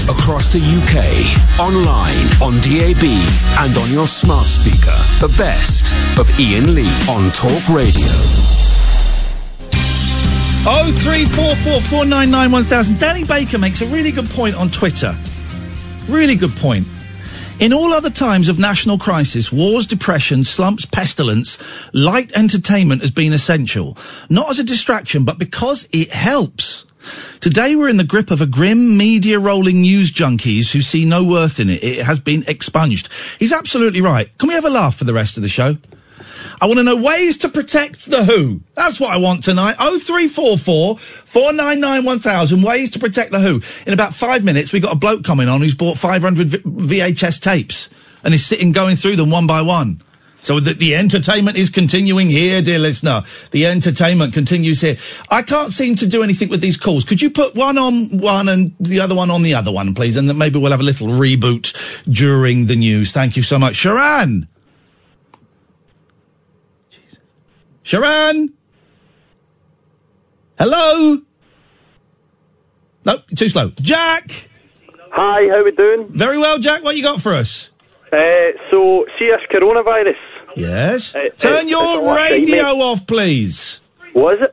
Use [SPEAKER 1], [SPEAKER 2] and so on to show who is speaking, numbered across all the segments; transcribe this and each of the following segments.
[SPEAKER 1] Across the UK, online, on DAB, and on your smart speaker. The best of Ian Lee on Talk Radio.
[SPEAKER 2] 0344 499 1000. Danny Baker makes a really good point on Twitter. Really good point. In all other times of national crisis, wars, depression, slumps, pestilence, light entertainment has been essential. Not as a distraction, but because it helps. Today we're in the grip of a grim, media-rolling news junkies who see no worth in it. It has been expunged. He's absolutely right. Can we have a laugh for the rest of the show? I want to know ways to protect the Who. That's what I want tonight. 0344 499 1000. Ways to protect the Who. In about 5 minutes, we got a bloke coming on who's bought 500 VHS tapes and is sitting going through them one by one. So the entertainment is continuing here, dear listener. The entertainment continues here. I can't seem to do anything with these calls. Could you put one on one and the other one on the other one, please? And then maybe we'll have a little reboot during the news. Thank you so much. Sharan! Sharan? Hello? No, too slow. Jack!
[SPEAKER 3] Hi, how we doing?
[SPEAKER 2] Very well, Jack. What you got for us?
[SPEAKER 3] So, see this coronavirus?
[SPEAKER 2] Yes. Turn your radio off, please.
[SPEAKER 3] What is it?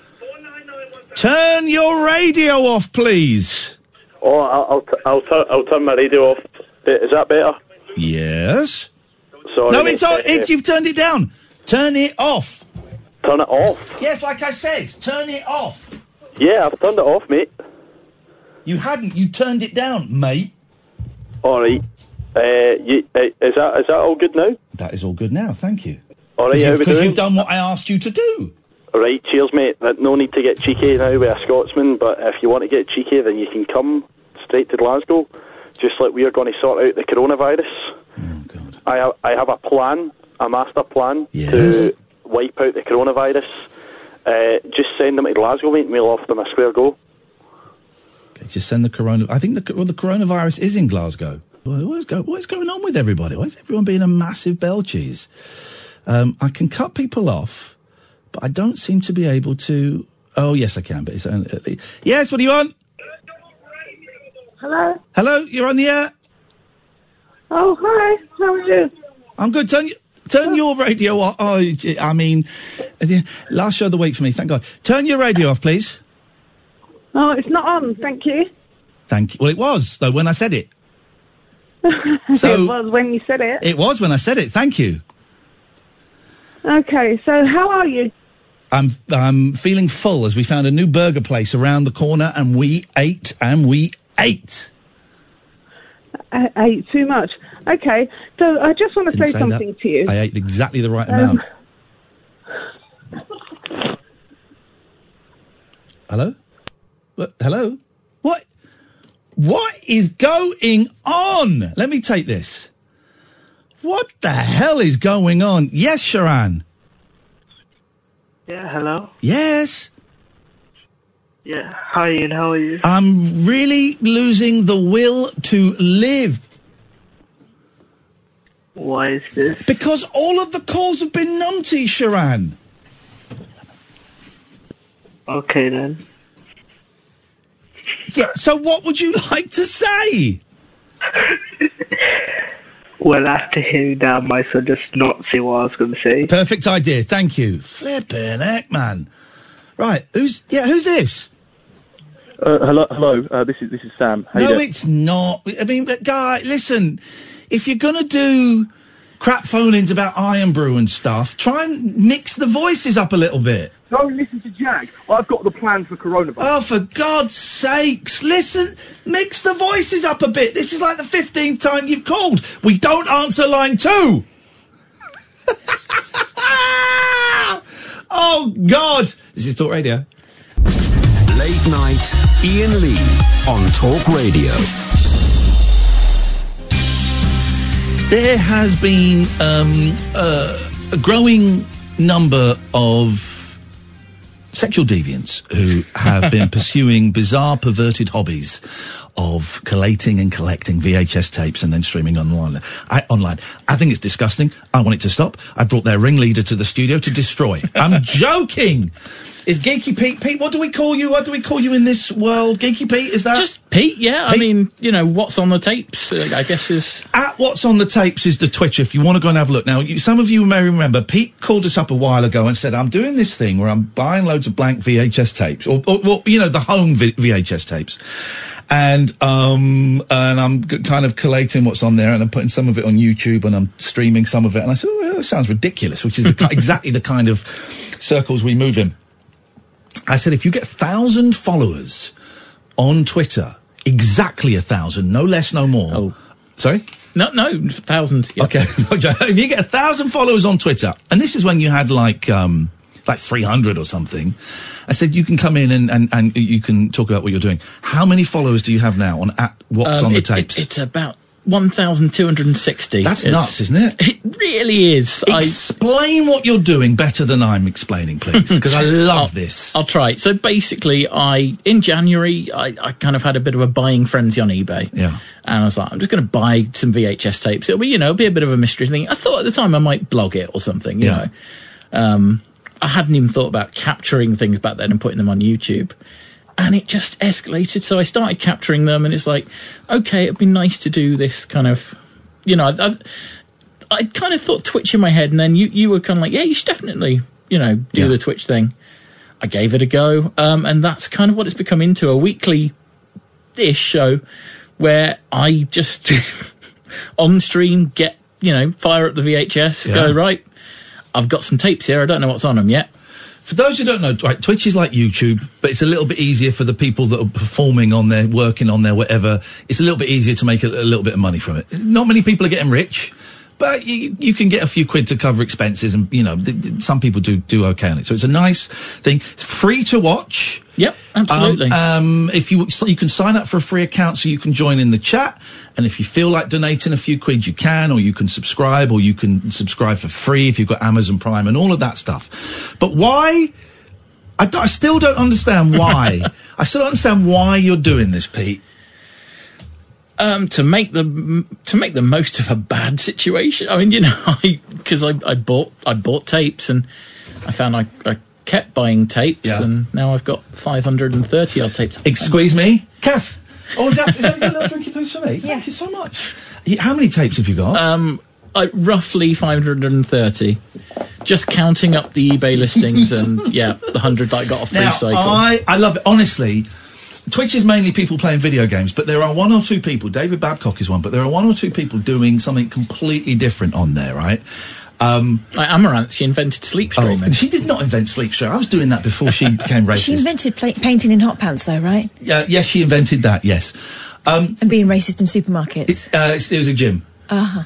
[SPEAKER 2] Turn your radio off, please.
[SPEAKER 3] Oh, I'll turn my radio off. Is that better?
[SPEAKER 2] Yes.
[SPEAKER 3] Sorry.
[SPEAKER 2] No, you've turned it down. Turn it off.
[SPEAKER 3] Turn it off?
[SPEAKER 2] Yes, like I said, turn it off.
[SPEAKER 3] Yeah, I've turned it off, mate.
[SPEAKER 2] You hadn't. You turned it down, mate.
[SPEAKER 3] All right. Is that all good now?
[SPEAKER 2] That is all good now, thank you.
[SPEAKER 3] All right, how we doing?
[SPEAKER 2] Because you've done what I asked you to do.
[SPEAKER 3] All right, cheers, mate. No need to get cheeky now with a Scotsman, but if you want to get cheeky, then you can come straight to Glasgow, just like we are going to sort out the coronavirus.
[SPEAKER 2] Oh, God.
[SPEAKER 3] I have a plan, a master plan,
[SPEAKER 2] yes,
[SPEAKER 3] to wipe out the coronavirus. Just send them to Glasgow, mate, and we'll offer them a square go.
[SPEAKER 2] Okay, just send the coronavirus. I think the coronavirus is in Glasgow. What's going on with everybody? Why is everyone being a massive bell cheese? I can cut people off, but I don't seem to be able to... Oh, yes, I can, but it's only... Yes, what do you want?
[SPEAKER 4] Hello?
[SPEAKER 2] Hello, you're on the air?
[SPEAKER 4] Oh, hi. How are you?
[SPEAKER 2] I'm good. Turn your radio off. Oh, I mean, last show of the week for me, thank God. Turn your radio off, please.
[SPEAKER 4] Oh, it's not on, thank you.
[SPEAKER 2] Thank you. Well, it was, though, when I said it. So,
[SPEAKER 4] it was when you said it.
[SPEAKER 2] It was when I said it, thank you.
[SPEAKER 4] Okay, so how are you?
[SPEAKER 2] I'm feeling full as we found a new burger place around the corner and we ate. I
[SPEAKER 4] ate too much. Okay, so I just want to say something to you.
[SPEAKER 2] I ate exactly the right amount. Hello? Hello? What? What is going on? Let me take this. What the hell is going on? Yes, Sharan.
[SPEAKER 5] Yeah, hello?
[SPEAKER 2] Yes.
[SPEAKER 5] Yeah, hi Ian, how are you?
[SPEAKER 2] I'm really losing the will to live.
[SPEAKER 5] Why is this?
[SPEAKER 2] Because all of the calls have been numpty, Sharan.
[SPEAKER 5] Okay, then.
[SPEAKER 2] Yeah, so what would you like to say?
[SPEAKER 5] Well, after hearing that, I might as well just not say what I was going to say.
[SPEAKER 2] Perfect idea, thank you. Flippin' heck, man. Right, who's this?
[SPEAKER 3] Hello. This is Sam. How you doing?
[SPEAKER 2] It's not. I mean, guy, listen. If you're gonna do crap phone-ins about Iron Brew and stuff, try and mix the voices up a little bit.
[SPEAKER 3] Don't listen to Jack. I've got the plan for coronavirus.
[SPEAKER 2] Oh, for God's sakes, listen, mix the voices up a bit. This is like the 15th time you've called. We don't answer line 2. Oh, God. This is Talk Radio.
[SPEAKER 1] Late night, Ian Lee on Talk Radio.
[SPEAKER 2] There has been a growing number of sexual deviants who have been pursuing bizarre, perverted hobbies of collating and collecting VHS tapes and then streaming online. I think it's disgusting. I want it to stop. I brought their ringleader to the studio to destroy. I'm joking. Is Geeky Pete? Pete, what do we call you? What do we call you in this world? Geeky Pete, is that?
[SPEAKER 6] Pete, yeah, I mean, you know, What's on the Tapes, I guess is...
[SPEAKER 2] At What's on the Tapes is the Twitter, if you want to go and have a look. Now, some of you may remember, Pete called us up a while ago and said, I'm doing this thing where I'm buying loads of blank VHS tapes, or you know, the home VHS tapes. And I'm kind of collating what's on there, and I'm putting some of it on YouTube, and I'm streaming some of it. And I said, that sounds ridiculous, which is exactly the kind of circles we move in. I said, if you get 1,000 followers on Twitter, exactly 1,000, no less, no more.
[SPEAKER 6] Oh.
[SPEAKER 2] Sorry?
[SPEAKER 6] No, 1,000. Yep.
[SPEAKER 2] Okay. If you get 1,000 followers on Twitter, and this is when you had like 300 or something, I said, you can come in and you can talk about what you're doing. How many followers do you have now on at What's on the Tapes?
[SPEAKER 6] It's about 1,260.
[SPEAKER 2] That's nuts, isn't it?
[SPEAKER 6] It really is.
[SPEAKER 2] Explain what you're doing better than I'm explaining, please, because I love this.
[SPEAKER 6] I'll try. So basically, in January, I kind of had a bit of a buying frenzy on eBay.
[SPEAKER 2] Yeah.
[SPEAKER 6] And I was like, I'm just going to buy some VHS tapes. It'll be a bit of a mystery thing. I thought at the time I might blog it or something, you know. I hadn't even thought about capturing things back then and putting them on YouTube. And it just escalated. So I started capturing them, and it's like, okay, it'd be nice to do this kind of, you know, I kind of thought Twitch in my head, and then you were kind of like, yeah, you should definitely, you know, do the Twitch thing. I gave it a go, and that's kind of what it's become into, a weekly-ish show where I just, on stream, fire up the VHS, go, right, I've got some tapes here, I don't know what's on them yet.
[SPEAKER 2] For those who don't know, right, Twitch is like YouTube, but it's a little bit easier for the people that are performing on there, working on there, whatever. It's a little bit easier to make a little bit of money from it. Not many people are getting rich, but you can get a few quid to cover expenses, and, you know, some people do okay on it. So it's a nice thing. It's free to watch.
[SPEAKER 6] Yep, absolutely.
[SPEAKER 2] If you can sign up for a free account so you can join in the chat, and if you feel like donating a few quid, you can, or you can subscribe for free if you've got Amazon Prime and all of that stuff. But why? I still don't understand why. I still don't understand why you're doing this, Pete.
[SPEAKER 6] To make the most of a bad situation. I mean, you know, because I bought tapes, and I found I kept buying tapes, and now I've got 530 odd tapes.
[SPEAKER 2] Excuse me, Kath. Oh, is that a little drinky piece for me? Thank you so much. How many tapes have you got?
[SPEAKER 6] Roughly 530. Just counting up the eBay listings, and the 100 that I got off Free Cycle.
[SPEAKER 2] I love it. Honestly, Twitch is mainly people playing video games, but there are one or two people, David Babcock is one, but there are one or two people doing something completely different on there, right?
[SPEAKER 6] Like Amaranth, she invented sleep streaming.
[SPEAKER 2] She did not invent sleep streaming. I was doing that before she became racist.
[SPEAKER 7] She invented painting in hot pants, though, right?
[SPEAKER 2] Yes, she invented that, yes.
[SPEAKER 7] And being racist in supermarkets.
[SPEAKER 2] It was a gym.
[SPEAKER 7] Uh-huh.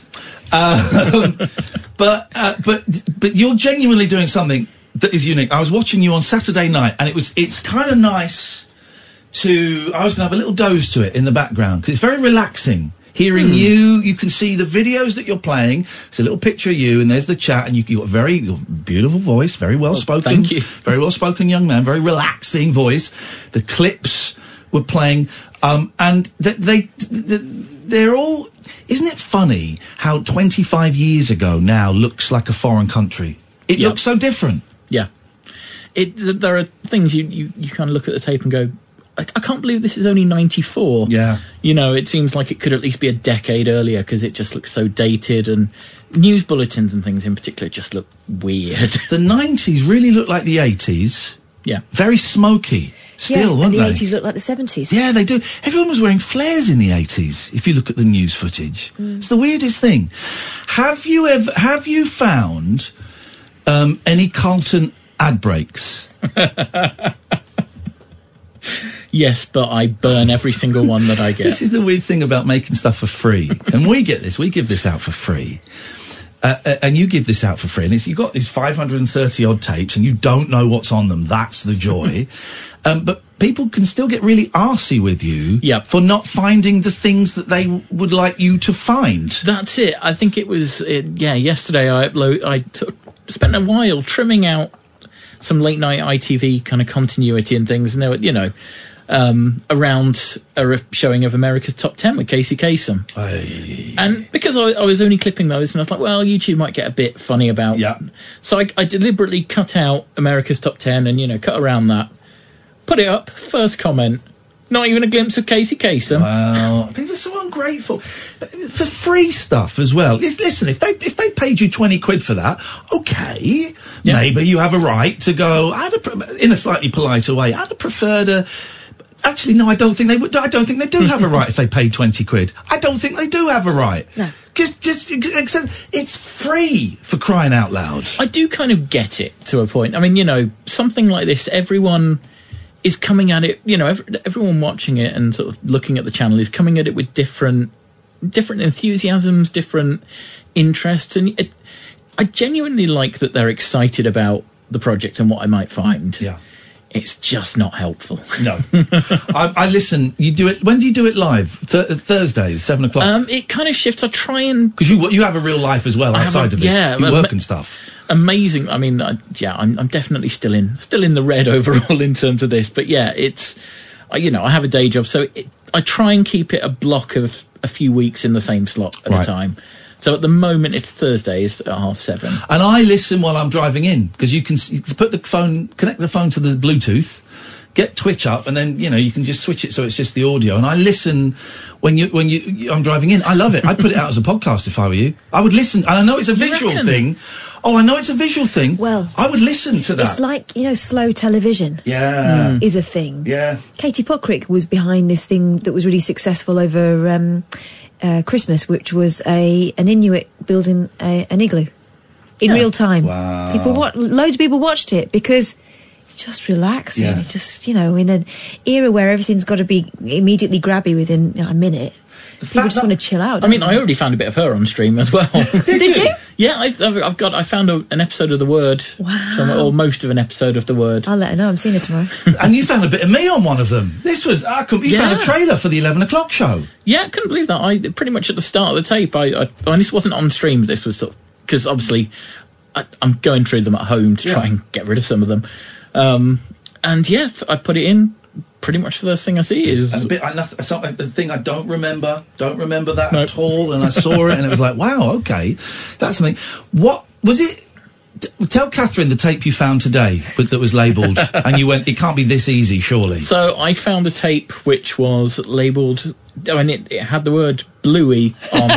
[SPEAKER 2] But you're genuinely doing something that is unique. I was watching you on Saturday night, and it's kind of nice I was going to have a little doze to it in the background, because it's very relaxing. Hearing you can see the videos that you're playing. It's a little picture of you, and there's the chat, and you've got a very beautiful voice, very well spoken.
[SPEAKER 6] Thank you.
[SPEAKER 2] Very well spoken young man, very relaxing voice. The clips were playing, and they're all. Isn't it funny how 25 years ago now looks like a foreign country? It looks so different.
[SPEAKER 6] Yeah, there are things you kind of look at the tape and go, I can't believe this is only 94.
[SPEAKER 2] Yeah.
[SPEAKER 6] You know, it seems like it could at least be a decade earlier, because it just looks so dated, and news bulletins and things in particular just look weird.
[SPEAKER 2] The 90s really look like the 80s.
[SPEAKER 6] Yeah.
[SPEAKER 2] Very smoky still, weren't they?
[SPEAKER 7] And the 80s look like the 70s.
[SPEAKER 2] Yeah, they do. Everyone was wearing flares in the 80s, if you look at the news footage. It's the weirdest thing. Have you found any Carlton ad breaks?
[SPEAKER 6] Yes, but I burn every single one that I get.
[SPEAKER 2] This is the weird thing about making stuff for free. And we give this out for free. And you give this out for free. And you've got these 530 odd tapes, and you don't know what's on them. That's the joy. But people can still get really arsey with you for not finding the things that they would like you to find.
[SPEAKER 6] That's it. I think it was, yesterday I spent a while trimming out some late night ITV kind of continuity and things, and there were, you know, around a showing of America's Top 10 with Casey Kasem. And because I was only clipping those, and I was like, well, YouTube might get a bit funny about.
[SPEAKER 2] Yeah.
[SPEAKER 6] So I deliberately cut out America's Top 10 and, you know, cut around that, put it up, first comment, Not even a glimpse of Casey Kasem.
[SPEAKER 2] Well, people are so ungrateful for free stuff as well. Listen, if they paid you 20 quid for that, okay, maybe you have a right to go. In a slightly politer way, I'd have preferred a. Actually, no, I don't think they would. I don't think they do have a right if they paid 20 quid. I don't think they do have a right.
[SPEAKER 7] No.
[SPEAKER 2] Except it's free, for crying out loud.
[SPEAKER 6] I do kind of get it to a point. I mean, you know, something like this, everyone is coming at it, you know, everyone watching it and sort of looking at the channel is coming at it with different enthusiasms, different interests. And I genuinely like that they're excited about the project and what I might find.
[SPEAKER 2] Yeah.
[SPEAKER 6] It's just not helpful.
[SPEAKER 2] No. I listen. You do it. When do you do it live? Thursdays, 7 o'clock.
[SPEAKER 6] It kind of shifts. I try and
[SPEAKER 2] because you have a real life as well outside of this.
[SPEAKER 6] Yeah,
[SPEAKER 2] you work and stuff.
[SPEAKER 6] Amazing. I mean, I'm definitely still in the red overall in terms of this. But yeah, it's I have a day job, so I try and keep it a block of a few weeks in the same slot at a time. So at the moment, it's Thursdays at 7:30. And
[SPEAKER 2] I listen while I'm driving in, because you can put the phone, connect the phone to the Bluetooth, get Twitch up, and then, you can just switch it so it's just the audio. And I listen when I'm driving in. I love it. I'd put it out as a podcast if I were you. I would listen. And I know it's a visual thing. Oh, I know it's a visual thing.
[SPEAKER 7] Well,
[SPEAKER 2] I would listen to that.
[SPEAKER 7] It's like, slow television.
[SPEAKER 2] Yeah.
[SPEAKER 7] Is a thing.
[SPEAKER 2] Yeah.
[SPEAKER 7] Katie Pockrick was behind this thing that was really successful over Christmas, which was an Inuit building an igloo in real time.
[SPEAKER 2] Wow.
[SPEAKER 7] Loads of people watched it because it's just relaxing.
[SPEAKER 2] Yeah.
[SPEAKER 7] It's just, in an era where everything's got to be immediately grabby within a minute. People just want to chill out.
[SPEAKER 6] I mean, I already found a bit of her on stream as well.
[SPEAKER 7] Did you?
[SPEAKER 6] Yeah, I found an episode of The Word.
[SPEAKER 7] Wow.
[SPEAKER 6] Or most of an episode of The Word.
[SPEAKER 7] I'll let her know. I'm seeing her tomorrow.
[SPEAKER 2] And you found a bit of me on one of them. This was you found a trailer for the 11 o'clock show.
[SPEAKER 6] Yeah, I couldn't believe that. I pretty much at the start of the tape. And this wasn't on stream. This was because obviously I'm going through them at home to try and get rid of some of them. And yeah, I put it in. Pretty much the first thing I see is
[SPEAKER 2] the thing I don't remember that at all, and I saw it and it was like, wow, okay, that's something. What was it? Tell Catherine the tape you found today that was labelled, and you went, it can't be this easy, surely.
[SPEAKER 6] So I found a tape which was labelled. I mean, it had the word Bluey on.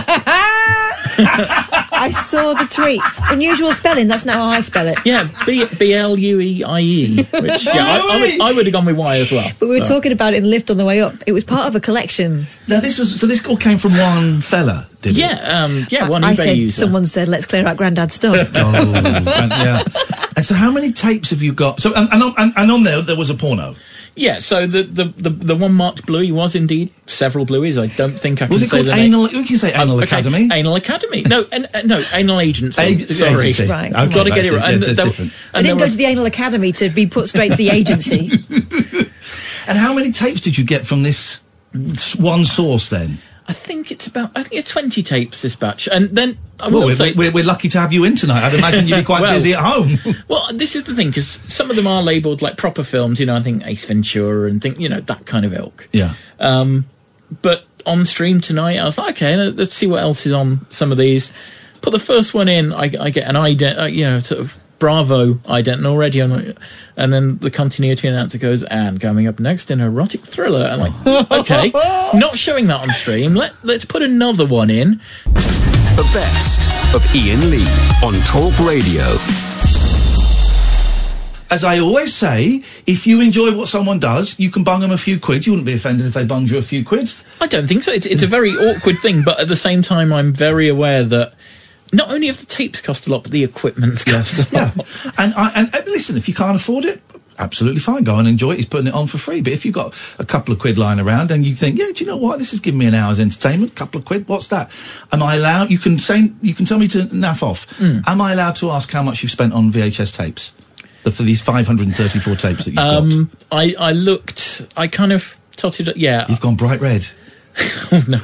[SPEAKER 7] I saw the tweet. Unusual spelling, that's not how I spell it.
[SPEAKER 6] Yeah, Bluiie, which I would have gone with Y as well.
[SPEAKER 7] But we were talking about it in the lift on the way up. It was part of a collection.
[SPEAKER 2] Now this all came from one fella, did it?
[SPEAKER 6] Yeah, one eBay user.
[SPEAKER 7] Someone said, let's clear out Grandad's stuff.
[SPEAKER 2] Yeah. And so how many tapes have you got? So and on there was a porno.
[SPEAKER 6] Yeah, so the one marked Bluey was indeed several Blueys. I don't think I can say
[SPEAKER 2] Was it called Anal? We can say Anal Academy.
[SPEAKER 6] Anal Academy. No, Anal Agency.
[SPEAKER 2] Sorry,
[SPEAKER 7] right.
[SPEAKER 6] I've got to get it right.
[SPEAKER 2] That's different.
[SPEAKER 7] I didn't go to the Anal Academy to be put straight to the agency.
[SPEAKER 2] And how many tapes did you get from this one source then?
[SPEAKER 6] I think it's 20 tapes this batch, and then
[SPEAKER 2] we're lucky to have you in tonight. I'd imagine you'd be quite busy at home.
[SPEAKER 6] Well, this is the thing, because some of them are labelled like proper films. I think Ace Ventura and that kind of ilk.
[SPEAKER 2] Yeah.
[SPEAKER 6] But on stream tonight, I was like, okay, let's see what else is on some of these. Put the first one in, I get an ident, sort of Bravo ident already on, and then the continuity announcer goes, and coming up next, an erotic thriller. And like, okay, not showing that on stream. Let's put another one in.
[SPEAKER 1] The best of Ian Lee on Talk Radio.
[SPEAKER 2] As I always say, if you enjoy what someone does, you can bung them a few quid. You wouldn't be offended if they bunged you a few quid.
[SPEAKER 6] I don't think so. It's a very awkward thing, but at the same time, I'm very aware that not only have the tapes cost a lot, but the equipment's cost a lot.
[SPEAKER 2] Yeah. And listen, if you can't afford it, absolutely fine. Go and enjoy it. He's putting it on for free. But if you've got a couple of quid lying around and you think, yeah, do you know what? This is giving me an hour's entertainment. A couple of quid. What's that? Am I allowed? You can tell me to naff off. Am I allowed to ask how much you've spent on VHS tapes? For these 534 tapes that you've got?
[SPEAKER 6] I looked. I kind of totted it. Yeah.
[SPEAKER 2] You've gone bright red.
[SPEAKER 6] Oh no.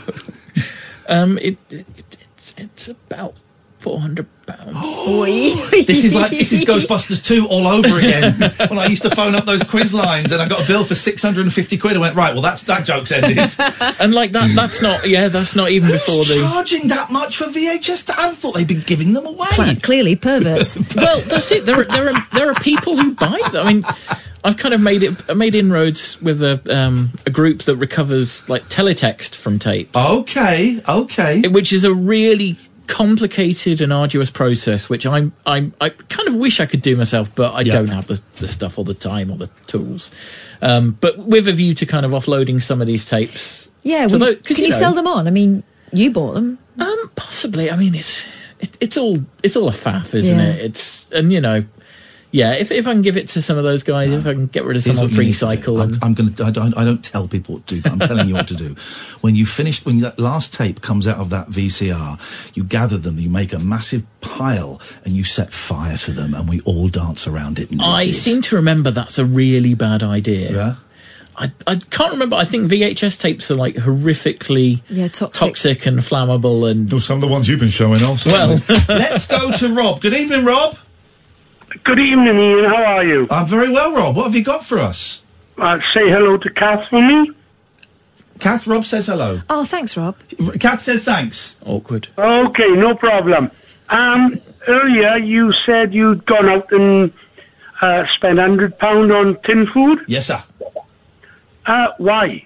[SPEAKER 6] It's about £400.
[SPEAKER 2] This is Ghostbusters 2 all over again. When I used to phone up those quiz lines and I got a bill for 650 quid, I went, right, well that joke's ended.
[SPEAKER 6] And like that's not even before the
[SPEAKER 2] charging that much for VHS. I thought they'd been giving them away.
[SPEAKER 7] Clearly perverts.
[SPEAKER 6] Well, that's it. There are people who buy them. I mean, I've kind of made inroads with a group that recovers like teletext from tapes.
[SPEAKER 2] Okay.
[SPEAKER 6] Which is a really complicated and arduous process, which I kind of wish I could do myself, but I don't have the stuff or the time or the tools. But with a view to kind of offloading some of these tapes.
[SPEAKER 7] Yeah, can you sell them on? I mean, you bought them.
[SPEAKER 6] Possibly. I mean, it's all a faff, isn't it? If I can give it to some of those guys, if I can get rid of some on Free Cycle,
[SPEAKER 2] I don't tell people what to do, but I'm telling you what to do. When that last tape comes out of that VCR, you gather them, you make a massive pile, and you set fire to them, and we all dance around it.
[SPEAKER 6] I seem to remember that's a really bad idea.
[SPEAKER 2] Yeah.
[SPEAKER 6] I can't remember. I think VHS tapes are like horrifically toxic and flammable, and
[SPEAKER 2] some of the ones you've been showing also. Well, let's go to Rob. Good evening, Rob.
[SPEAKER 8] Good evening, Ian. How are you?
[SPEAKER 2] I'm very well, Rob. What have you got for us?
[SPEAKER 8] Say hello to Kath for me.
[SPEAKER 2] Kath, Rob says hello.
[SPEAKER 7] Oh, thanks, Rob.
[SPEAKER 2] Kath says thanks.
[SPEAKER 6] Awkward.
[SPEAKER 8] Okay, no problem. Earlier you said you'd gone out and spent £100 on tin food?
[SPEAKER 2] Yes, sir.
[SPEAKER 8] Why?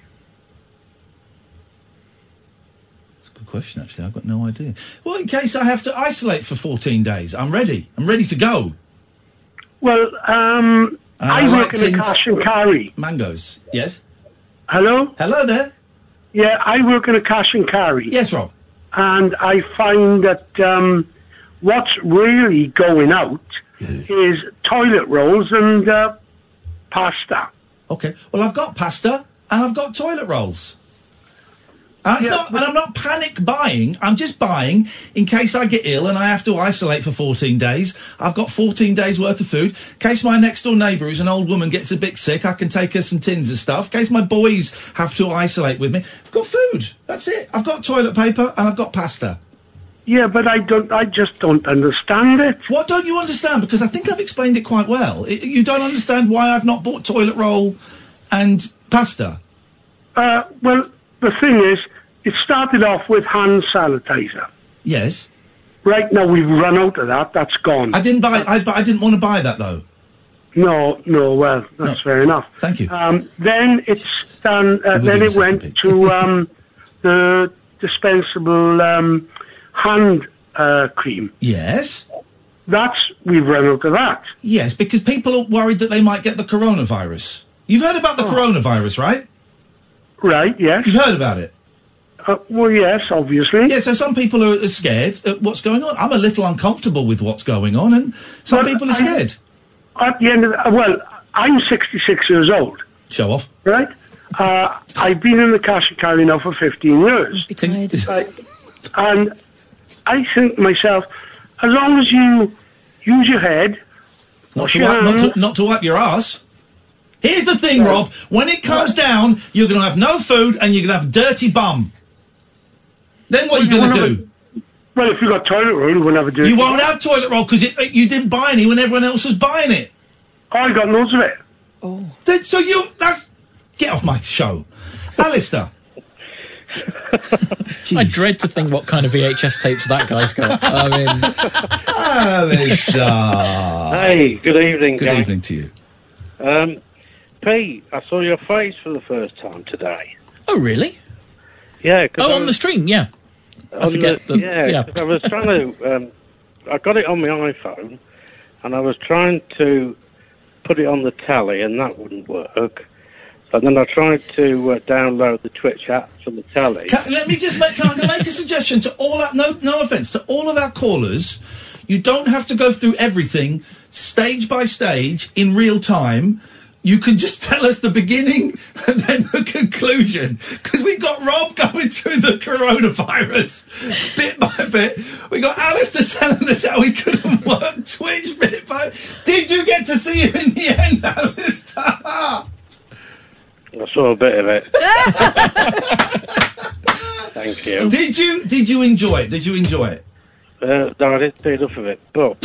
[SPEAKER 2] That's a good question, actually. I've got no idea. Well, in case I have to isolate for 14 days. I'm ready. I'm ready to go.
[SPEAKER 8] Well, I work in a cash and carry.
[SPEAKER 2] Mangoes, yes?
[SPEAKER 8] Hello?
[SPEAKER 2] Hello there.
[SPEAKER 8] Yeah, I work in a cash and carry.
[SPEAKER 2] Yes, Rob.
[SPEAKER 8] And I find that what's really going out is toilet rolls and pasta.
[SPEAKER 2] Okay. Well, I've got pasta and I've got toilet rolls. And I'm not panic buying. I'm just buying in case I get ill and I have to isolate for 14 days. I've got 14 days worth of food. In case my next door neighbour, who's an old woman, gets a bit sick, I can take her some tins of stuff. In case my boys have to isolate with me, I've got food. That's it. I've got toilet paper and I've got pasta.
[SPEAKER 8] Yeah, but I just don't understand it.
[SPEAKER 2] What don't you understand? Because I think I've explained it quite well. You don't understand why I've not bought toilet roll and pasta?
[SPEAKER 8] Well, the thing is, it started off with hand sanitizer.
[SPEAKER 2] Yes.
[SPEAKER 8] Right now we've run out of that. That's gone.
[SPEAKER 2] I didn't want to buy that though.
[SPEAKER 8] No. Well, that's fair enough.
[SPEAKER 2] Thank you.
[SPEAKER 8] Then it's done. Then it went to the dispensable hand cream.
[SPEAKER 2] Yes.
[SPEAKER 8] We've run out of that.
[SPEAKER 2] Yes, because people are worried that they might get the coronavirus. You've heard about the coronavirus, right?
[SPEAKER 8] Right. Yes.
[SPEAKER 2] You've heard about it.
[SPEAKER 8] Well, yes, obviously.
[SPEAKER 2] Yeah, so some people are scared at what's going on. I'm a little uncomfortable with what's going on, and some people are scared.
[SPEAKER 8] At the end of I'm 66 years old.
[SPEAKER 2] Show off.
[SPEAKER 8] Right? I've been in the cash and carry now for 15 years. And I think to myself, as long as you use your head,
[SPEAKER 2] not to wipe your ass. Here's the thing, Rob. When it comes down, you're going to have no food and you're going to have a dirty bum. Then what are you going to do?
[SPEAKER 8] Well, if you've got toilet roll, you won't have a dirty
[SPEAKER 2] You won't have toilet roll because you didn't buy any when everyone else was buying it.
[SPEAKER 8] I got loads of it.
[SPEAKER 2] Oh. Get off my show. Alistair.
[SPEAKER 6] I dread to think what kind of VHS tapes that guy's got. I mean...
[SPEAKER 2] Alistair.
[SPEAKER 9] Hey, good evening,
[SPEAKER 2] Good evening to you.
[SPEAKER 9] Pete, I saw your face for the first time today.
[SPEAKER 6] Oh, really?
[SPEAKER 9] Yeah.
[SPEAKER 6] On the stream, yeah. I forget.
[SPEAKER 9] I was trying to... I got it on my iPhone, and I was trying to put it on the telly, and that wouldn't work. And then I tried to download the Twitch app from the telly.
[SPEAKER 2] Let me just make a suggestion to all our... No offence, to all of our callers. You don't have to go through everything stage by stage in real time. You can just tell us the beginning and then the conclusion. Because we got Rob going through the coronavirus bit by bit. We got Alistair telling us how he couldn't work Twitch bit by... Did you get to see him in the end, Alistair?
[SPEAKER 9] I saw a bit of it. Thank you.
[SPEAKER 2] Did you enjoy it? Did you enjoy it?
[SPEAKER 9] No, I didn't see enough of it. But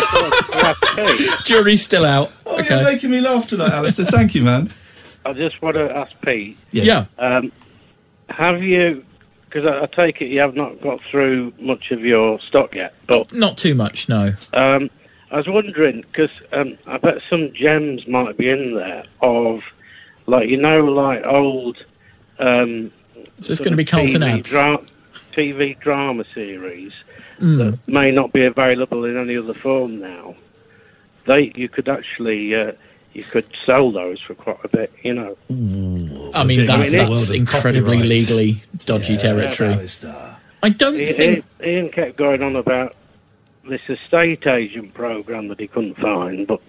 [SPEAKER 6] jury's still out.
[SPEAKER 2] Oh, okay. You're making me laugh tonight, Alistair. Thank you, man.
[SPEAKER 9] I just want to ask Pete.
[SPEAKER 2] Yeah.
[SPEAKER 9] Have you? Because I take it you have not got through much of your stock yet. But
[SPEAKER 6] not too much, no.
[SPEAKER 9] I was wondering, because I bet some gems might be in there of, like, old...
[SPEAKER 6] so it's going to be Carlton ads.
[SPEAKER 9] TV drama series that may not be available in any other form now. You could actually... you could sell those for quite a bit, you know.
[SPEAKER 6] I mean, that's incredibly legally dodgy territory. I don't think...
[SPEAKER 9] Ian kept going on about this estate agent program that he couldn't find, but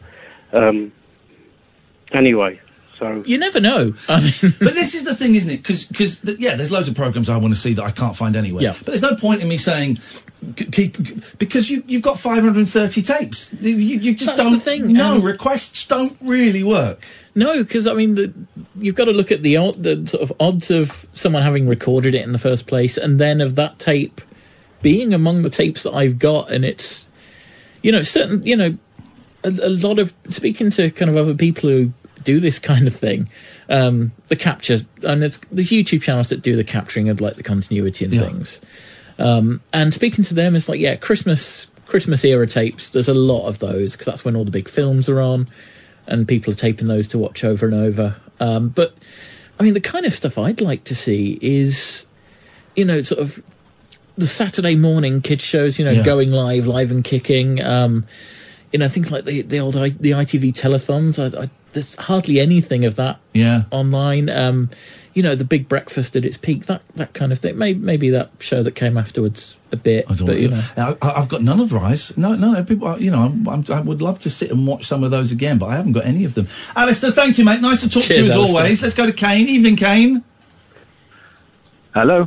[SPEAKER 9] anyway, so...
[SPEAKER 6] You never know. I mean...
[SPEAKER 2] But this is the thing, isn't it? Because there's loads of programs I want to see that I can't find anywhere.
[SPEAKER 6] Yeah.
[SPEAKER 2] But there's no point in me saying... because you've got 530 tapes. You just
[SPEAKER 6] That's
[SPEAKER 2] don't...
[SPEAKER 6] the thing.
[SPEAKER 2] Requests don't really work.
[SPEAKER 6] No, because, I mean, you've got to look at the sort of odds of someone having recorded it in the first place, and then of that tape being among the tapes that I've got, and it's, certain, a lot of, speaking to kind of other people who do this kind of thing, the capture, and there's YouTube channels that do the capturing of, like, the continuity and things. And speaking to them, it's like, Christmas era tapes, there's a lot of those, because that's when all the big films are on, and people are taping those to watch over and over. But, I mean, the kind of stuff I'd like to see is, sort of the Saturday morning kids shows, going live and kicking. Things like the old the ITV telethons. There's hardly anything of that online. The Big Breakfast at its peak, that kind of thing. Maybe that show that came afterwards a bit.
[SPEAKER 2] I've got none of the Rise. No. People, I would love to sit and watch some of those again, but I haven't got any of them. Alistair, thank you, mate. Nice to talk to you as always. Let's go to Kane. Evening, Kane.
[SPEAKER 10] Hello.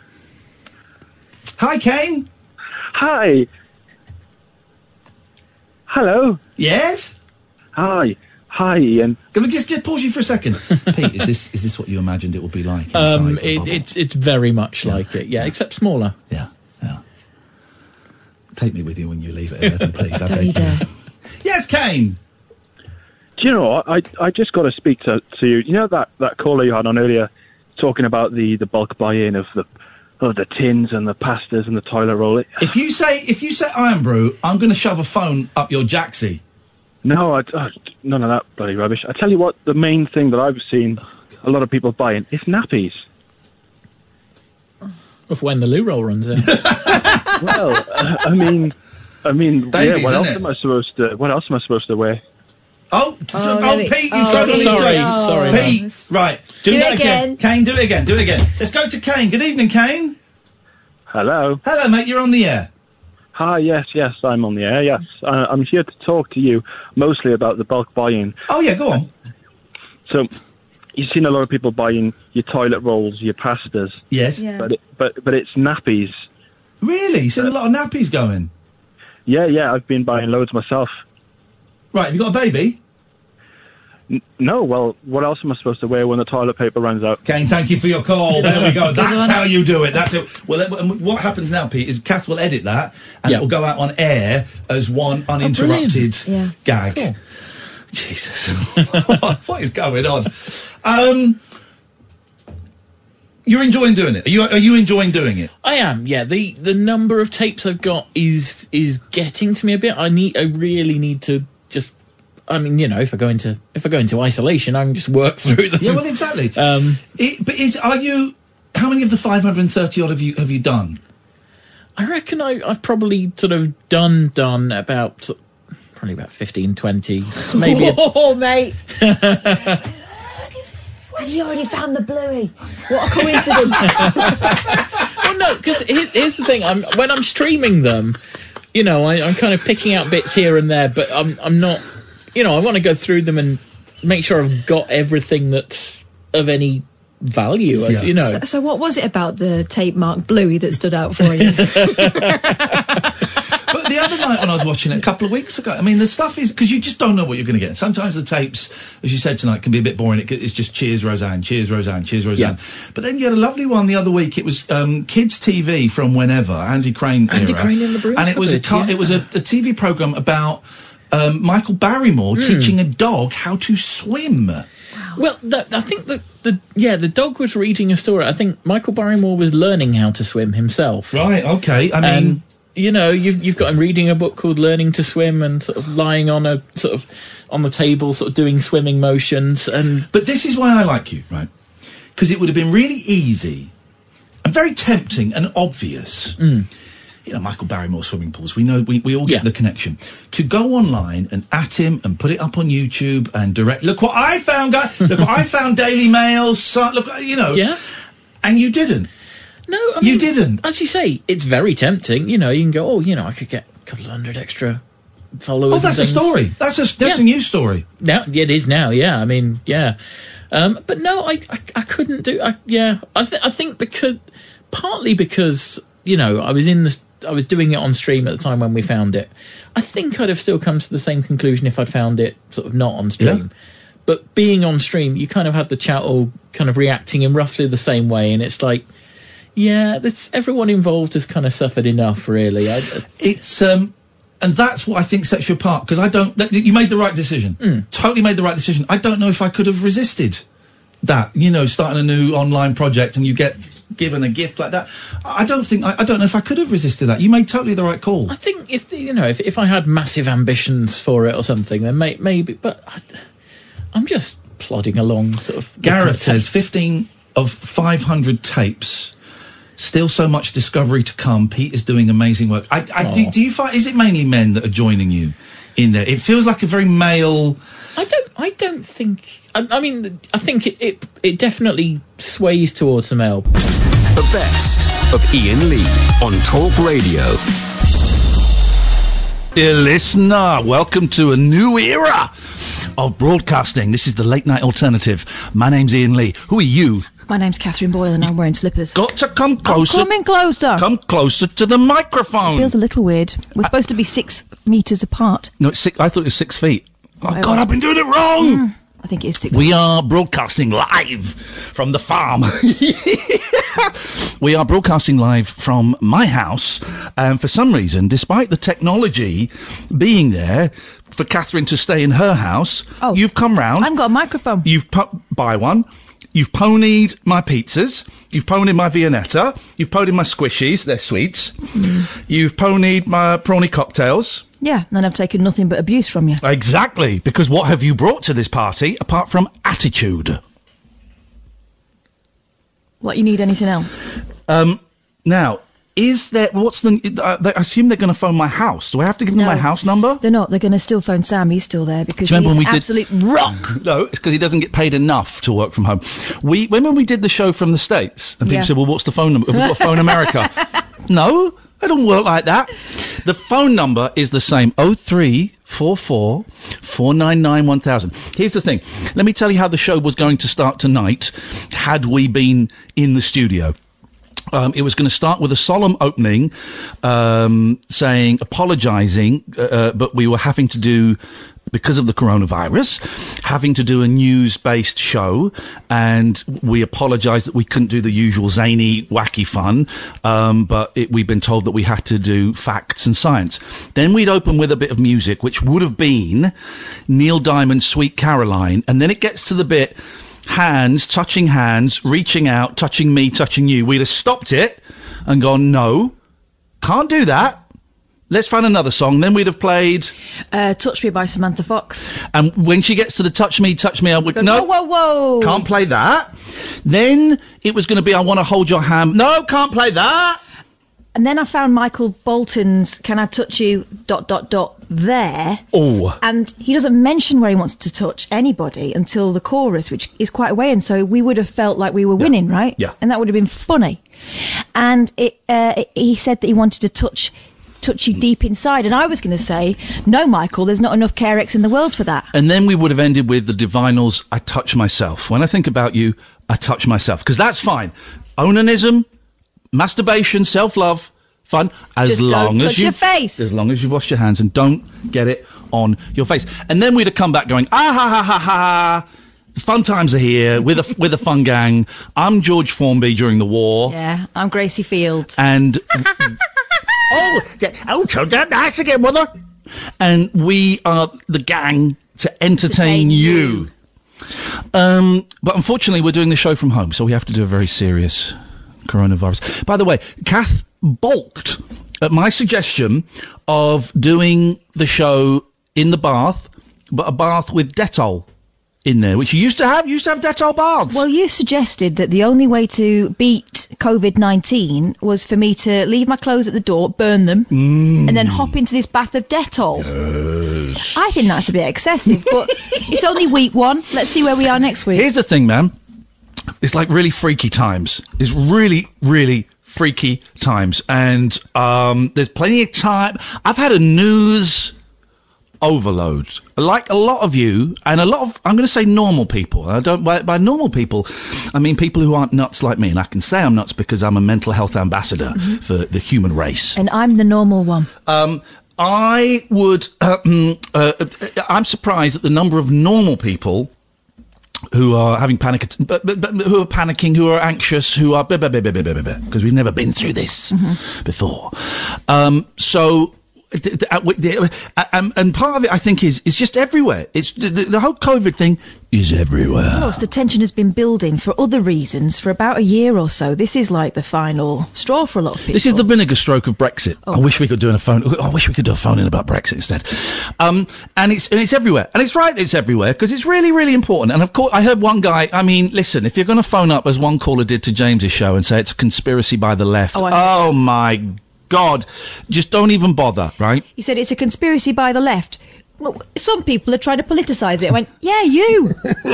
[SPEAKER 2] Hi, Kane.
[SPEAKER 10] Hi. Hello.
[SPEAKER 2] Yes.
[SPEAKER 10] Hi, Ian.
[SPEAKER 2] Can we just pause you for a second? Pete, is this what you imagined it would be like?
[SPEAKER 6] It's very much like it, except smaller.
[SPEAKER 2] Yeah. Take me with you when you leave at 11, please. I
[SPEAKER 7] Don't you dare.
[SPEAKER 2] Yes, Kane.
[SPEAKER 10] Do you know what? I just got to speak to you. You know that caller you had on earlier talking about the bulk buy-in of the tins and the pastas and the toilet roll.
[SPEAKER 2] If you say Iron Brew, I'm going to shove a phone up your jacksie.
[SPEAKER 10] No, none of that bloody rubbish. I tell you what, the main thing that I've seen a lot of people buying is nappies.
[SPEAKER 6] Of when the loo roll runs in.
[SPEAKER 10] Well, I mean,
[SPEAKER 2] Davies,
[SPEAKER 10] what else am I supposed to wear?
[SPEAKER 2] Pete, you showed on his job.
[SPEAKER 6] Sorry,
[SPEAKER 2] Pete, right. Do that again. Kane, do it again. Let's go to Kane. Good evening, Kane.
[SPEAKER 10] Hello.
[SPEAKER 2] Hello, mate, you're on the air.
[SPEAKER 10] Hi, yes, I'm on the air, yes. I'm here to talk to you mostly about the bulk buying.
[SPEAKER 2] Oh, yeah, go on.
[SPEAKER 10] So, you've seen a lot of people buying your toilet rolls, your pastas.
[SPEAKER 2] Yes.
[SPEAKER 7] Yeah.
[SPEAKER 10] But it's nappies.
[SPEAKER 2] Really? You've seen a lot of nappies going?
[SPEAKER 10] Yeah, I've been buying loads myself.
[SPEAKER 2] Right, have you got a baby?
[SPEAKER 10] No, well, what else am I supposed to wear when the toilet paper runs out?
[SPEAKER 2] Kane, thank you for your call. There we go. That's how you do it. That's it. Well, what happens now, Pete, is Kath will edit that, and it will go out on air as one uninterrupted gag. Cool. Jesus. What is going on? You're enjoying doing it. Are you enjoying doing it?
[SPEAKER 6] I am. Yeah. The number of tapes I've got is getting to me a bit. I really need to just. I mean, if I go into isolation, I can just work through them.
[SPEAKER 2] Yeah, well, exactly. How many of the 530 odd have you done?
[SPEAKER 6] I reckon I've probably sort of done about probably about 15, 20, maybe.
[SPEAKER 7] Oh, mate. Has he already found the Bluey? What a coincidence.
[SPEAKER 6] Well, no, because here's the thing. When I'm streaming them, I'm kind of picking out bits here and there, but I'm not. I want to go through them and make sure I've got everything that's of any value.
[SPEAKER 7] So what was it about the tape marked Bluey that stood out for you?
[SPEAKER 2] But the other night when I was watching it a couple of weeks ago, I mean, the stuff is... Because you just don't know what you're going to get. Sometimes the tapes, as you said tonight, can be a bit boring. It's just cheers, Roseanne, cheers, Roseanne, cheers, Roseanne. Yeah. But then you had a lovely one the other week. It was Kids TV from whenever, Andy Crane era.
[SPEAKER 6] Andy Crane in the Broom.
[SPEAKER 2] And it was a TV programme about Michael Barrymore teaching a dog how to swim. Wow.
[SPEAKER 6] Well, I think the dog was reading a story. I think Michael Barrymore was learning how to swim himself.
[SPEAKER 2] Right, okay. I mean...
[SPEAKER 6] You know, you've got him reading a book called Learning to Swim and sort of lying on a sort of on the table, sort of doing swimming motions.
[SPEAKER 2] But this is why I like you, right? Because it would have been really easy and very tempting and obvious. You know, Michael Barrymore swimming pools. We know, we all get the connection. To go online and at him and put it up on YouTube and direct. Look what I found, guys. Look what I found. Daily Mail. Look, you know.
[SPEAKER 6] Yeah.
[SPEAKER 2] And you didn't.
[SPEAKER 6] No, I
[SPEAKER 2] you
[SPEAKER 6] mean,
[SPEAKER 2] didn't.
[SPEAKER 6] As you say, it's very tempting. You know, you can go, oh, you know, I could get a couple of hundred extra followers.
[SPEAKER 2] Oh, that's a story. That's a news story.
[SPEAKER 6] Now it is now. Yeah, I mean, yeah. But no, I couldn't do. I think partly because you know I was doing it on stream at the time when we found it. I think I'd have still come to the same conclusion if I'd found it sort of not on stream. Yeah. But being on stream, you kind of had the chat all kind of reacting in roughly the same way, and it's like, yeah, everyone involved has kind of suffered enough, really.
[SPEAKER 2] It's and that's what I think sets you apart, because you made the right decision. Totally made the right decision. I don't know if I could have resisted that, you know, starting a new online project and you get given a gift like that. I don't know if I could have resisted that. You made totally the right call.
[SPEAKER 6] I think if I had massive ambitions for it or something, then maybe, but I'm just plodding along, sort of.
[SPEAKER 2] Gareth says 15 of 500 tapes. Still so much discovery to come. Pete is doing amazing work. Do you find, is it mainly men that are joining you in there? It feels like a very male.
[SPEAKER 6] I don't think. I mean, I think it definitely sways towards the male.
[SPEAKER 1] The best of Ian Lee on Talk Radio.
[SPEAKER 2] Dear listener, welcome to a new era of broadcasting. This is the Late Night Alternative. My name's Ian Lee. Who are you?
[SPEAKER 11] My name's Catherine Boyle and I'm wearing slippers.
[SPEAKER 2] Got to come closer.
[SPEAKER 11] I'm coming closer.
[SPEAKER 2] Come closer to the microphone.
[SPEAKER 11] It feels a little weird. We're supposed to be 6 metres apart.
[SPEAKER 2] No, it's I thought it was 6 feet. Oh, God, I've been doing it wrong.
[SPEAKER 11] I think it is 6
[SPEAKER 2] We are broadcasting live from the farm. We are broadcasting live from my house. And for some reason, despite the technology being there for Catherine to stay in her house, you've come round.
[SPEAKER 11] I haven't got a microphone.
[SPEAKER 2] You've buy one. You've ponied my pizzas. You've ponied my Viennetta. You've ponied my squishies. They're sweets. You've ponied my prawny cocktails.
[SPEAKER 11] Yeah, and then I've taken nothing but abuse from you.
[SPEAKER 2] Exactly, because what have you brought to this party apart from attitude?
[SPEAKER 11] What, you need anything else?
[SPEAKER 2] Now, is there... I assume they're going to phone my house. Do I have to give them my house number?
[SPEAKER 11] They're not. They're going to still phone Sam. He's still there because he's an absolute rock.
[SPEAKER 2] No, it's because he doesn't get paid enough to work from home. When we did the show from the States, and people said, well, what's the phone number? Have we got Phone America? No, it don't work like that. The phone number is the same, 0344 499 1000. Here's the thing. Let me tell you how the show was going to start tonight had we been in the studio. It was going to start with a solemn opening, apologising, but we were having to do, because of the coronavirus, having to do a news-based show, and we apologised that we couldn't do the usual zany, wacky fun, but we've been told that we had to do facts and science. Then we'd open with a bit of music, which would have been Neil Diamond's Sweet Caroline, and then it gets to the bit... touching hands, reaching out, touching me, touching you. We'd have stopped it and gone, no, can't do that. Let's find another song. Then we'd have played...
[SPEAKER 11] Touch Me by Samantha Fox.
[SPEAKER 2] And when she gets to the touch me, I would... No,
[SPEAKER 11] whoa.
[SPEAKER 2] Can't play that. Then it was going to be I Want to Hold Your Hand. No, can't play that.
[SPEAKER 11] And then I found Michael Bolton's Can I Touch You... there.
[SPEAKER 2] Oh.
[SPEAKER 11] And he doesn't mention where he wants to touch anybody until the chorus, which is quite a way in. So we would have felt like we were winning, right?
[SPEAKER 2] Yeah.
[SPEAKER 11] And that would have been funny. And he said that he wanted to touch you deep inside. And I was going to say, no, Michael, there's not enough Carex in the world for that.
[SPEAKER 2] And then we would have ended with the Divinals, I Touch Myself. When I think about you, I touch myself. Because that's fine. Onanism, masturbation, self-love, fun, as long as
[SPEAKER 11] your face.
[SPEAKER 2] As long as you've washed your hands and don't get it on your face. And then we'd have come back going, ha ha ha ha. Fun times are here with a fun gang. I'm George Formby during the war.
[SPEAKER 11] Yeah, I'm Gracie Fields.
[SPEAKER 2] And turn that nice again, mother. And we are the gang to entertain you. But unfortunately, we're doing the show from home, so we have to do a very serious coronavirus. By the way, Kath balked my suggestion of doing the show in the bath, but a bath with Dettol in there, which you used to have. You used to have Dettol baths.
[SPEAKER 11] Well, you suggested that the only way to beat COVID-19 was for me to leave my clothes at the door, burn them, and then hop into this bath of Dettol.
[SPEAKER 2] Yes.
[SPEAKER 11] I think that's a bit excessive, but it's only week 1. Let's see where we are next week.
[SPEAKER 2] Here's the thing, man. It's like really freaky times. It's really, really freaky times. And there's plenty of time. I've had a news overload. Like a lot of you, and a lot of, I'm going to say normal people. I don't, by normal people, I mean people who aren't nuts like me. And I can say I'm nuts because I'm a mental health ambassador for the human race.
[SPEAKER 11] And I'm the normal one.
[SPEAKER 2] I would, I'm surprised at the number of normal people who are having panic, but who are panicking, who are anxious, who are because we've never been through this before. So. And part of it, I think, is just everywhere. It's the whole COVID thing is everywhere.
[SPEAKER 11] Of course, the tension has been building for other reasons for about a year or so. This is like the final straw for a lot of people.
[SPEAKER 2] This is the vinegar stroke of Brexit. I wish we could do a phone. I wish we could do a phone in about Brexit instead. And it's everywhere, and it's right. It's everywhere because it's really, really important. And of course, I heard one guy. I mean, listen, if you're going to phone up as one caller did to James's show and say it's a conspiracy by the left, oh my God, just don't even bother, right?
[SPEAKER 11] He said it's a conspiracy by the left. Well, some people are trying to politicise it. I went, yeah, you.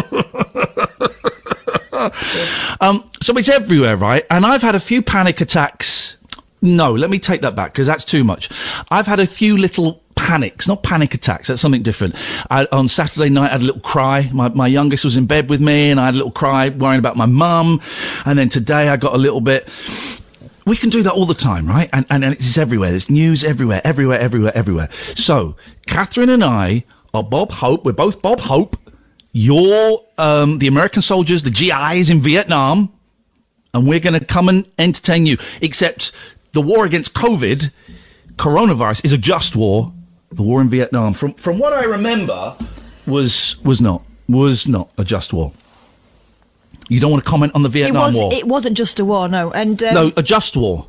[SPEAKER 2] So it's everywhere, right? And I've had a few panic attacks. No, let me take that back because that's too much. I've had a few little panics, not panic attacks. That's something different. On Saturday night, I had a little cry. My youngest was in bed with me, and I had a little cry worrying about my mum. And then today, I got a little bit. We can do that all the time, right? And it's everywhere. There's news everywhere. So, Catherine and I are Bob Hope. We're both Bob Hope. You're the American soldiers, the GIs in Vietnam. And we're going to come and entertain you. Except the war against COVID, coronavirus, is a just war. The war in Vietnam, from what I remember, was not a just war. You don't want to comment on the Vietnam War?
[SPEAKER 11] It wasn't just a war, no. And
[SPEAKER 2] no, a just war.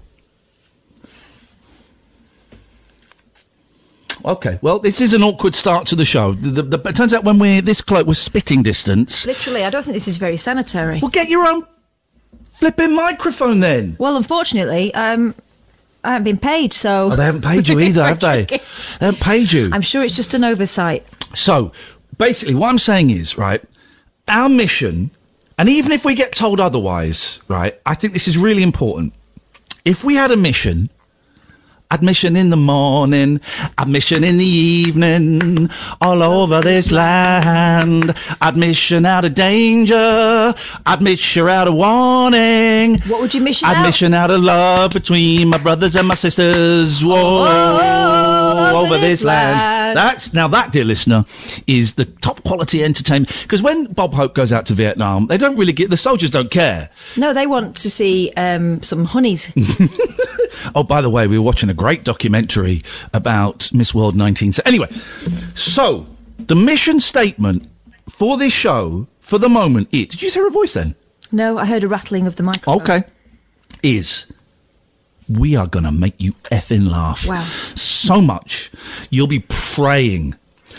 [SPEAKER 2] Okay, well, this is an awkward start to the show. It turns out when we're this close, we're spitting distance.
[SPEAKER 11] Literally, I don't think this is very sanitary.
[SPEAKER 2] Well, get your own flipping microphone then.
[SPEAKER 11] Well, unfortunately, I haven't been paid, so...
[SPEAKER 2] Oh, they haven't paid you either, have they? They haven't paid you.
[SPEAKER 11] I'm sure it's just an oversight.
[SPEAKER 2] So, basically, what I'm saying is, right, our mission... And even if we get told otherwise, right, I think this is really important. If we had a mission, admission in the morning, admission in the evening, all over this land, admission out of danger, admission out of warning.
[SPEAKER 11] What would you mission
[SPEAKER 2] admission out of love between my brothers and my sisters. Whoa, over this land. That, dear listener, is the top quality entertainment. Because when Bob Hope goes out to Vietnam, they don't really the soldiers don't care.
[SPEAKER 11] No, they want to see some honeys.
[SPEAKER 2] Oh, by the way, we were watching a great documentary about Miss World 1970. Anyway, so the mission statement for this show, for the moment, did you hear a voice then?
[SPEAKER 11] No, I heard a rattling of the microphone.
[SPEAKER 2] Okay. Is we are going to make you effing laugh.
[SPEAKER 11] Wow.
[SPEAKER 2] So much. You'll be praying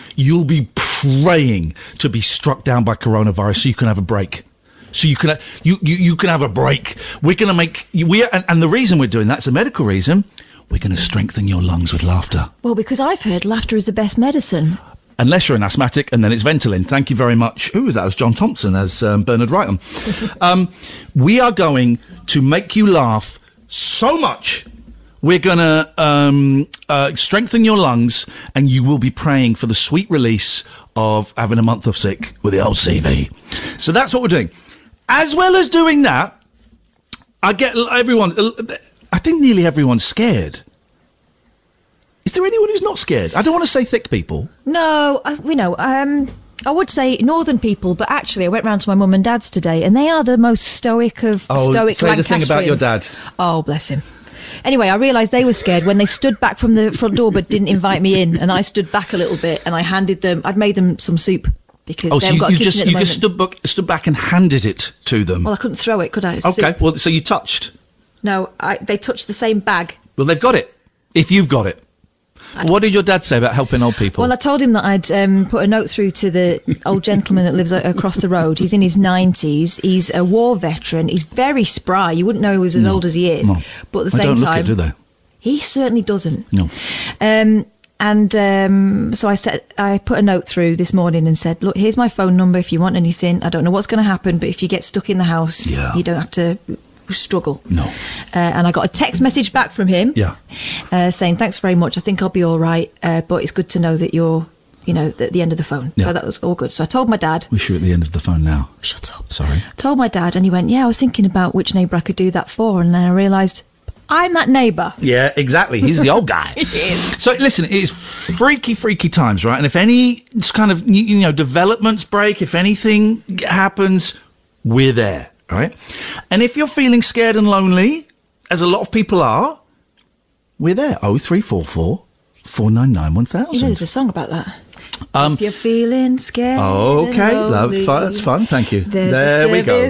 [SPEAKER 2] to be struck down by coronavirus so you can have a break. So you can you can have a break. We're going to make and the reason we're doing that's a medical reason. We're going to strengthen your lungs with laughter.
[SPEAKER 11] Well, because I've heard laughter is the best medicine.
[SPEAKER 2] Unless you're an asthmatic, and then it's Ventolin. Thank you very much. Who was that? It was John Thompson as Bernard Wrighton. We are going to make you laugh so much. We're going to strengthen your lungs, and you will be praying for the sweet release of having a month off sick with the old CV. So that's what we're doing. As well as doing that, I get everyone... I think nearly everyone's scared. Is there anyone who's not scared? I don't want to say thick people.
[SPEAKER 11] No, I would say northern people, but actually I went round to my mum and dad's today, and they are the most stoic of stoic
[SPEAKER 2] say
[SPEAKER 11] Lancastrians.
[SPEAKER 2] The thing about your dad.
[SPEAKER 11] Oh, bless him. Anyway, I realised they were scared when they stood back from the front door but didn't invite me in, and I stood back a little bit, and I'd made them some soup. Because
[SPEAKER 2] so you just stood back and handed it to them?
[SPEAKER 11] Well, I couldn't throw it, could I?
[SPEAKER 2] Okay, well, so you touched?
[SPEAKER 11] No, they touched the same bag.
[SPEAKER 2] Well, they've got it. if you've got it. What did your dad say about helping old people?
[SPEAKER 11] Well, I told him that I'd put a note through to the old gentleman that lives across the road. He's in his 90s. He's a war veteran. He's very spry. You wouldn't know he was as old as he is.
[SPEAKER 2] No.
[SPEAKER 11] But at the
[SPEAKER 2] They
[SPEAKER 11] same
[SPEAKER 2] don't look
[SPEAKER 11] time,
[SPEAKER 2] it, do they?
[SPEAKER 11] he certainly doesn't.
[SPEAKER 2] No.
[SPEAKER 11] So I put a note through this morning and said, look, here's my phone number if you want anything. I don't know what's going to happen, but if you get stuck in the house, you don't have to struggle.
[SPEAKER 2] No.
[SPEAKER 11] And I got a text message back from him.
[SPEAKER 2] Yeah.
[SPEAKER 11] Saying, thanks very much. I think I'll be all right. But it's good to know that you're, at the end of the phone.
[SPEAKER 2] Yeah.
[SPEAKER 11] So that was all good. So I told my dad.
[SPEAKER 2] Wish you were at the end of the phone now.
[SPEAKER 11] Shut up.
[SPEAKER 2] Sorry.
[SPEAKER 11] I told my dad and he went, yeah, I was thinking about which neighbour I could do that for. And then I realised I'm that neighbour.
[SPEAKER 2] Yeah, exactly. He's the old guy.
[SPEAKER 11] He is.
[SPEAKER 2] So listen, it's freaky times, right? And if any kind of developments break, if anything happens, we're there, right? And if you're feeling scared and lonely, as a lot of people are, we're there. 0344 499 1000.
[SPEAKER 11] There's a song about that.
[SPEAKER 2] If
[SPEAKER 11] you're feeling scared.
[SPEAKER 2] Okay, love, that's fun. Thank you. There we go.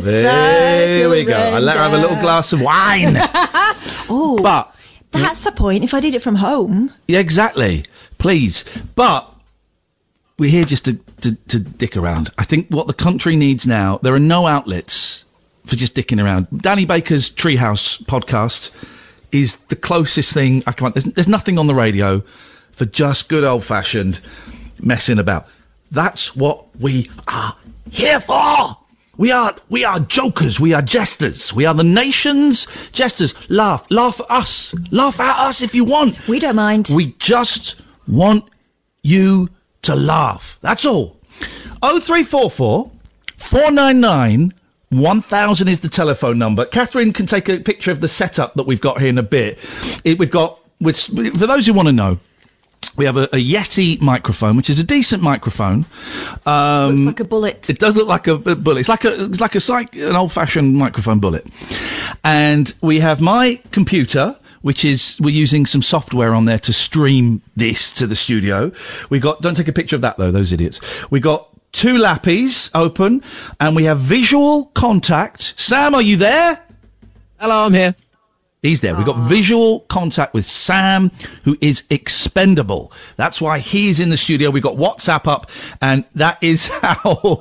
[SPEAKER 2] I let her have a little glass of wine.
[SPEAKER 11] Oh,
[SPEAKER 2] but
[SPEAKER 11] that's the point. If I did it from home.
[SPEAKER 2] Yeah, exactly. Please, but we're here just to dick around. I think what the country needs now, there are no outlets for just dicking around. Danny Baker's Treehouse podcast is the closest thing I can. There's nothing on the radio for just good old-fashioned messing about. That's what we are here for. We are jokers. We are jesters. We are the nation's jesters. Laugh at us. Laugh at us if you want.
[SPEAKER 11] We don't mind.
[SPEAKER 2] We just want you to laugh. That's all. 0344 499 1000 is the telephone number. Catherine can take a picture of the setup that we've got here in a bit. For those who want to know, we have a Yeti microphone, which is a decent microphone.
[SPEAKER 11] Looks like a bullet.
[SPEAKER 2] It does look like a bullet. It's like an old-fashioned microphone bullet. And we have my computer, which is we're using some software on there to stream this to the studio. Don't take a picture of that though, those idiots. We got 2 lappies open, and we have visual contact. Sam, are you there?
[SPEAKER 12] Hello, I'm here.
[SPEAKER 2] He's there. We've got visual contact with Sam, who is expendable. That's why he's in the studio. We've got WhatsApp up, and that is how...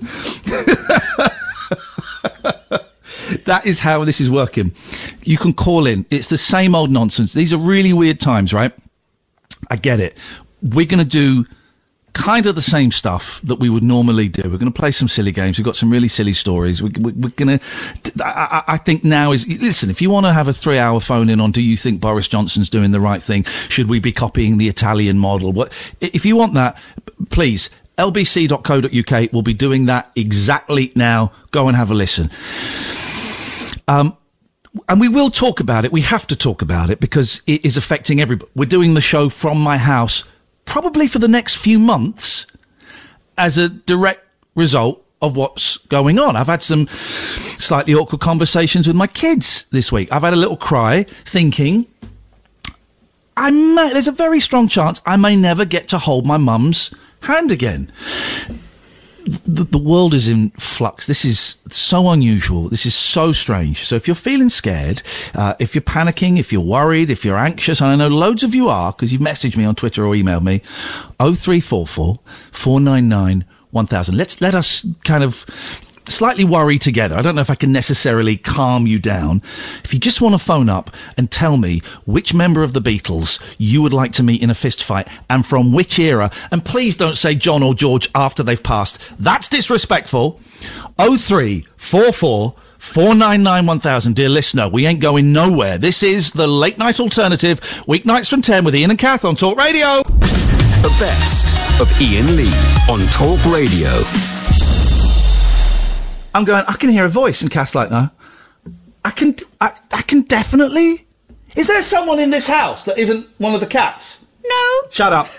[SPEAKER 2] that is how this is working. You can call in. It's the same old nonsense. These are really weird times, right? I get it. We're going to do kind of the same stuff that we would normally do. We're going to play some silly games. We've got some really silly stories. We're going to... I think now is... Listen, if you want to have a 3-hour phone-in on do you think Boris Johnson's doing the right thing? Should we be copying the Italian model? If you want that, please... lbc.co.uk will be doing that exactly now. Go and have a listen. And we will talk about it. We have to talk about it because it is affecting everybody. We're doing the show from my house probably for the next few months as a direct result of what's going on. I've had some slightly awkward conversations with my kids this week. I've had a little cry thinking there's a very strong chance I may never get to hold my mum's hand again. The world is in flux. This is so unusual. This is so strange. So if you're feeling scared, if you're panicking, if you're worried, if you're anxious, and I know loads of you are because you've messaged me on Twitter or emailed me, 0344 499 1000. Let us kind of slightly worry together. I don't know if I can necessarily calm you down. If you just want to phone up and tell me which member of the Beatles you would like to meet in a fist fight and from which era, and please don't say John or George after they've passed. That's disrespectful. 0344 499 1000. Dear listener, we ain't going nowhere. This is the Late Night Alternative, weeknights from 10 with Ian and Kath on Talk Radio.
[SPEAKER 1] The best of Ian Lee on Talk Radio.
[SPEAKER 2] I'm going, I can hear a voice, and Kath's like, no. I can definitely... Is there someone in this house that isn't one of the cats?
[SPEAKER 11] No.
[SPEAKER 2] Shut up.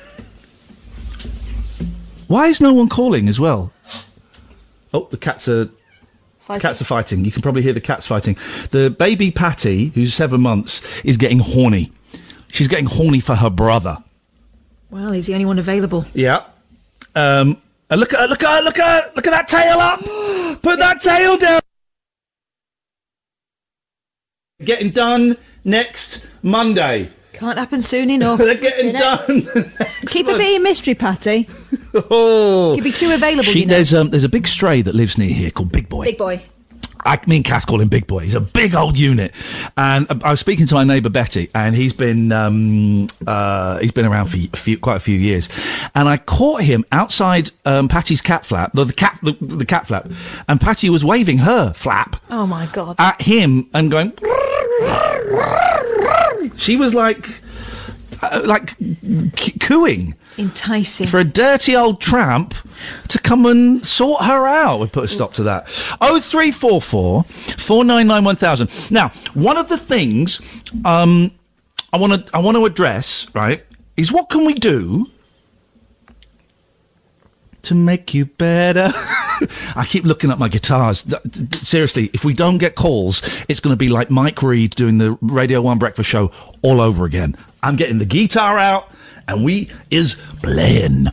[SPEAKER 2] Why is no one calling as well? Oh, the cats are... Fighting. Cats are fighting. You can probably hear the cats fighting. The baby Patty, who's 7 months, is getting horny. She's getting horny for her brother.
[SPEAKER 11] Well, he's the only one available.
[SPEAKER 2] Yeah. Look at that tail up! Put that tail down! Getting done next Monday.
[SPEAKER 11] Can't happen soon enough.
[SPEAKER 2] They're getting done.
[SPEAKER 11] Keep a bit of mystery, Patty.
[SPEAKER 2] Oh.
[SPEAKER 11] You'd be too available, you know.
[SPEAKER 2] There's a big stray that lives near here called Big Boy.
[SPEAKER 11] Big Boy.
[SPEAKER 2] Me and Kath call him Big Boy. He's a big old unit, and I was speaking to my neighbour Betty, and he's been around for quite a few years, and I caught him outside Patty's cat flap, the cat flap, and Patty was waving her flap.
[SPEAKER 11] Oh my God!
[SPEAKER 2] At him and going. She was like cooing.
[SPEAKER 11] Enticing.
[SPEAKER 2] For a dirty old tramp to come and sort her out. We put a stop to that. 0344 499 1000. Now, one of the things I want to address, right, is what can we do to make you better? I keep looking at my guitars. Seriously, if we don't get calls, it's going to be like Mike Reed doing the Radio 1 Breakfast Show all over again. I'm getting the guitar out, and we is playing.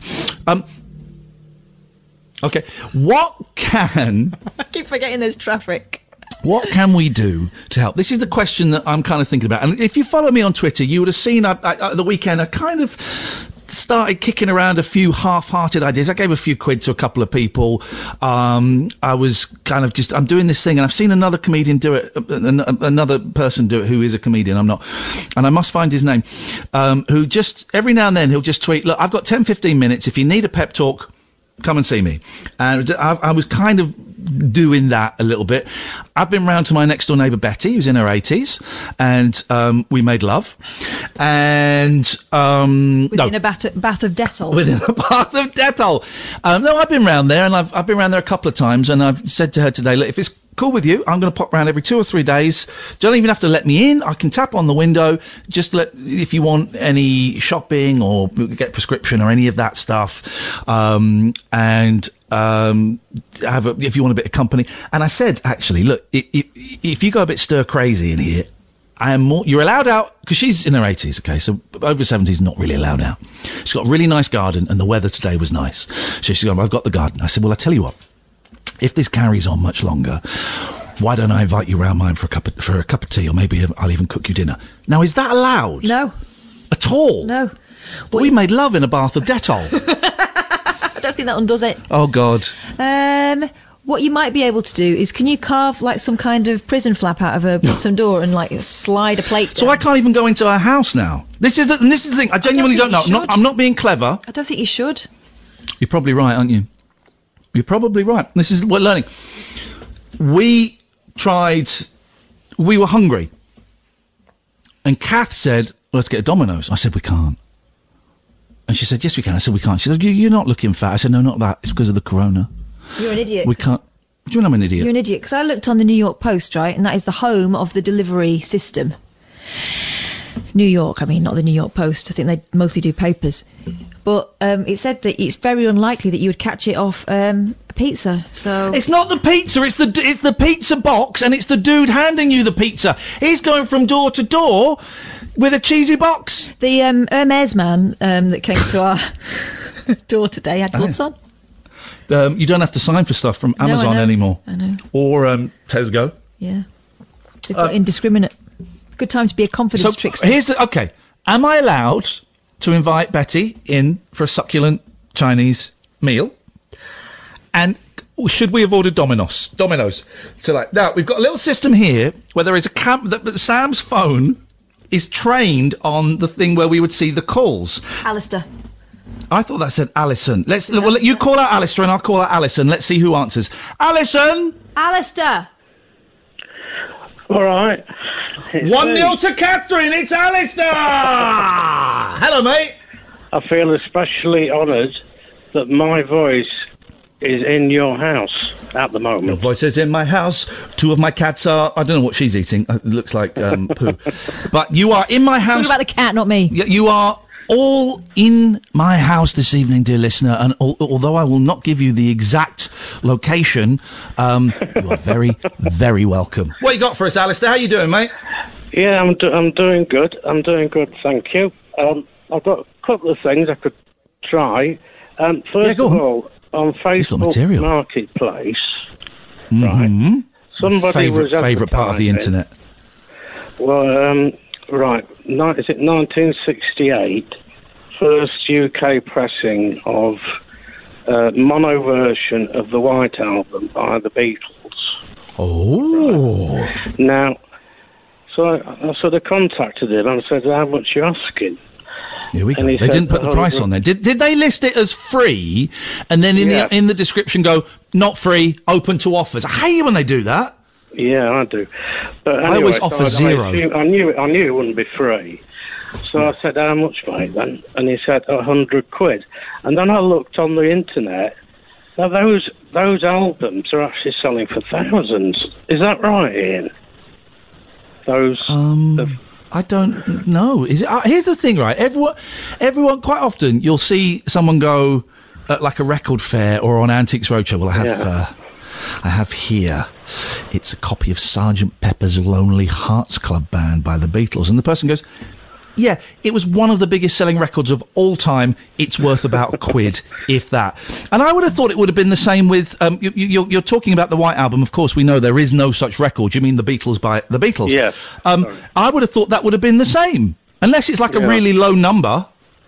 [SPEAKER 2] Okay, what can...
[SPEAKER 11] I keep forgetting there's traffic.
[SPEAKER 2] What can we do to help? This is the question that I'm kind of thinking about. And if you follow me on Twitter, you would have seen at the weekend I kind of started kicking around a few half-hearted ideas. I gave a few quid to a couple of people. I was kind of I'm doing this thing, and I've seen another comedian do it, another person do it who is a comedian, I'm not, and I must find his name, who just, every now and then, he'll just tweet, look, I've got 10-15 minutes, if you need a pep talk, come and see me. And I was kind of doing that a little bit. I've been round to my next door neighbour Betty, who's in her 80s, and we made love. And
[SPEAKER 11] within a bath of Dettol.
[SPEAKER 2] Within a bath of Dettol. No, I've been round there, and I've been round there a couple of times, and I've said to her today, look, if it's cool with you, I'm going to pop round every 2 or 3 days. Don't even have to let me in. I can tap on the window. Just if you want any shopping or get prescription or any of that stuff, if you want a bit of company. And I said, actually, look, if you go a bit stir crazy in here, you're allowed out, because she's in her 80s, okay, so over 70s not really allowed out. She's got a really nice garden, and the weather today was nice. So she's going, I've got the garden. I said, well, I tell you what, if this carries on much longer, why don't I invite you round mine for a cup of tea, or maybe I'll even cook you dinner. Now, is that allowed?
[SPEAKER 11] No.
[SPEAKER 2] At all?
[SPEAKER 11] No.
[SPEAKER 2] Well, we made love in a bath of Dettol.
[SPEAKER 11] I don't think that undoes it.
[SPEAKER 2] Oh, God.
[SPEAKER 11] What you might be able to do is, can you carve like some kind of prison flap out of a bottom door and like slide a plate down?
[SPEAKER 2] So I can't even go into her house now. This is the thing. I genuinely don't know. I'm not being clever.
[SPEAKER 11] I don't think you should.
[SPEAKER 2] You're probably right, aren't you? You're probably right. This is what we're learning. We were hungry. And Kath said, well, let's get a Domino's. I said, we can't. And she said, yes, we can. I said, we can't. She said, you're not looking fat. I said, no, not that. It's because of the corona.
[SPEAKER 11] You're an idiot.
[SPEAKER 2] We can't. Do you know I'm an idiot?
[SPEAKER 11] You're an idiot, because I looked on the New York Post, right, and that is the home of the delivery system. New York, I mean, not the New York Post. I think they mostly do papers. But it said that it's very unlikely that you would catch it off a pizza. So
[SPEAKER 2] it's not the pizza. It's the pizza box, and it's the dude handing you the pizza. He's going from door to door with a cheesy box.
[SPEAKER 11] The Hermes man that came to our door today had gloves on.
[SPEAKER 2] You don't have to sign for stuff from Amazon anymore.
[SPEAKER 11] I know.
[SPEAKER 2] Or Tesco.
[SPEAKER 11] Yeah. They've got indiscriminate. Good time to be a confidence trickster.
[SPEAKER 2] Okay. Am I allowed to invite Betty in for a succulent Chinese meal? And should we have ordered Domino's? Now, we've got a little system here where there is that Sam's phone is trained on the thing where we would see the calls.
[SPEAKER 11] Alistair.
[SPEAKER 2] I thought that said Alison. Well, you call out Alistair and I'll call out Alison. Let's see who answers. Alison!
[SPEAKER 11] Alistair!
[SPEAKER 9] All right.
[SPEAKER 2] 1-0 to Catherine. It's Alistair! Hello, mate.
[SPEAKER 9] I feel especially honoured that my voice is in your house at the moment.
[SPEAKER 2] Your voice is in my house. 2 of my cats are... I don't know what she's eating. It looks like poo. But you are in my house...
[SPEAKER 11] Talking about the cat, not me.
[SPEAKER 2] You are all in my house this evening, dear listener, and although I will not give you the exact location, you are very, very welcome. What you got for us, Alistair? How you doing, mate?
[SPEAKER 9] Yeah, I'm doing good. I'm doing good, thank you. I've got a couple of things I could try. First of all, on Facebook Marketplace, right, somebody was
[SPEAKER 2] favourite part of the internet.
[SPEAKER 9] Well, right, is it 1968, first UK pressing of mono version of the White Album by the Beatles.
[SPEAKER 2] Oh.
[SPEAKER 9] Now, so I sort of contacted him and I said, how much are you asking?
[SPEAKER 2] Here we go. They didn't put the price on there. Did they list it as free and then in the description go, not free, open to offers? I hate it when they do that.
[SPEAKER 9] Yeah, I do. But anyway,
[SPEAKER 2] I always offer zero.
[SPEAKER 9] I knew it wouldn't be free. So I said, how much, mate, then? And he said, 100 quid. And then I looked on the internet. Now, those albums are actually selling for thousands. Is that right, Ian?
[SPEAKER 2] I don't know. Is it? Here's the thing, right? Everyone. Quite often, you'll see someone go at like a record fair or on Antiques Roadshow. Well, I have here. It's a copy of Sgt. Pepper's Lonely Hearts Club Band by the Beatles, and the person goes, "Yeah, it was one of the biggest selling records of all time. It's worth about £1, if that." And I would have thought it would have been the same with. You're talking about the White Album. Of course, we know there is no such record. You mean the Beatles by the Beatles?
[SPEAKER 9] Yes.
[SPEAKER 2] I would have thought that would have been the same, unless it's like a really low number.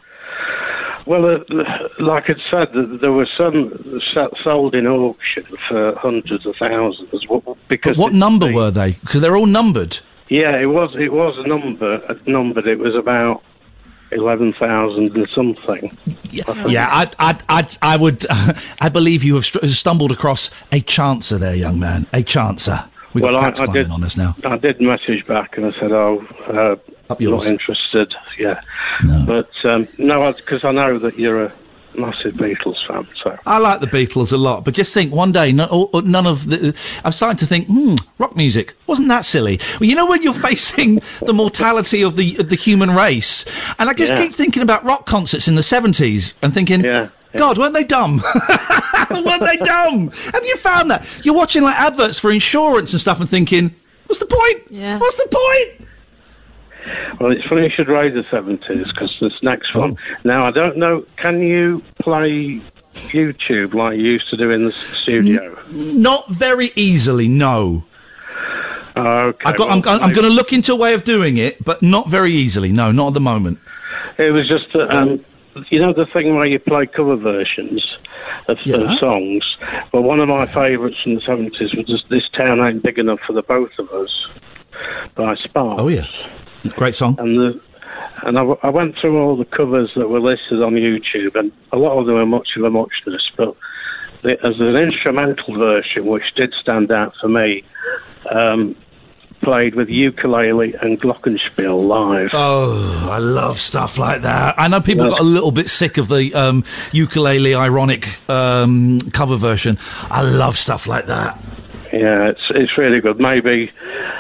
[SPEAKER 9] Well, like I said, there were some sold in auction for hundreds of thousands. Because
[SPEAKER 2] what number were they? Because they're all numbered.
[SPEAKER 9] Yeah, it was numbered. It was about 11,000 and something.
[SPEAKER 2] Yeah, I would. I believe you have stumbled across a chancer there, young man. A chancer. We've got cats climbing on us now.
[SPEAKER 9] I did message back and I said, not interested. Yeah,
[SPEAKER 2] no.
[SPEAKER 9] But no, because I know that you're a massive Beatles fan. So
[SPEAKER 2] I like the Beatles a lot, but just think, one day none of the. I'm starting to think, rock music wasn't that silly. Well, you know when you're facing the mortality of the human race, and I just keep thinking about rock concerts in the 70s and thinking, God, weren't they dumb? Weren't they dumb? Have you found that? You're watching like adverts for insurance and stuff and thinking, what's the point?
[SPEAKER 7] Yeah.
[SPEAKER 2] What's the point?
[SPEAKER 9] Well, it's funny you should raise the 70s, because this next one. Now, I don't know, can you play YouTube like you used to do in the studio?
[SPEAKER 2] Not very easily, no.
[SPEAKER 9] Okay.
[SPEAKER 2] I'm going to look into a way of doing it, but not very easily, no, not at the moment.
[SPEAKER 9] It was just that, you know the thing where you play cover versions of songs? Well, one of my favourites from the 70s was just This Town Ain't Big Enough for the Both of Us by Sparks.
[SPEAKER 2] Oh, yeah. Great song.
[SPEAKER 9] And I went through all the covers that were listed on YouTube, and a lot of them are much of a muchness, but as an instrumental version, which did stand out for me, played with ukulele and glockenspiel live.
[SPEAKER 2] Oh, I love stuff like that. I know people got a little bit sick of the ukulele ironic cover version. I love stuff like that.
[SPEAKER 9] Yeah, it's really good. Maybe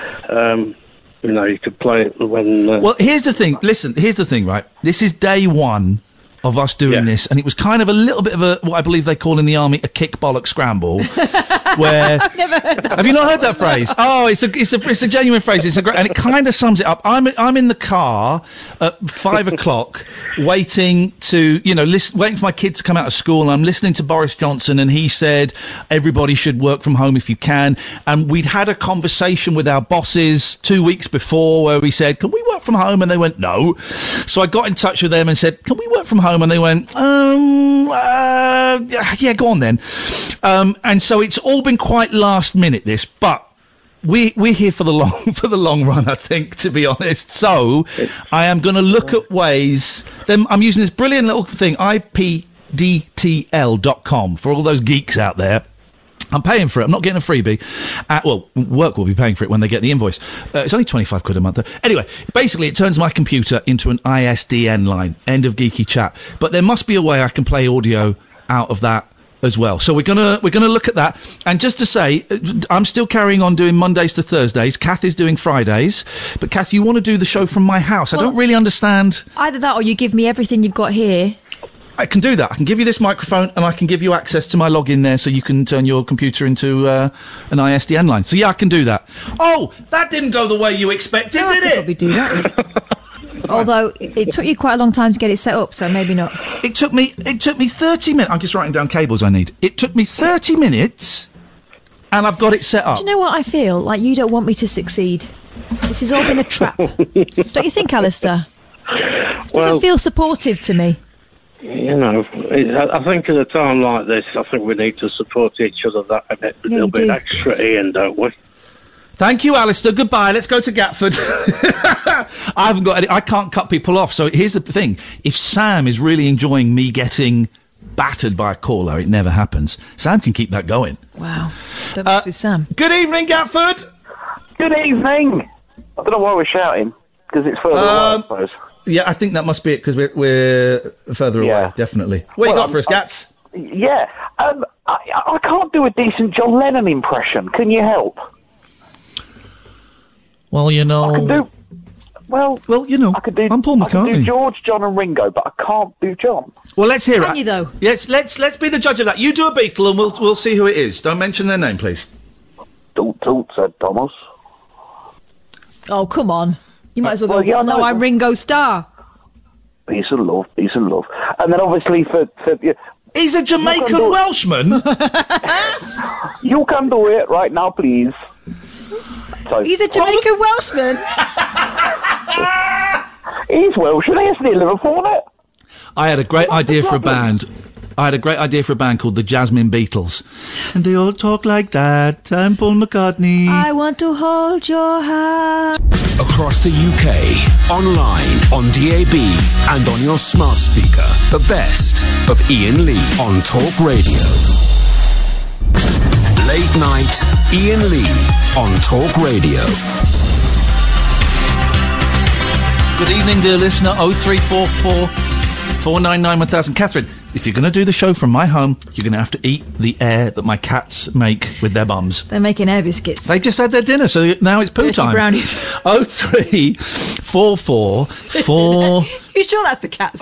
[SPEAKER 9] you could play it when...
[SPEAKER 2] Well, here's the thing. Listen, here's the thing, right? This is day one of us doing this, and it was kind of a little bit of what I believe they call in the army a kick bollock scramble, where
[SPEAKER 7] I've never heard that.
[SPEAKER 2] Have you not heard that phrase? Oh, it's a genuine phrase. It's a great, and it kind of sums it up. I'm in the car at 5 o'clock, waiting to waiting for my kids to come out of school, and I'm listening to Boris Johnson, and he said everybody should work from home if you can, and we'd had a conversation with our bosses 2 weeks before where we said, can we work from home? And they went no. So I got in touch with them and said, can we work from home? And they went, yeah, go on then. And so it's all been quite last minute, this, but we're here for the long run, I think, to be honest. So I am going to look at ways. Then I'm using this brilliant little thing, ipdtl.com, for all those geeks out there. I'm paying for it. I'm not getting a freebie. Work will be paying for it when they get the invoice. It's only 25 quid a month. Anyway, basically, it turns my computer into an ISDN line. End of geeky chat. But there must be a way I can play audio out of that as well. So we're gonna look at that. And just to say, I'm still carrying on doing Mondays to Thursdays. Kath is doing Fridays. But Kath, you want to do the show from my house? I don't really understand.
[SPEAKER 11] Either that, or you give me everything you've got here.
[SPEAKER 2] I can do that. I can give you this microphone, and I can give you access to my login there, so you can turn your computer into an ISDN line. So yeah, I can do that. Oh, that didn't go the way you expected, did it?
[SPEAKER 11] Probably do that. Although it took you quite a long time to get it set up, so maybe not. It took me
[SPEAKER 2] 30 minutes. I'm just writing down cables I need. It took me 30 minutes, and I've got it set up.
[SPEAKER 11] Do you know what I feel? Like you don't want me to succeed. This has all been a trap. Don't you think, Alistair? This doesn't feel supportive to me.
[SPEAKER 9] You know, I think at a time like this, I think we need to support each other that a little bit extra, Ian, don't we?
[SPEAKER 2] Thank you, Alistair. Goodbye. Let's go to Gatford. I haven't got any, I can't cut people off. So here's the thing. If Sam is really enjoying me getting battered by a caller, it never happens. Sam can keep that going.
[SPEAKER 11] Wow. Don't mess with Sam.
[SPEAKER 2] Good evening, Gatford.
[SPEAKER 13] Good evening. I don't know why we're shouting, because it's further away, I suppose.
[SPEAKER 2] Yeah, I think that must be it, because we're further away, definitely. What you got for us, Gats?
[SPEAKER 13] I can't do a decent John Lennon impression. Can you help?
[SPEAKER 2] Well, you know...
[SPEAKER 13] I can do... Well,
[SPEAKER 2] you know, I'm Paul McCartney.
[SPEAKER 13] I can do George, John and Ringo, but I can't do John.
[SPEAKER 2] Well, let's hear it.
[SPEAKER 11] Can you, though?
[SPEAKER 2] Yes, let's be the judge of that. You do a Beatle and we'll see who it is. Don't mention their name, please.
[SPEAKER 13] Toot toot, said Thomas.
[SPEAKER 11] Oh, come on. You might as well go, no, I'm Ringo Starr.
[SPEAKER 13] Peace and love, peace and love. And then obviously for
[SPEAKER 2] he's a Jamaican Welshman.
[SPEAKER 13] You can do it right now, please. So,
[SPEAKER 11] he's a Jamaican Welshman.
[SPEAKER 13] He's Welsh, isn't he? Liverpool, isn't it?
[SPEAKER 2] I had a great idea for a band. Called the Jasmine Beatles. And they all talk like that. I'm Paul McCartney.
[SPEAKER 11] I want to hold your hand.
[SPEAKER 1] Across the UK, online, on DAB, and on your smart speaker. The best of Ian Lee on Talk Radio. Late night, Ian Lee on Talk Radio.
[SPEAKER 2] Good evening, dear listener. 0344 499 1000. Catherine, if you're going to do the show from my home, you're going to have to eat the air that my cats make with their bums.
[SPEAKER 11] They're making air biscuits.
[SPEAKER 2] They've just had their dinner, so now it's poo time.
[SPEAKER 11] Brownies.
[SPEAKER 2] 0344
[SPEAKER 11] You sure that's the cats?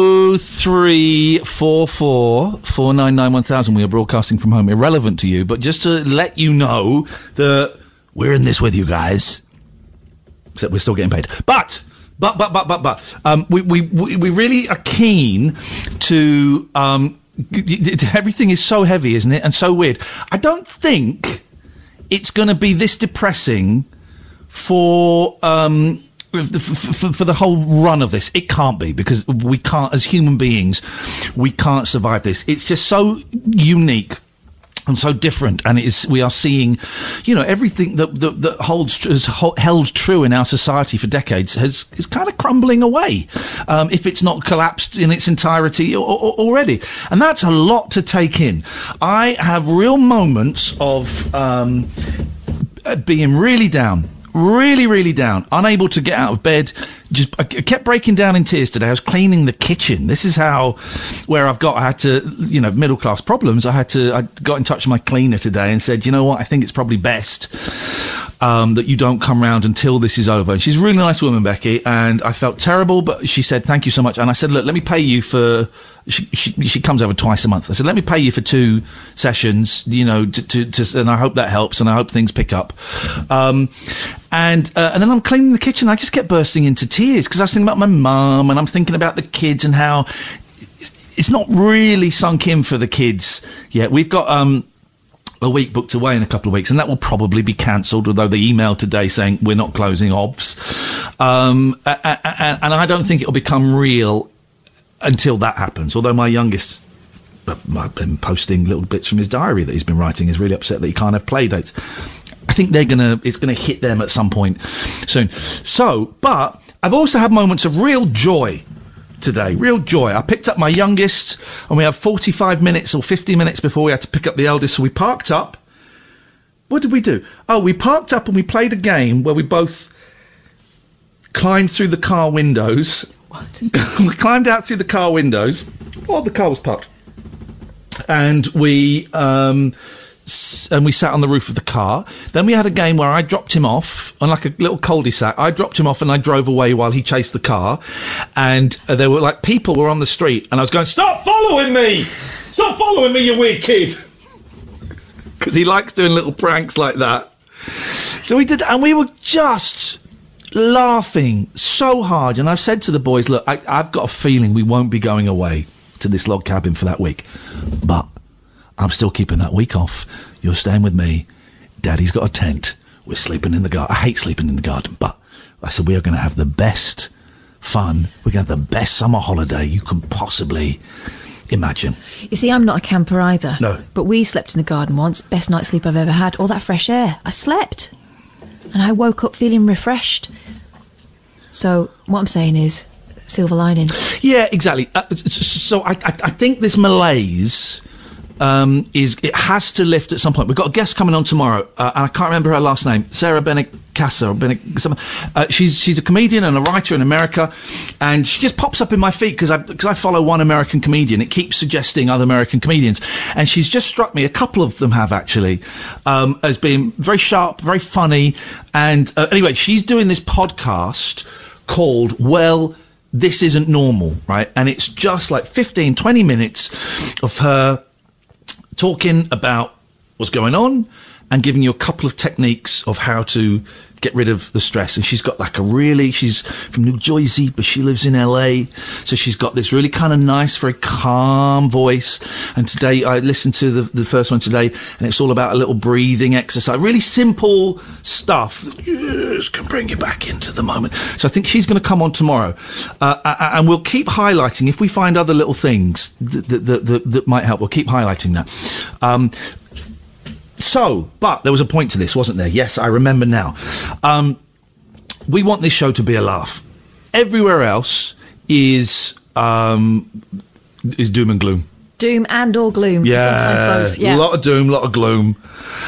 [SPEAKER 2] 0344 499 1000. We are broadcasting from home. Irrelevant to you, but just to let you know that we're in this with you guys. Except we're still getting paid. But we really are keen to everything is so heavy, isn't it, and so weird. I don't think it's going to be this depressing for the whole run of this. It can't be, because we can't, as human beings, we can't survive this. It's just so unique and so different, and we are seeing, everything that has held true in our society for decades is kind of crumbling away, if it's not collapsed in its entirety already, and that's a lot to take in. I have real moments of being really down. Really down, unable to get out of bed. I kept breaking down in tears today. I was cleaning the kitchen. This is I had to, middle class problems. I got in touch with my cleaner today and said, you know what, I think it's probably best that you don't come round until this is over. And she's a really nice woman, Becky, and I felt terrible, but she said, thank you so much. And I said, look, let me pay you for... She comes over twice a month. I said, let me pay you for 2 sessions, and I hope that helps, and I hope things pick up. And then I'm cleaning the kitchen. I just kept bursting into tears because I was thinking about my mum, and I'm thinking about the kids and how it's not really sunk in for the kids yet. We've got a week booked away in a couple of weeks, and that will probably be cancelled, although they emailed today saying we're not closing OBS. And I don't think it'll become real until that happens, although my youngest, I've been posting little bits from his diary that he's been writing, is really upset that he can't have play dates. I think it's gonna hit them at some point soon. So, but I've also had moments of real joy today, real joy. I picked up my youngest, and we have 45 minutes or 50 minutes before we had to pick up the eldest, so we parked up. What did we do? Oh, we parked up and we played a game where we both climbed through the car windows. We climbed out through the car windows while the car was parked, and we sat on the roof of the car. Then we had a game where I dropped him off on like a little cul-de-sac. I dropped him off and I drove away while he chased the car, and there were like people were on the street, and I was going, stop following me, you weird kid, because he likes doing little pranks like that. So we did, and we were just laughing so hard. And I've said to the boys, look, I've got a feeling we won't be going away to this log cabin for that week, but I'm still keeping that week off. You're staying with me. Daddy's got a tent. we're sleeping in the garden. I hate sleeping in the garden, but I said, we are going to have the best fun. We're going to have the best summer holiday you can possibly imagine.
[SPEAKER 11] You see, I'm not a camper either.
[SPEAKER 2] No.
[SPEAKER 11] But we slept in the garden once. Best night's sleep I've ever had. All that fresh air. I slept. And I woke up feeling refreshed. So, what I'm saying is, silver lining.
[SPEAKER 2] Yeah, exactly. So I think this malaise it has to lift at some point. We've got a guest coming on tomorrow, and I can't remember her last name. Sarah Benicassa or she's a comedian and a writer in America, and she just pops up in my feed because I follow one American comedian. It keeps suggesting other American comedians, and she's just struck me. A couple of them have actually as being very sharp, very funny, and anyway, she's doing this podcast called Well, This Isn't Normal, right? And it's just like 15, 20 minutes of her talking about what's going on and giving you a couple of techniques of how to get rid of the stress. And she's got like she's from New Jersey, but she lives in LA. So she's got this really kind of nice, very calm voice. And today I listened to the first one today, and it's all about a little breathing exercise. Really simple stuff that just can bring you back into the moment. So I think she's going to come on tomorrow. And we'll keep highlighting, if we find other little things that might help, we'll keep highlighting that. But there was a point to this, wasn't there? Yes, I remember now. We want this show to be a laugh. Everywhere else is doom and gloom.
[SPEAKER 11] Doom and or gloom.
[SPEAKER 2] Yeah,
[SPEAKER 11] sometimes both. Yeah.
[SPEAKER 2] A lot of doom, a lot of gloom.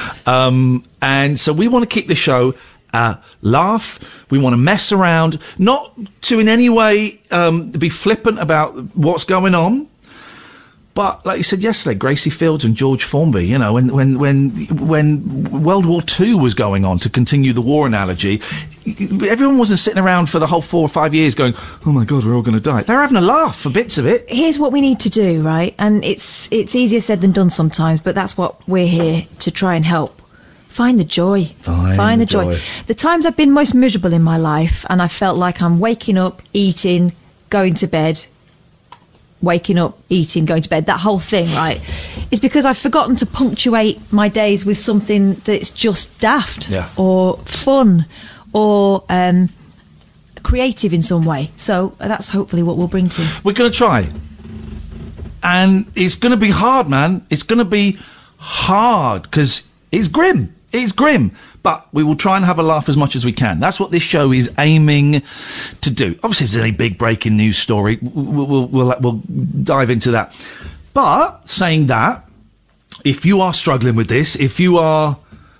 [SPEAKER 2] And so we want to keep the show laugh. We want to mess around, not to in any way be flippant about what's going on. But like you said yesterday, Gracie Fields and George Formby, you know, when World War II was going on, to continue the war analogy, everyone wasn't sitting around for the whole 4 or 5 years going, oh my God, we're all going to die. They're having a laugh for bits of it.
[SPEAKER 11] Here's what we need to do, right? And it's easier said than done sometimes, but that's what we're here to try and help. Find the joy. Find the joy. The times I've been most miserable in my life, and I felt like I'm waking up, eating, going to bed, waking up, eating, going to bed, that whole thing, right, is because I've forgotten to punctuate my days with something that's just daft or fun or creative in some way. So that's hopefully what we'll bring to you.
[SPEAKER 2] We're going to try. And it's going to be hard, man. It's going to be hard because it's grim. It's grim, but we will try and have a laugh as much as we can. That's what this show is aiming to do. Obviously, if there's any big breaking news story, we'll dive into that. But saying that, if you are struggling with this, if you are,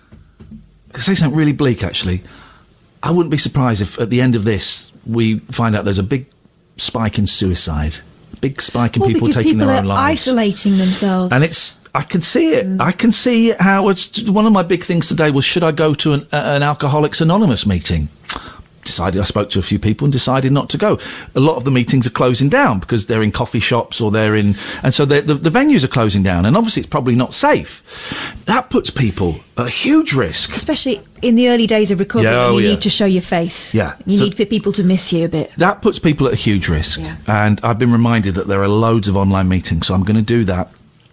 [SPEAKER 2] I say something really bleak, actually, I wouldn't be surprised if at the end of this we find out there's a big spike in suicide, big spike in people taking their own lives,
[SPEAKER 11] isolating themselves,
[SPEAKER 2] and I can see it. I can see how it's one of my big things today was, should I go to an Alcoholics Anonymous meeting? I spoke to a few people and decided not to go. A lot of the meetings are closing down because they're in coffee shops or and so the venues are closing down, and obviously it's probably not safe. That puts people at a huge risk.
[SPEAKER 11] Especially in the early days of recovery, when you need to show your face.
[SPEAKER 2] Yeah.
[SPEAKER 11] You need for people to miss you a bit.
[SPEAKER 2] That puts people at a huge risk.
[SPEAKER 11] Yeah.
[SPEAKER 2] And I've been reminded that there are loads of online meetings, so I'm going to do that.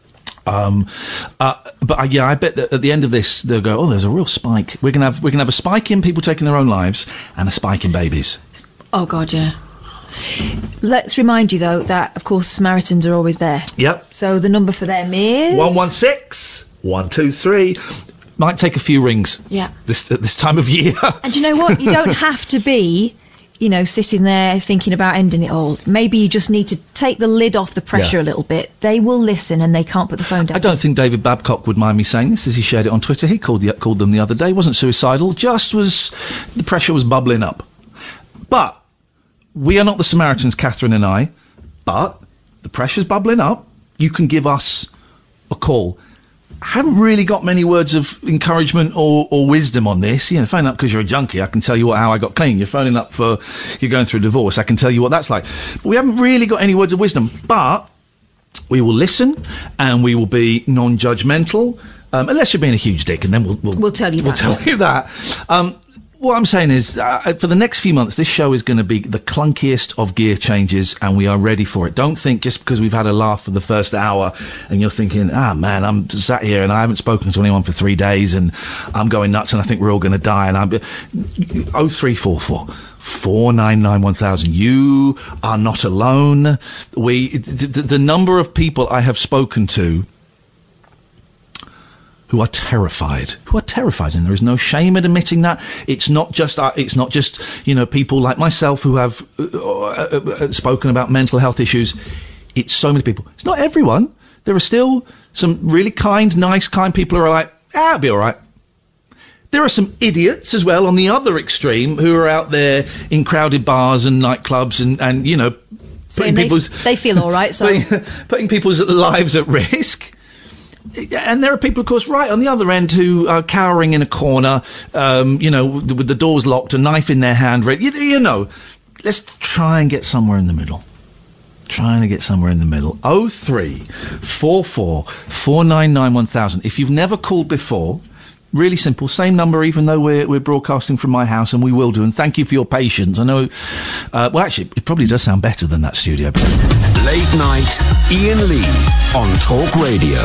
[SPEAKER 2] But I bet that at the end of this they'll go, oh, there's a real spike. We're gonna have a spike in people taking their own lives and a spike in babies.
[SPEAKER 11] Oh God, yeah. Let's remind you though that of course Samaritans are always there.
[SPEAKER 2] Yep.
[SPEAKER 11] So the number for them is
[SPEAKER 2] 116 123. Might take a few rings.
[SPEAKER 11] Yeah.
[SPEAKER 2] At this time of year.
[SPEAKER 11] And you know what? You don't have to be, sitting there thinking about ending it all. Maybe you just need to take the lid off the pressure a little bit. They will listen and they can't put the phone down.
[SPEAKER 2] I don't think David Babcock would mind me saying this, as he shared it on Twitter. He called them the other day. Wasn't suicidal, the pressure was bubbling up. But we are not the Samaritans, Catherine and I, but the pressure's bubbling up. You can give us a call. I haven't really got many words of encouragement or wisdom on this. Phone up because you're a junkie. I can tell you how I got clean. You're phoning up for you're going through a divorce. I can tell you what that's like. But we haven't really got any words of wisdom. But we will listen and we will be non-judgmental, unless you're being a huge dick, and then we'll
[SPEAKER 11] tell you that.
[SPEAKER 2] We'll tell you that. What I'm saying is, for the next few months, this show is going to be the clunkiest of gear changes, and we are ready for it. Don't think just because we've had a laugh for the first hour, and you're thinking, man, I'm sat here and I haven't spoken to anyone for 3 days, and I'm going nuts, and I think we're all going to die. And 0344 499 1000. You are not alone. The number of people I have spoken to who are terrified, and there is no shame in admitting that. It's not just people like myself who have spoken about mental health issues. It's so many people. It's not everyone. There are still some really nice people who are like, it'll be all right. There are some idiots as well on the other extreme who are out there in crowded bars and nightclubs and putting
[SPEAKER 11] they feel all right, so
[SPEAKER 2] putting people's lives at risk. And there are people, of course, right on the other end who are cowering in a corner, with the doors locked, a knife in their hand. Let's try and get somewhere in the middle. 0344 499 1000. If you've never called before, really simple, same number, even though we're broadcasting from my house, and we will do. And thank you for your patience. I know, actually, it probably does sound better than that studio.
[SPEAKER 1] Late night, Ian Lee on Talk Radio.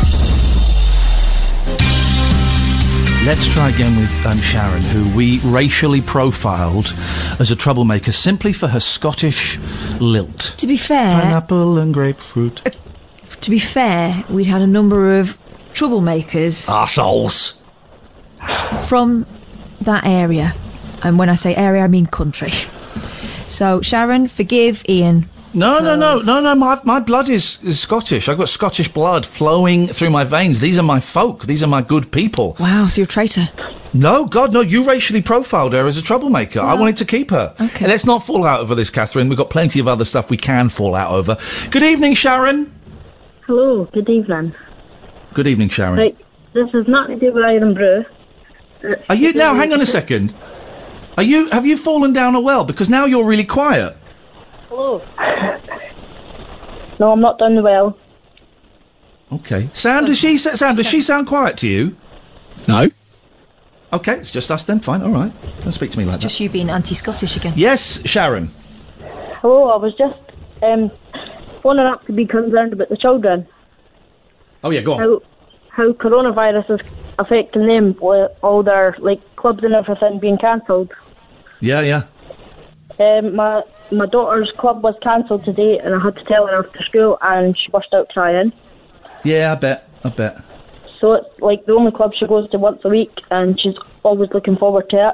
[SPEAKER 2] Let's try again with Sharon, who we racially profiled as a troublemaker simply for her Scottish lilt.
[SPEAKER 11] To be fair...
[SPEAKER 2] Pineapple and grapefruit.
[SPEAKER 11] To be fair, we'd had a number of troublemakers...
[SPEAKER 2] Arseholes!
[SPEAKER 11] ...from that area. And when I say area, I mean country. So, Sharon, forgive Ian...
[SPEAKER 2] No. My blood is Scottish. I've got Scottish blood flowing through my veins. These are my folk. These are my good people.
[SPEAKER 11] Wow, so you're a traitor.
[SPEAKER 2] No, God, no. You racially profiled her as a troublemaker. Well, I wanted to keep her.
[SPEAKER 11] Okay.
[SPEAKER 2] Let's not fall out over this, Catherine. We've got plenty of other stuff we can fall out over. Good evening, Sharon.
[SPEAKER 14] Hello, good evening.
[SPEAKER 2] Good evening, Sharon.
[SPEAKER 14] Right, this has nothing to do with Iron Brew.
[SPEAKER 2] Are you... Now, hang on a second. Have you fallen down a well? Because now you're really quiet.
[SPEAKER 14] Hello. No, I'm not done well.
[SPEAKER 2] Okay. Sam, does she sound quiet to you?
[SPEAKER 12] No.
[SPEAKER 2] Okay, it's just us then. Fine, all right. Don't speak to me like that.
[SPEAKER 11] Just you being anti-Scottish again.
[SPEAKER 2] Yes, Sharon.
[SPEAKER 14] Hello, I was just phoning up to be concerned about the children.
[SPEAKER 2] Oh yeah, go on.
[SPEAKER 14] How coronavirus is affecting them with all their clubs and everything being cancelled.
[SPEAKER 2] Yeah.
[SPEAKER 14] My daughter's club was cancelled today, and I had to tell her after school, and she burst out crying.
[SPEAKER 2] Yeah, I bet.
[SPEAKER 14] So it's the only club she goes to once a week, and she's always looking forward to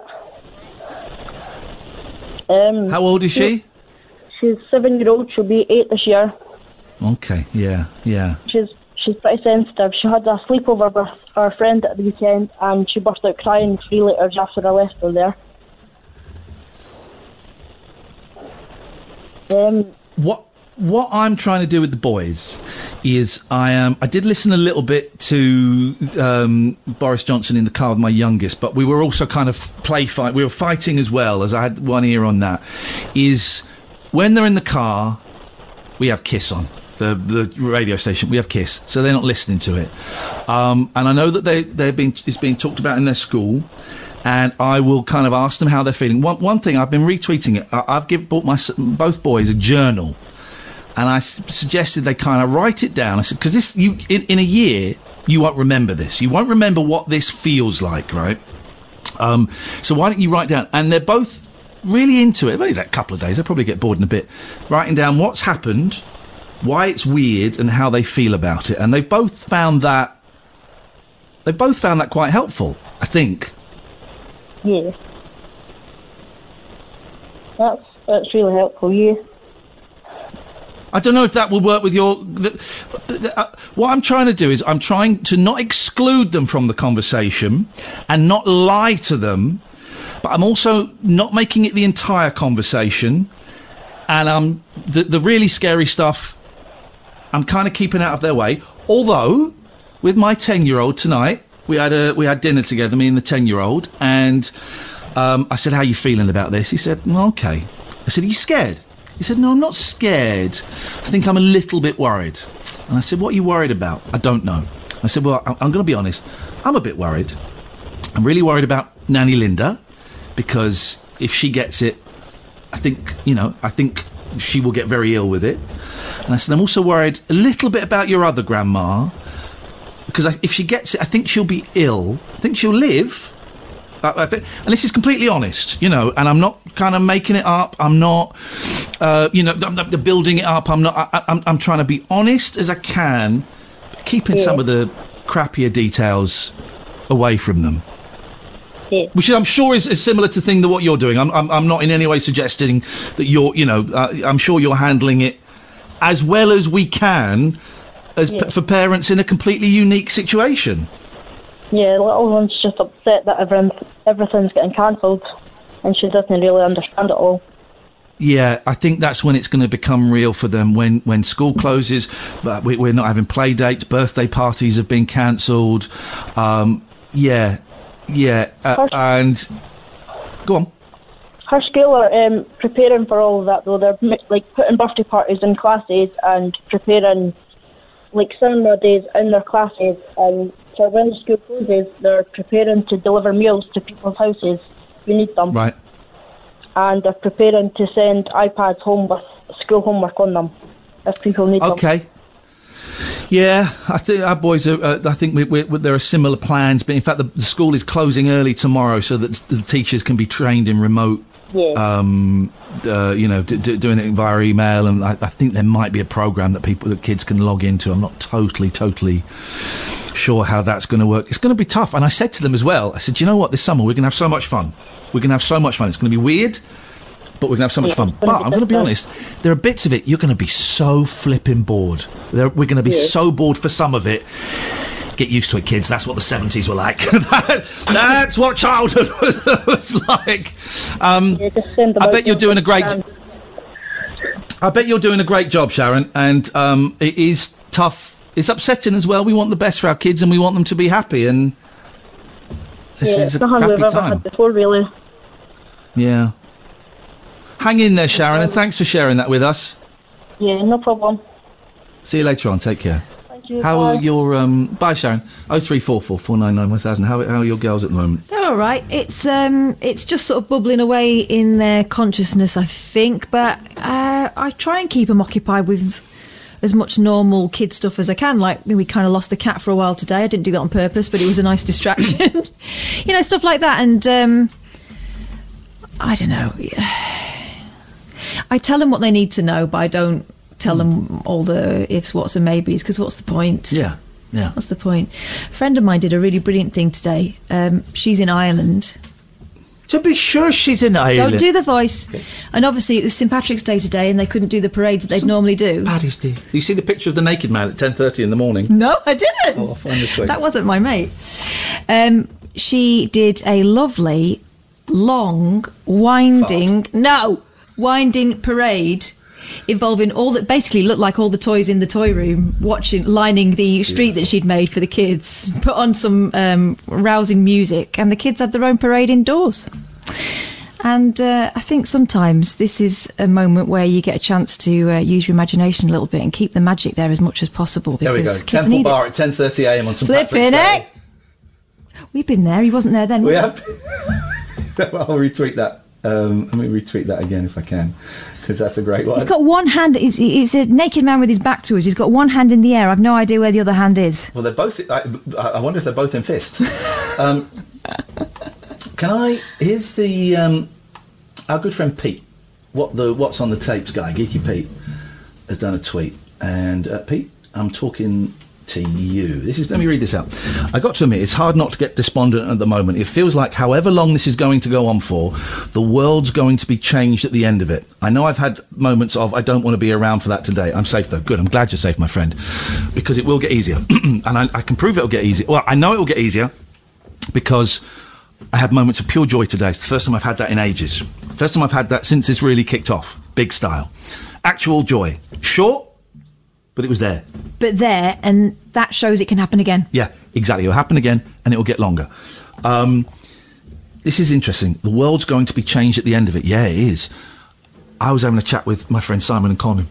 [SPEAKER 14] it.
[SPEAKER 2] How old is she?
[SPEAKER 14] She's 7-year-old. She'll be 8 this year.
[SPEAKER 2] Okay, yeah.
[SPEAKER 14] She's pretty sensitive. She had a sleepover with her friend at the weekend, and she burst out crying 3 litres after I left her there.
[SPEAKER 2] What I'm trying to do with the boys is I did listen a little bit to Boris Johnson in the car with my youngest, but we were also kind of we were fighting as well, as I had one ear on that. Is when they're in the car, we have Kiss on. The radio station, we have Kiss, so they're not listening to it. And I know that it's being talked about in their school, and I will kind of ask them how they're feeling. One thing, I've been retweeting it. I've bought both boys a journal, and I suggested they kind of write it down. I said, because this, in a year, you won't remember this. You won't remember what this feels like, right? So why don't you write down? And they're both really into it. Only that couple of days, they'll probably get bored in a bit. Writing down what's happened, why it's weird, and how they feel about it. And they've both found that quite helpful, I think.
[SPEAKER 14] Yeah. That's really helpful, yeah.
[SPEAKER 2] I don't know if that will work with your... what I'm trying to do is I'm trying to not exclude them from the conversation and not lie to them, but I'm also not making it the entire conversation. And the really scary stuff, I'm kind of keeping out of their way. Although, with my 10-year-old tonight, we had dinner together, me and the 10-year-old, and I said, "How are you feeling about this?" He said, "Well, okay." I said, "Are you scared?" He said, "No, I'm not scared. I think I'm a little bit worried." And I said, "What are you worried about?" "I don't know." I said, "Well, I'm going to be honest. I'm a bit worried. I'm really worried about Nanny Linda, because if she gets it, I think she will get very ill with it. And I said, I'm also worried a little bit about your other grandma, because if she gets it, I think she'll be ill. I think she'll live. And this is completely honest, and I'm not kind of making it up. I'm not, I'm building it up. I'm trying to be honest as I can, keeping some of the crappier details away from them. Yeah. Which I'm sure is similar to thing that what you're doing. I'm not in any way suggesting that you're, I'm sure you're handling it as well as we can for parents in a completely unique situation.
[SPEAKER 14] Yeah, the little one's just upset that everything's getting cancelled, and she doesn't really understand it all.
[SPEAKER 2] Yeah, I think that's when it's going to become real for them, when school closes, we're not having play dates, birthday parties have been cancelled. And go on.
[SPEAKER 14] Her school are preparing for all of that, though. They're putting birthday parties in classes and preparing ceremonies in their classes, and so when the school closes, they're preparing to deliver meals to people's houses who need them. Right. And they're preparing to send iPads home with school homework on them if people need them. Okay. Yeah, I think our boys are. I think there are similar plans, but in fact, the school is closing early tomorrow so that the teachers can be trained in remote. Yeah. Doing it via email, and I think there might be a program that kids can log into. I'm not totally sure how that's going to work. It's going to be tough. And I said to them as well, I said, you know what, this summer we're going to have so much fun. It's going to be weird, but we're going to have so much fun. But I'm going to be honest, there are bits of it you're going to be so flipping bored. We're going to be so bored for some of it. Get used to it, kids. That's what the 70s were like. That's what childhood was like. I bet you're doing a great. I bet you're doing a great job, Sharon. And it is tough. It's upsetting as well. We want the best for our kids, and we want them to be happy. And this is a crappy time. Had before, really. Yeah. Hang in there, Sharon, and thanks for sharing that with us. Yeah, no problem.
[SPEAKER 2] See you later on. Take care. How
[SPEAKER 14] bye.
[SPEAKER 2] are your bye, Sharon? 0344 499 1000. How are your girls at the moment?
[SPEAKER 11] They're all right. It's just sort of bubbling away in their consciousness, I think. But I try and keep them occupied with as much normal kid stuff as I can. Like, we kind of lost the cat for a while today. I didn't do that on purpose, but it was a nice distraction. Stuff like that. And I don't know. I tell them what they need to know, but I don't tell them all the ifs, whats and maybes, because what's the point? Yeah. What's the point? A friend of mine did a really brilliant thing today. She's in Ireland.
[SPEAKER 2] To be sure she's in Ireland.
[SPEAKER 11] Don't do the voice. Okay. And obviously it was St Patrick's Day today and they couldn't do the parade that they'd normally do.
[SPEAKER 2] Paddy's Day. You see the picture of the naked man at 10:30 in the morning?
[SPEAKER 11] No, I didn't.
[SPEAKER 2] Oh, I'll find the tweet.
[SPEAKER 11] That wasn't my mate. She did a lovely, long, winding parade involving all that basically looked like all the toys in the toy room, lining the street that she'd made for the kids, put on some rousing music, and the kids had their own parade indoors. And I think sometimes this is a moment where you get a chance to use your imagination a little bit and keep the magic there as much as possible.
[SPEAKER 2] There we go. Temple Bar at 10:30 a.m. on St Patrick's Day.
[SPEAKER 11] We've been there. He wasn't there then, was he?
[SPEAKER 2] I'll retweet that. Let me retweet that again if I can, because that's a great one.
[SPEAKER 11] He's got one hand. He's a naked man with his back to us. He's got one hand in the air. I've no idea where the other hand is.
[SPEAKER 2] Well, they're both. I wonder if they're both in fists. Here's the our good friend Pete. What's on the tapes guy, Geeky Pete, has done a tweet. And Pete, I'm talking to you. Let me read this out. I got to admit, it's hard not to get despondent at the moment. It feels like however long this is going to go on for, the world's going to be changed at the end of it. I know I've had moments of, I don't want to be around for that today. I'm safe though. Good. I'm glad you're safe, my friend. Because it will get easier. And I can prove it'll get easier. Well, I know it will get easier because I had moments of pure joy today. It's the first time I've had that in ages. First time I've had that since this really kicked off. Big style. Actual joy. Short, but it was there.
[SPEAKER 11] But there, and that shows it can happen again.
[SPEAKER 2] Yeah, exactly. It'll happen again, and it'll get longer. This is interesting. The world's going to be changed at the end of it. Yeah, it is. I was having a chat with my friend Simon and Colin.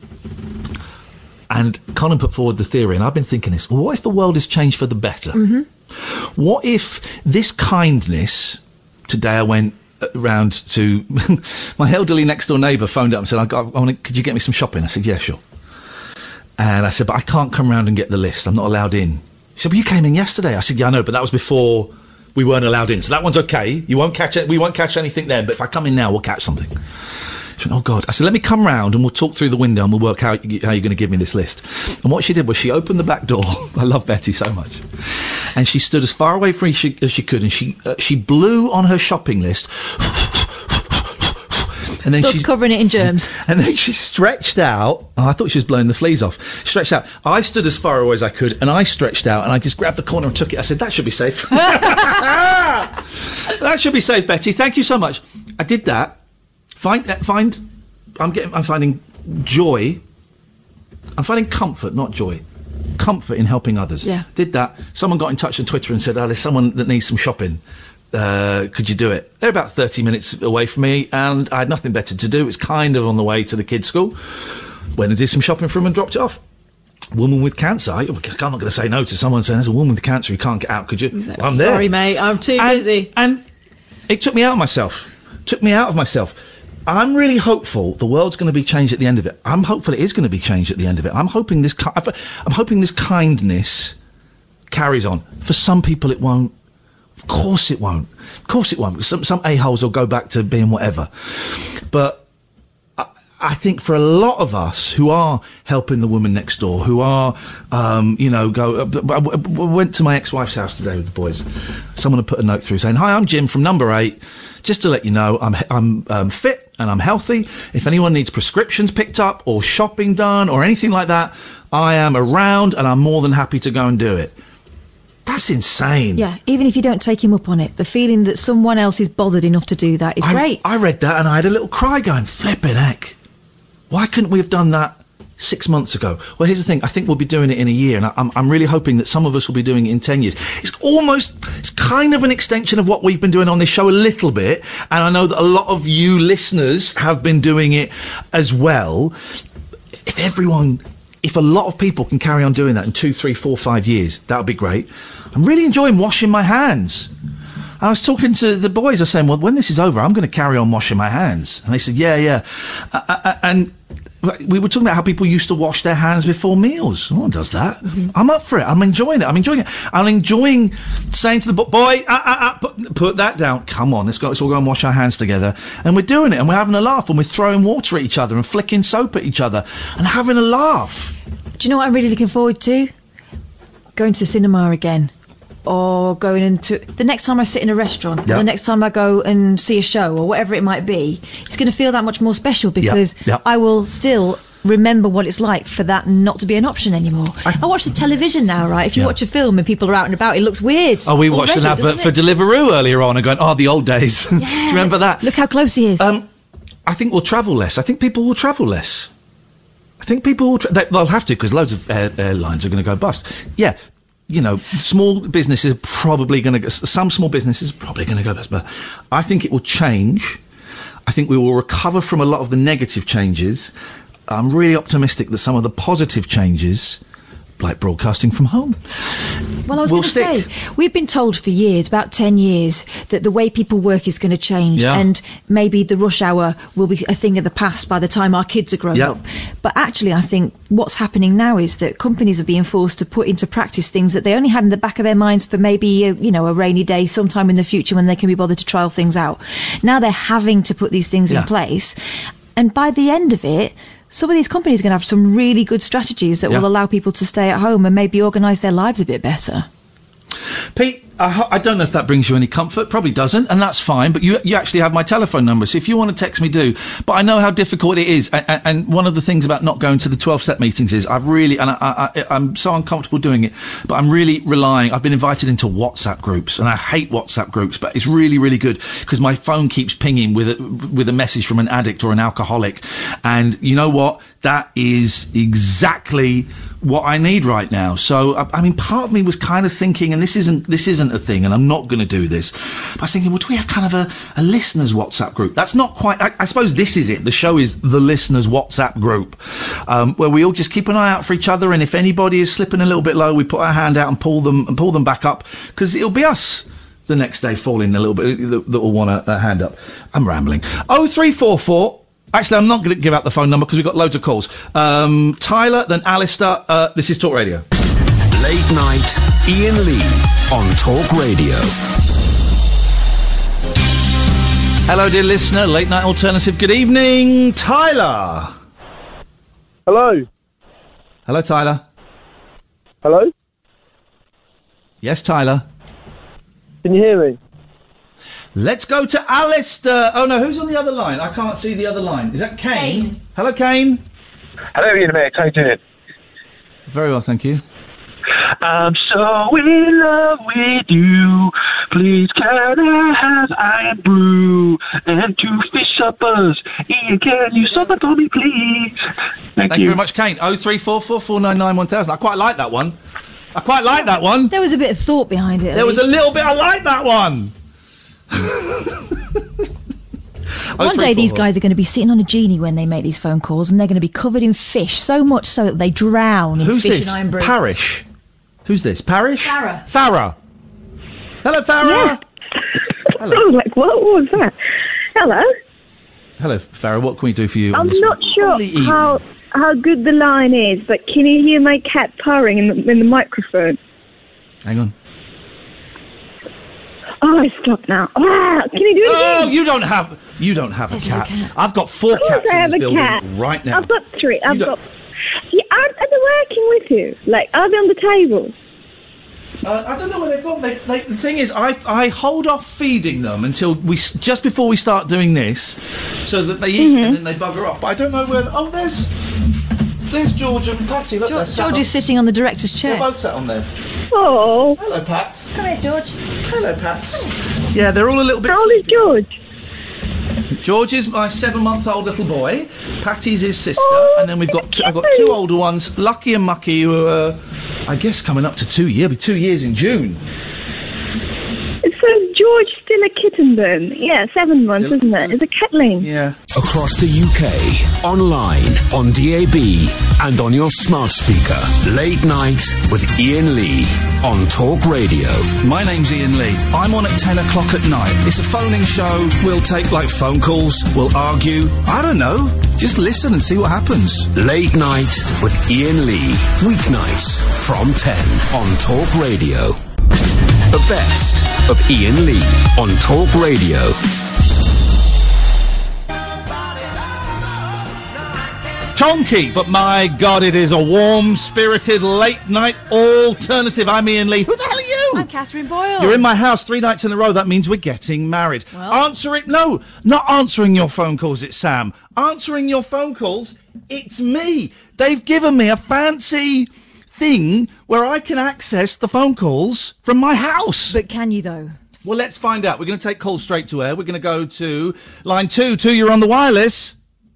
[SPEAKER 2] And Colin put forward the theory, and I've been thinking this. Well, what if the world is changed for the better? Mm-hmm. What if this kindness... Today I went round to my elderly next door neighbour phoned up and said, could you get me some shopping? I said, yeah, sure. And I said, but I can't come round and get the list. I'm not allowed in. He said, well, you came in yesterday. I said, yeah, I know, but that was before we weren't allowed in. So that one's okay. We won't catch anything then, but if I come in now, we'll catch something. She went, oh, God. I said, let me come round and we'll talk through the window and we'll work out how you're going to give me this list. And what she did was she opened the back door. I love Betty so much. And she stood as far away from me as she could, and she blew on her shopping list. And then
[SPEAKER 11] she's covering it in germs.
[SPEAKER 2] And then she stretched out. Oh, I thought she was blowing the fleas off. Stretched out. I stood as far away as I could, and I stretched out, and I just grabbed the corner and took it. I said, that should be safe. That should be safe, Betty. Thank you so much. I did that. I'm finding joy. I'm finding comfort, not joy. Comfort in helping others.
[SPEAKER 11] Yeah.
[SPEAKER 2] Did that. Someone got in touch on Twitter and said, there's someone that needs some shopping. Could you do it? They're about 30 minutes away from me, and I had nothing better to do. It was kind of on the way to the kids' school. Went and did some shopping for them and dropped it off. Woman with cancer. I'm not going to say no to someone saying there's a woman with cancer who can't get out. Could you?
[SPEAKER 11] Exactly.
[SPEAKER 2] I'm there.
[SPEAKER 11] Sorry, mate. I'm too busy.
[SPEAKER 2] And it took me out of myself. I'm really hopeful the world's going to be changed at the end of it. I'm hopeful it is going to be changed at the end of it. I'm hoping this kindness carries on. For some people, it won't. Of course it won't. Some a-holes will go back to being whatever. But I think for a lot of us who are helping the woman next door, who are, I went to my ex-wife's house today with the boys. Someone had put a note through saying, hi, I'm Jim from number 8. Just to let you know, I'm fit and I'm healthy. If anyone needs prescriptions picked up or shopping done or anything like that, I am around and I'm more than happy to go and do it. That's insane.
[SPEAKER 11] Yeah, even if you don't take him up on it, the feeling that someone else is bothered enough to do that is great.
[SPEAKER 2] I read that and I had a little cry going, flipping heck. Why couldn't we have done that 6 months ago? Well, here's the thing. I think we'll be doing it in a year, and I'm really hoping that some of us will be doing it in 10 years. It's kind of an extension of what we've been doing on this show a little bit, and I know that a lot of you listeners have been doing it as well. If a lot of people can carry on doing that in 2, 3, 4, 5 years, that would be great. I'm really enjoying washing my hands. I was talking to the boys. I was saying, well, when this is over, I'm going to carry on washing my hands. And they said, yeah. And we were talking about how people used to wash their hands before meals. No one does that. Mm-hmm. I'm up for it. I'm enjoying it. I'm enjoying saying to the boy, put that down. Come on, let's all go and wash our hands together. And we're doing it, and we're having a laugh, and we're throwing water at each other and flicking soap at each other and having a laugh.
[SPEAKER 11] Do you know what I'm really looking forward to? Going to the cinema again. Or going into the next time I sit in a restaurant, or the next time I go and see a show, or whatever it might be, it's going to feel that much more special because I will still remember what it's like for that not to be an option anymore. I watch the television now, right? If you watch a film and people are out and about, it looks weird.
[SPEAKER 2] Oh, we watched an advert for Deliveroo earlier on and going, the old days. Yeah. Do you remember that?
[SPEAKER 11] Look how close he is.
[SPEAKER 2] I think we'll travel less. I think people will travel less. I think people will... they'll have to, because loads of airlines are going to go bust. Yeah. You know, small businesses are probably going to... Some small businesses are probably going to go bust, but I think it will change. I think we will recover from a lot of the negative changes. I'm really optimistic that some of the positive changes, like broadcasting from home,
[SPEAKER 11] well, I was going to say, we've been told for years, about 10 years, that the way people work is going to change, and maybe the rush hour will be a thing of the past by the time our kids are grown up. But actually, I think what's happening now is that companies are being forced to put into practice things that they only had in the back of their minds for maybe a rainy day sometime in the future when they can be bothered to trial things out. Now they're having to put these things in place, and by the end of it, some of these companies are going to have some really good strategies that will allow people to stay at home and maybe organise their lives a bit better.
[SPEAKER 2] Pete, I don't know if that brings you any comfort. Probably doesn't, and that's fine. But you actually have my telephone number, so if you want to text me, do. But I know how difficult it is, and one of the things about not going to the 12-step meetings is I'm so uncomfortable doing it, but I'm really relying. I've been invited into WhatsApp groups, and I hate WhatsApp groups, but it's really, really good because my phone keeps pinging with a message from an addict or an alcoholic, and you know what? That is exactly what I need right now. So, I mean, part of me was kind of thinking, and this isn't a thing, and I'm not going to do this, but I was thinking, well, do we have kind of a listeners WhatsApp group? That's not quite, I suppose this is it. The show is the listeners WhatsApp group, where we all just keep an eye out for each other, and if anybody is slipping a little bit low, we put our hand out and pull them back up, because it'll be us. the next day fall in a little bit that will want a hand up. I'm rambling. 0344. Actually, I'm not going to give out the phone number because we've got loads of calls. Tyler, then Alistair. This is Talk Radio.
[SPEAKER 1] Late night, Ian Lee on Talk Radio.
[SPEAKER 2] Hello, dear listener. Late night alternative. Good evening, Tyler.
[SPEAKER 15] Hello.
[SPEAKER 2] Hello, Tyler.
[SPEAKER 15] Hello?
[SPEAKER 2] Yes, Tyler.
[SPEAKER 15] Can you hear me?
[SPEAKER 2] Let's go to Alistair. Oh, no, who's on the other line? I can't see the other line. Is that Kane? Hello, Kane.
[SPEAKER 16] Hello, Ian, mate. How you doing?
[SPEAKER 2] Very well, thank you.
[SPEAKER 16] I'm so in love with you. Please can I have iron brew and 2 fish suppers? Ian, can you supper for me, please? Thank you
[SPEAKER 2] very much, Kane. 0344 499 1000. I quite like that one. That one.
[SPEAKER 11] There was a bit of thought behind it.
[SPEAKER 2] There was a little bit. I like that one.
[SPEAKER 11] One day these guys are going to be sitting on a genie when they make these phone calls, and they're going to be covered in fish, so much so that they drown in
[SPEAKER 2] Who's
[SPEAKER 11] fish
[SPEAKER 2] this?
[SPEAKER 11] and iron brew.
[SPEAKER 2] Parish. Who's this? Parish?
[SPEAKER 11] Farah.
[SPEAKER 2] Farah. Hello, Farah.
[SPEAKER 4] Hello. I was like, what was that? Hello.
[SPEAKER 2] Hello, Farah. What can we do for you?
[SPEAKER 4] I'm not sure how good the line is, but can you hear my cat purring in the microphone?
[SPEAKER 2] Hang on.
[SPEAKER 4] Oh, I stopped now. Ah, can you do it again?
[SPEAKER 2] Oh, you don't have a cat. I've got 4 cats in this building right now.
[SPEAKER 4] I've got 3. Are they working with you? Like, are they on the table?
[SPEAKER 2] I don't know where they've gone. The thing is, I hold off feeding them until just before we start doing this, so that they eat and then they bugger off. But I don't know where. Oh, there's George and Patty. Look,
[SPEAKER 11] George is sitting on the director's chair.
[SPEAKER 2] They're both sat on there.
[SPEAKER 4] Oh.
[SPEAKER 2] Hello, Pats.
[SPEAKER 11] Come here, George.
[SPEAKER 2] Hello, Pats. Yeah, they're all a little bit.
[SPEAKER 4] How old is George?
[SPEAKER 2] George is my 7-month-old little boy. Patty's his sister, and then I've got 2 older ones, Lucky and Mucky, who are, I guess, coming up to 2 years. Be 2 years in June.
[SPEAKER 4] So George still a kitten then? Yeah, 7 months, isn't it? It's a catling.
[SPEAKER 2] Yeah.
[SPEAKER 1] Across the UK, online, on DAB, and on your smart speaker. Late night with Ian Lee on Talk Radio.
[SPEAKER 17] My name's Ian Lee. I'm on at 10 o'clock at night. It's a phoning show. We'll take phone calls. We'll argue. I don't know. Just listen and see what happens.
[SPEAKER 1] Late night with Ian Lee. Weeknights from 10 on Talk Radio. The best of Ian Lee on Talk Radio.
[SPEAKER 2] Chonky, but my God, it is a warm-spirited late-night alternative. I'm Ian Lee. Who the hell are you?
[SPEAKER 11] I'm Catherine Boyle.
[SPEAKER 2] You're in my house 3 nights in a row. That means we're getting married.
[SPEAKER 11] Well.
[SPEAKER 2] Answer it. No, not answering your phone calls. It's Sam. Answering your phone calls. It's me. They've given me a fancy thing where I can access the phone calls from my house.
[SPEAKER 11] But can you, though?
[SPEAKER 2] Well, let's find out. We're going to take calls straight to air. We're going to go to line 2. 2, you're on the wireless.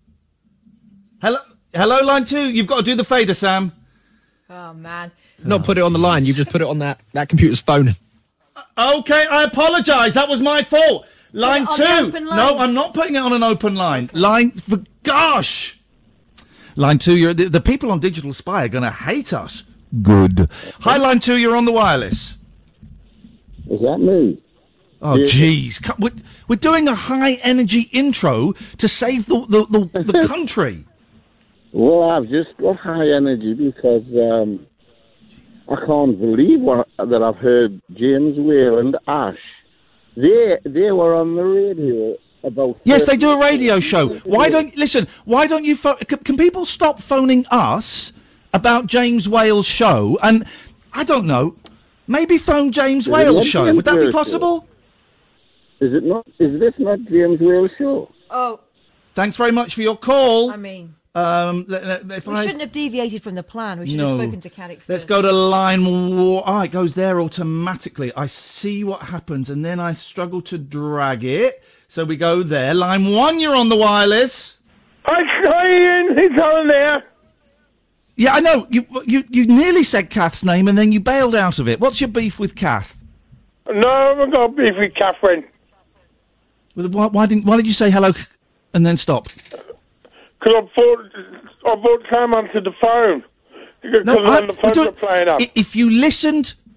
[SPEAKER 2] Hello, line 2. You've got to do the fader, Sam.
[SPEAKER 11] Oh, man.
[SPEAKER 12] Not put it on the line. You've just put it on that computer's phone.
[SPEAKER 2] Okay, I apologise. That was my fault. Line 2. No, I'm not putting it on an open line. Line... Gosh! Line 2, the people on Digital Spy are going to hate us. Good. Hi, line 2, you're on the wireless.
[SPEAKER 18] Is that me?
[SPEAKER 2] Oh, jeez. We're doing a high-energy intro to save the country.
[SPEAKER 18] Well, I've just got high energy because I can't believe that I've heard James Whale and Ash. They were on the radio about...
[SPEAKER 2] Yes, they do a radio show. Why don't you can people stop phoning us about James Whale's show? And, I don't know, maybe phone James Whale's show. Would that be possible?
[SPEAKER 18] Is this not James Whale's show?
[SPEAKER 11] Oh.
[SPEAKER 2] Thanks very much for your call.
[SPEAKER 11] I mean...
[SPEAKER 2] we
[SPEAKER 11] shouldn't have deviated from the plan. We should have spoken to Caddick first.
[SPEAKER 2] Let's go to line 1. Oh, it goes there automatically. I see what happens, and then I struggle to drag it. So we go there. Line 1, you're on the wireless.
[SPEAKER 15] Hi, Ian. It's on there.
[SPEAKER 2] Yeah, I know. You nearly said Kath's name, and then you bailed out of it. What's your beef with Kath?
[SPEAKER 15] No, I haven't got beef with Catherine.
[SPEAKER 2] Why did you say hello and then stop?
[SPEAKER 15] Because I thought Sam answered the phone. Because the phones are playing up.
[SPEAKER 2] If you listened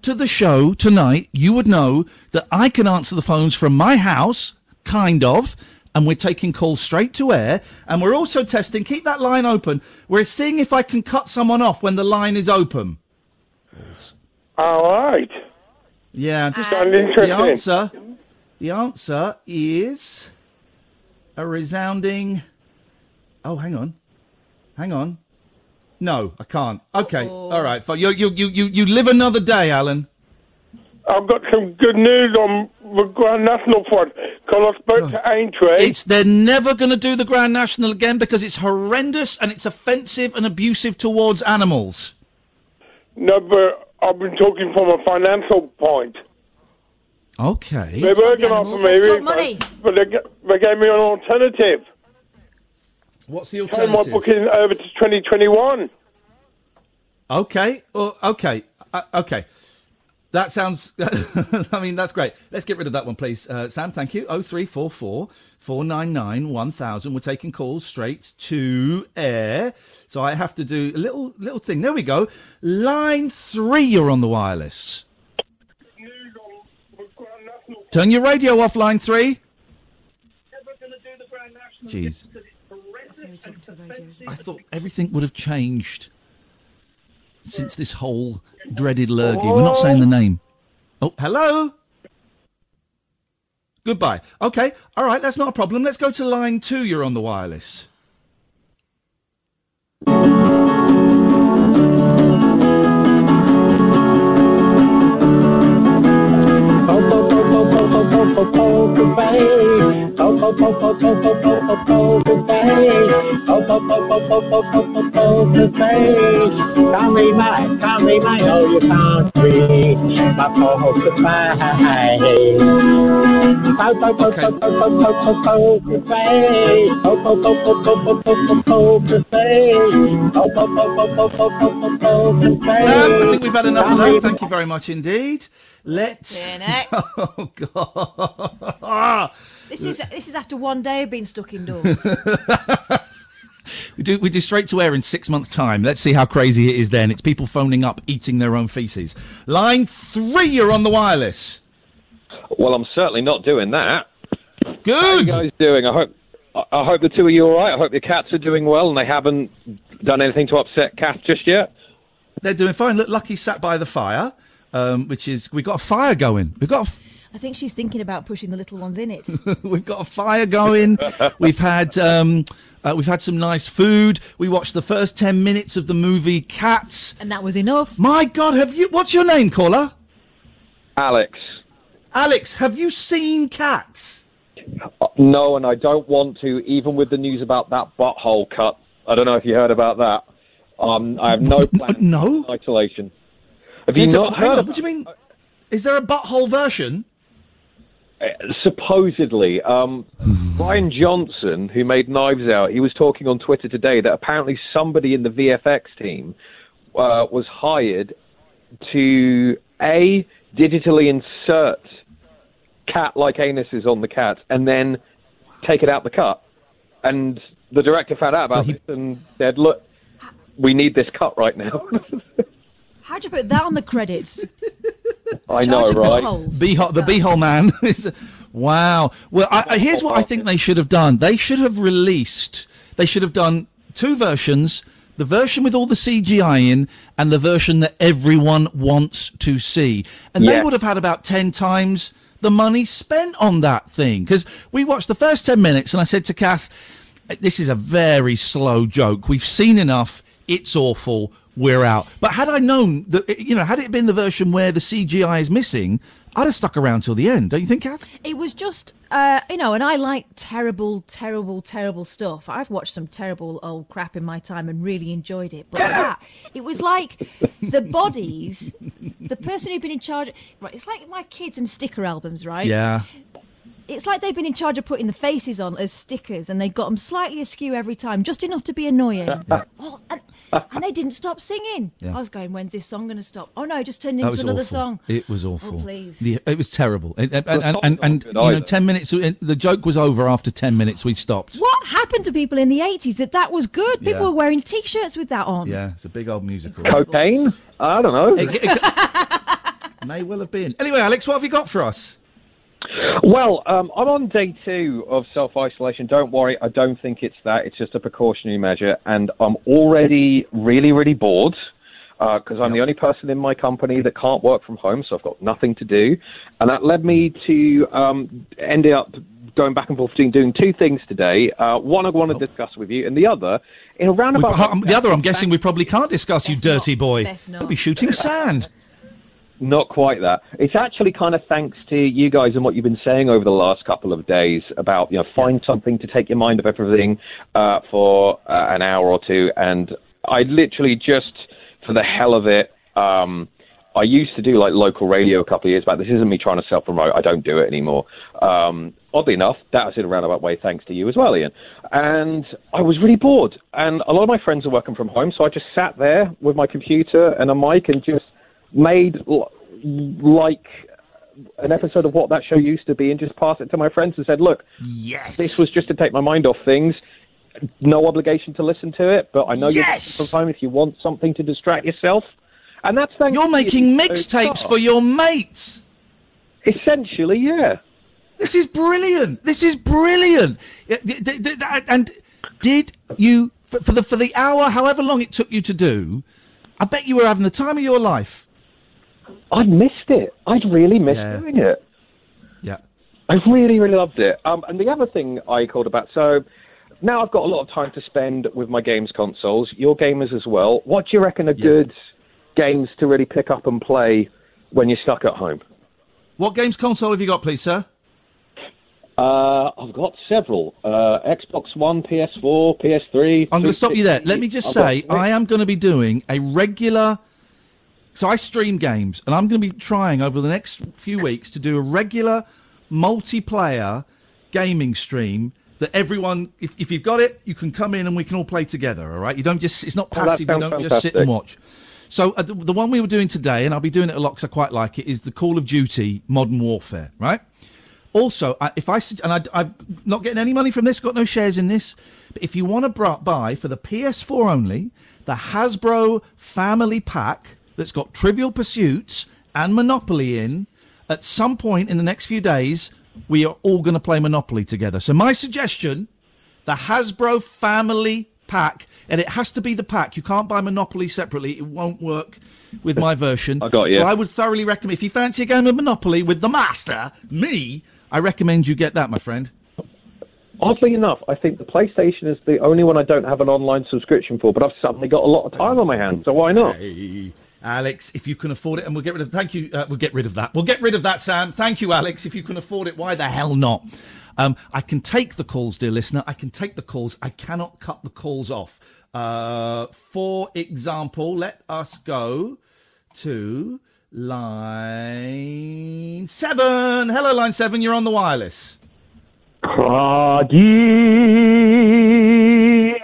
[SPEAKER 2] to the show tonight, you would know that I can answer the phones from my house, kind of, and we're taking calls straight to air, and we're also testing, keep that line open, we're seeing if I can cut someone off when the line is open.
[SPEAKER 15] All right.
[SPEAKER 2] Yeah, just the answer is a resounding... Oh, hang on. No, I can't. Okay, all right. You live another day, Alan.
[SPEAKER 15] I've got some good news on the Grand National Front, because I spoke to Aintree.
[SPEAKER 2] They're never going to do the Grand National again because it's horrendous and it's offensive and abusive towards animals.
[SPEAKER 15] No, but I've been talking from a financial point.
[SPEAKER 2] Okay.
[SPEAKER 15] They were going to offer me refund, but they gave me an alternative.
[SPEAKER 2] What's the
[SPEAKER 15] Turn
[SPEAKER 2] alternative?
[SPEAKER 15] my booking over to 2021.
[SPEAKER 2] Okay. Okay. That sounds... I mean, that's great. Let's get rid of that one, please. Sam, thank you. 0344 499 1000. We're taking calls straight to air. So I have to do a little thing. There we go. Line 3, you're on the wireless. Turn your radio off, line 3. Jeez. I thought everything would have changed since this whole dreaded lurgy. We're not saying the name. Oh, hello? Goodbye. Okay, all right, that's not a problem. Let's go to line 2. You're on the wireless.
[SPEAKER 19] Oh, you can't reach my poker
[SPEAKER 2] Sam, I think we've had enough of that. Thank you very much indeed. Let's... Oh, God.
[SPEAKER 11] This is after one day of being stuck indoors.
[SPEAKER 2] We do straight to air in 6 months' time. Let's see how crazy it is then. It's people phoning up, eating their own feces. Line 3, you're on the wireless.
[SPEAKER 20] Well, I'm certainly not doing that.
[SPEAKER 2] Good.
[SPEAKER 20] How are you guys doing? I hope the two of you are all right. I hope your cats are doing well and they haven't done anything to upset Kath just yet.
[SPEAKER 2] They're doing fine. Look, Lucky sat by the fire, which is... We've got a fire going.
[SPEAKER 11] I think she's thinking about pushing the little ones in it.
[SPEAKER 2] We've got a fire going. We've had some nice food. We watched the first 10 minutes of the movie Cats.
[SPEAKER 11] And that was enough.
[SPEAKER 2] My God, what's your name, caller?
[SPEAKER 20] Alex.
[SPEAKER 2] Alex, have you seen Cats?
[SPEAKER 20] No, and I don't want to, even with the news about that butthole cut. I don't know if you heard about that. I have no plans.
[SPEAKER 2] No?
[SPEAKER 20] Isolation. Have you not heard?
[SPEAKER 2] What do you mean? Is there a butthole version?
[SPEAKER 20] Supposedly, Ryan Johnson, who made Knives Out, he was talking on Twitter today that apparently somebody in the VFX team was hired to digitally insert cat-like anuses on the cat and then take it out the cut. And the director found out about this and said, "Look, we need this cut right now."
[SPEAKER 11] How'd you put that on the credits?
[SPEAKER 20] I know, right?
[SPEAKER 2] The beehole man. Wow. Well, here's what I think they should have done. They should have done 2 versions, the version with all the CGI in and the version that everyone wants to see. And they would have had about 10 times the money spent on that thing. Because we watched the first 10 minutes and I said to Kath, this is a very slow joke. We've seen enough. It's awful. We're out. But had I known that, had it been the version where the CGI is missing, I'd have stuck around till the end. Don't you think, Kath?
[SPEAKER 11] It was just, and I like terrible, terrible, terrible stuff. I've watched some terrible old crap in my time and really enjoyed it. But it was like the bodies, the person who'd been in charge, right, it's like my kids and sticker albums, right?
[SPEAKER 2] Yeah.
[SPEAKER 11] It's like they've been in charge of putting the faces on as stickers and they've got them slightly askew every time, just enough to be annoying. And they didn't stop singing.
[SPEAKER 2] Yeah.
[SPEAKER 11] I was going, when's this song going to stop? Oh no, it just turned into another song.
[SPEAKER 2] It was awful.
[SPEAKER 11] Oh, please.
[SPEAKER 2] It was terrible. And 10 minutes, the joke was over after 10 minutes, we stopped.
[SPEAKER 11] What happened to people in the 80s that was good? People were wearing T-shirts with that on.
[SPEAKER 2] Yeah, it's a big old musical.
[SPEAKER 20] Cocaine? I don't know.
[SPEAKER 2] May well have been. Anyway, Alex, what have you got for us?
[SPEAKER 20] Well, I'm on day 2 of self-isolation. Don't worry, I don't think it's that. It's just a precautionary measure. And I'm already really, really bored because I'm the only person in my company that can't work from home, so I've got nothing to do. And that led me to end up going back and forth between doing 2 things today. One I want to discuss with you, and the other, in a roundabout...
[SPEAKER 2] The other, I'm guessing we probably can't discuss, you dirty boy. You'll be shooting sand.
[SPEAKER 20] Not quite that. It's actually kind of thanks to you guys and what you've been saying over the last couple of days about, find something to take your mind off everything for an hour or 2. And I literally just, for the hell of it, I used to do like local radio a couple of years back. This isn't me trying to self-promote. I don't do it anymore. Oddly enough, that was in a roundabout way thanks to you as well, Ian. And I was really bored. And a lot of my friends are working from home, so I just sat there with my computer and a mic and just made like an episode of what that show used to be and just passed it to my friends and said, look, this was just to take my mind off things. No obligation to listen to it, but I know you're from home if you want something to distract yourself. And that's thanks
[SPEAKER 2] You're making mixtapes for your mates.
[SPEAKER 20] Essentially, yeah.
[SPEAKER 2] This is brilliant. This is brilliant. And did you, for the hour, however long it took you to do, I bet you were having the time of your life.
[SPEAKER 20] I'd missed it. I'd really missed doing it.
[SPEAKER 2] Yeah.
[SPEAKER 20] I really, really loved it. And the other thing I called about, so now I've got a lot of time to spend with my games consoles. You're gamers as well. What do you reckon are good games to really pick up and play when you're stuck at home?
[SPEAKER 2] What games console have you got, please, sir?
[SPEAKER 20] I've got several. Xbox One, PS4, PS3.
[SPEAKER 2] I'm going to stop you there. Let me just say, I am going to be doing a regular... So I stream games, and I'm going to be trying over the next few weeks to do a regular multiplayer gaming stream that everyone, if you've got it, you can come in and we can all play together, all right? You don't just, it's not passive, you don't just sit and watch. So the one we were doing today, and I'll be doing it a lot because I quite like it, is the Call of Duty Modern Warfare, right? Also, I'm not getting any money from this, got no shares in this, but if you want to buy for the PS4 only, the Hasbro Family Pack that's got Trivial Pursuits and Monopoly in, at some point in the next few days, we are all going to play Monopoly together. So my suggestion, the Hasbro Family Pack, and it has to be the pack. You can't buy Monopoly separately. It won't work with my version.
[SPEAKER 20] I got you.
[SPEAKER 2] So I would thoroughly recommend, if you fancy a game of Monopoly with the master, me, I recommend you get that, my friend.
[SPEAKER 20] Oddly enough, I think the PlayStation is the only one I don't have an online subscription for, but I've suddenly got a lot of time on my hands, so why not?
[SPEAKER 2] Hey, Alex, if you can afford it, and we'll get rid of... Thank you. We'll get rid of that. We'll get rid of that, Sam. Thank you, Alex. If you can afford it, why the hell not? I can take the calls, dear listener. I can take the calls. I cannot cut the calls off. For example, let us go to line 7. Hello, line 7. You're on the wireless.
[SPEAKER 16] Cardi.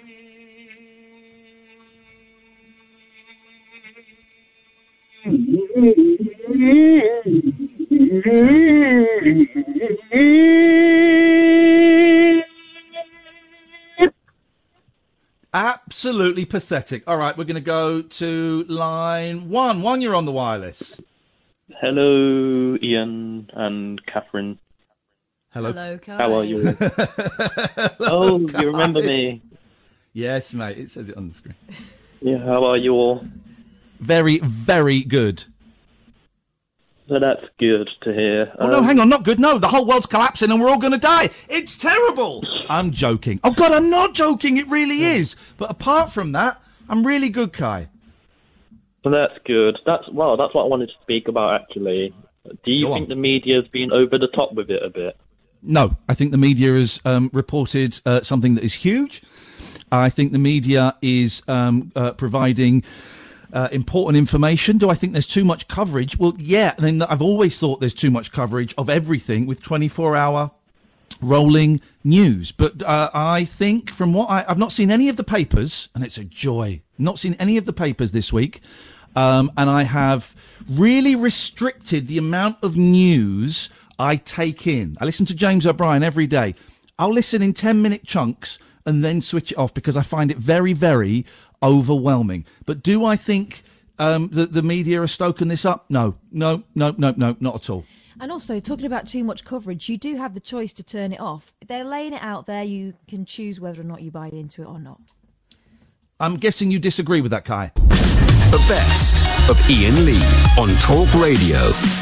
[SPEAKER 2] Absolutely pathetic. All right, we're going to go to line 1. 1, you're on the wireless.
[SPEAKER 21] Hello, Ian and Catherine.
[SPEAKER 2] Hello.
[SPEAKER 7] Hello, Kai.
[SPEAKER 21] How are you?
[SPEAKER 2] Hello,
[SPEAKER 21] you remember me?
[SPEAKER 2] Yes, mate. It says it on the screen.
[SPEAKER 21] Yeah, how are you all?
[SPEAKER 2] Very, very good.
[SPEAKER 21] So that's good to hear.
[SPEAKER 2] Oh, no, hang on, not good. No, the whole world's collapsing and we're all going to die. It's terrible. I'm joking. Oh, God, I'm not joking. It really is. But apart from that, I'm really good, Kai.
[SPEAKER 21] Well, that's good. That's what I wanted to speak about, actually. Do you think the media's been over the top with it a bit?
[SPEAKER 2] No, I think the media has reported something that is huge. I think the media is providing important information. Do I think there's too much coverage? Well, yeah. I mean, I've always thought there's too much coverage of everything with 24-hour rolling news. But I think from what I've not seen any of the papers, and it's a joy, not seen any of the papers this week. And I have really restricted the amount of news I take in. I listen to James O'Brien every day. I'll listen in 10-minute chunks and then switch it off because I find it very, very overwhelming. But do I think the media are stoking this up? No, not at all.
[SPEAKER 11] And also, talking about too much coverage, you do have the choice to turn it off. If they're laying it out there, you can choose whether or not you buy into it or not.
[SPEAKER 2] I'm guessing you disagree with that, Kai.
[SPEAKER 1] The best of Ian Lee on Talk Radio.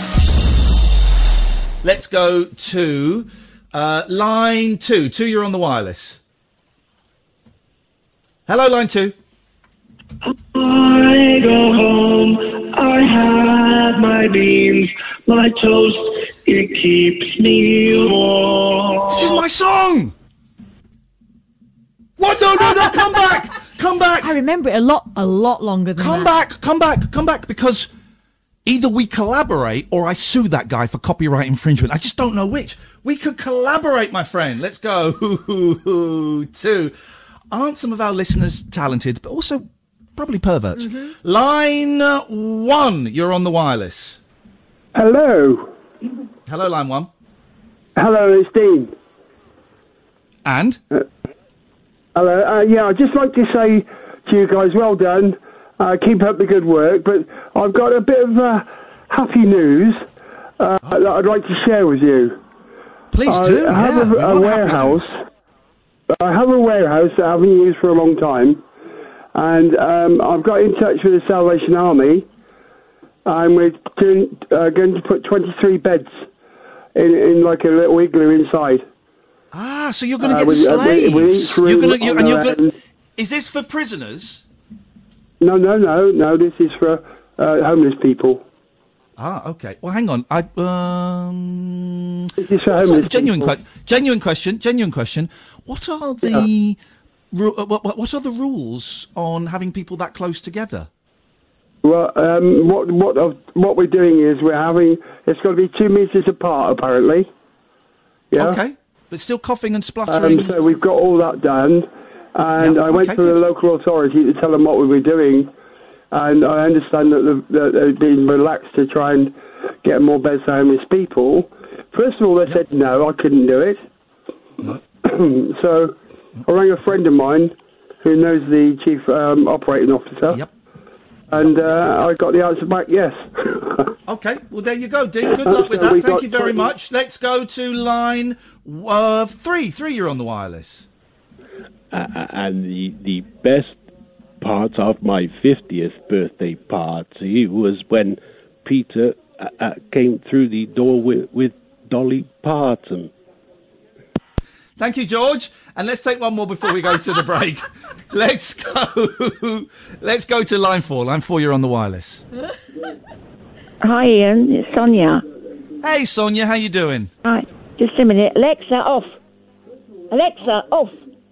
[SPEAKER 2] Let's go to line 2. 2, you're on the wireless. Hello, line 2.
[SPEAKER 19] I go home, I have my beans, my toast, it keeps me warm.
[SPEAKER 2] This is my song! What? No, come back! Come back!
[SPEAKER 11] I remember it a lot longer than
[SPEAKER 2] that. Come back, because either we collaborate or I sue that guy for copyright infringement. I just don't know which. We could collaborate, my friend. Let's go to... Aren't some of our listeners talented, but also probably perverts? Mm-hmm. Line 1, you're on the wireless.
[SPEAKER 5] Hello.
[SPEAKER 2] Hello, line 1.
[SPEAKER 5] Hello, it's Dean.
[SPEAKER 2] And?
[SPEAKER 5] Hello. Yeah, I'd just like to say to you guys, well done. Keep up the good work. But I've got a bit of happy news that I'd like to share with you.
[SPEAKER 2] Please do.
[SPEAKER 5] I have a warehouse. I have a warehouse that I haven't used for a long time. And I've got in touch with the Salvation Army. And we're going to put 23 beds in like a little igloo inside.
[SPEAKER 2] Ah, so you're going to get slaves.
[SPEAKER 5] With each room
[SPEAKER 2] is this for prisoners?
[SPEAKER 5] No. This is for homeless people.
[SPEAKER 2] Ah, okay. Well, hang on.
[SPEAKER 5] This is for homeless
[SPEAKER 2] people. Genuine question. What are the what are the rules on having people that close together?
[SPEAKER 5] Well, what we're doing is it's got to be 2 meters apart, apparently. Yeah.
[SPEAKER 2] Okay. But still coughing and spluttering.
[SPEAKER 5] So we've got all that done, and I went to the local authority to tell them what we were doing, and I understand that they've been relaxed to try and get more beds for homeless people. First of all, they said no, I couldn't do it. So I rang a friend of mine who knows the chief operating officer.
[SPEAKER 2] Yep.
[SPEAKER 5] And I got the answer back, yes.
[SPEAKER 2] Okay, well, there you go, Dean. Good luck with that. Thank you very much. Let's go to line 3. 3, you're on the wireless.
[SPEAKER 22] And the best part of my 50th birthday party was when Peter came through the door with Dolly Parton.
[SPEAKER 2] Thank you, George. And let's take one more before we go to the break. Let's go to line 4. Line 4, you're on the wireless.
[SPEAKER 23] Hi, Ian. It's Sonia.
[SPEAKER 2] Hey, Sonia. How you doing?
[SPEAKER 23] Right. Just a minute. Alexa, off. Alexa, off.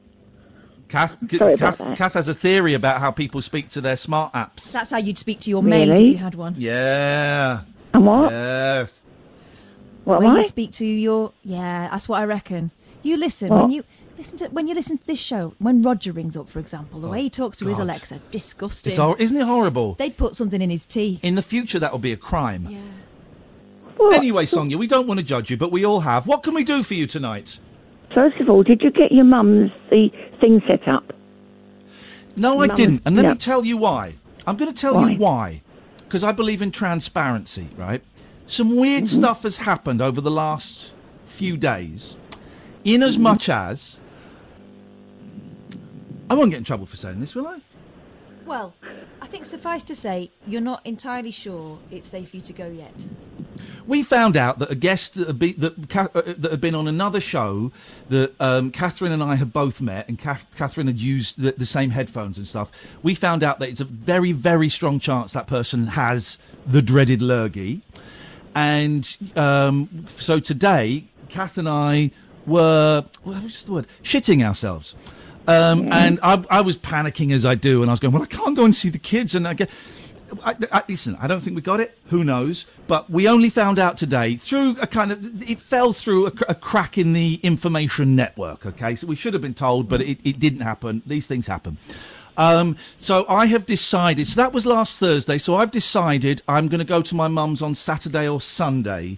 [SPEAKER 2] Kath has a theory about how people speak to their smart apps.
[SPEAKER 11] That's how you'd speak to your maid if you had one.
[SPEAKER 2] Yeah.
[SPEAKER 23] And what?
[SPEAKER 2] Yes.
[SPEAKER 23] What
[SPEAKER 11] when
[SPEAKER 23] am I?
[SPEAKER 11] You speak to your... Yeah, that's what I reckon. You listen.
[SPEAKER 23] What?
[SPEAKER 11] When you listen to this show, when Roger rings up, for example, the way he talks to his Alexa, disgusting.
[SPEAKER 2] Isn't it horrible?
[SPEAKER 11] They'd put something in his tea.
[SPEAKER 2] In the future, that will be a crime.
[SPEAKER 11] Yeah.
[SPEAKER 23] What?
[SPEAKER 2] Anyway, Sonia, we don't want to judge you, but we all have. What can we do for you tonight?
[SPEAKER 23] First of all, did you get your mum's the thing set up?
[SPEAKER 2] No, I didn't. And let me tell you why. I'm going to tell you why. Because I believe in transparency, right? Some weird stuff has happened over the last few days. In as much as... I won't get in trouble for saying this, will I?
[SPEAKER 11] Well, I think suffice to say, you're not entirely sure it's safe for you to go yet.
[SPEAKER 2] We found out that a guest that had been on another show that Catherine and I had both met, and Catherine had used the same headphones and stuff. We found out that it's a very, very strong chance that person has the dreaded lurgy. And so today, Kath and I were, what's the word? Shitting ourselves. And I was panicking as I do, and I was going, well, I can't go and see the kids. And listen, I don't think we got it. Who knows? But we only found out today through it fell through a crack in the information network, okay? So we should have been told, but it didn't happen. These things happen. So I have decided, so that was last Thursday, so I've decided I'm going to go to my mum's on Saturday or Sunday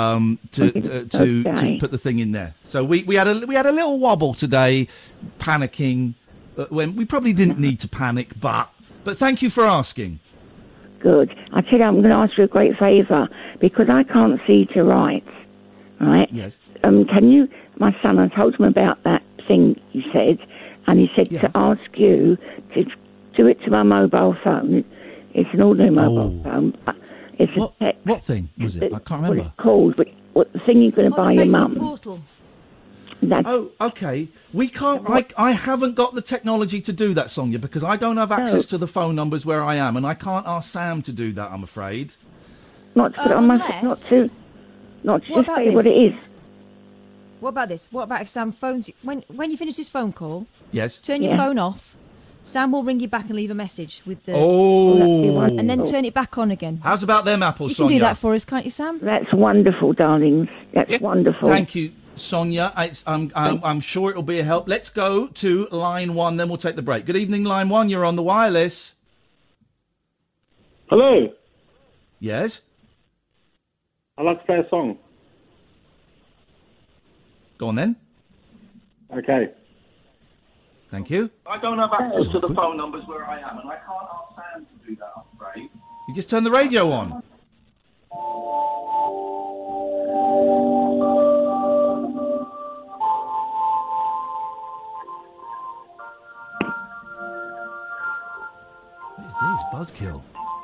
[SPEAKER 2] to put the thing in there. So we had a little wobble today, panicking when we probably didn't need to panic, but thank you for asking.
[SPEAKER 23] Good. I tell you, I'm going to ask you a great favour because I can't see to write. Right?
[SPEAKER 2] Yes.
[SPEAKER 23] Can you? My son, I told him about that thing you said, and he said to ask you to do it to my mobile phone. It's an ordinary mobile phone. It's
[SPEAKER 2] what thing was it? I can't remember.
[SPEAKER 23] What it's called, but what the thing you're going to buy your mum.
[SPEAKER 11] Portal.
[SPEAKER 2] Oh, okay. We can't. I haven't got the technology to do that, Sonia, because I don't have access to the phone numbers where I am, and I can't ask Sam to do that. I'm afraid.
[SPEAKER 23] Not to put it on my. Not to just say what it is.
[SPEAKER 11] What about this? What about if Sam phones you when you finish this phone call?
[SPEAKER 2] Yes.
[SPEAKER 11] Turn your phone off. Sam will ring you back and leave a message with the. And then turn it back on again.
[SPEAKER 2] How's about them apples, Sonia?
[SPEAKER 11] You can do that for us, can't you, Sam?
[SPEAKER 23] That's wonderful, darlings. That's wonderful.
[SPEAKER 2] Thank you, Sonia. I'm sure it'll be a help. Let's go to line 1, then we'll take the break. Good evening, line 1. You're on the wireless.
[SPEAKER 3] Hello.
[SPEAKER 2] Yes.
[SPEAKER 3] I'd like to play a song.
[SPEAKER 2] Go on then.
[SPEAKER 3] Okay.
[SPEAKER 2] Thank you.
[SPEAKER 3] I don't have access to the phone numbers where I am, and I can't ask Sam to do that, I'm afraid.
[SPEAKER 2] You just turn the radio on. What is this? Buzzkill.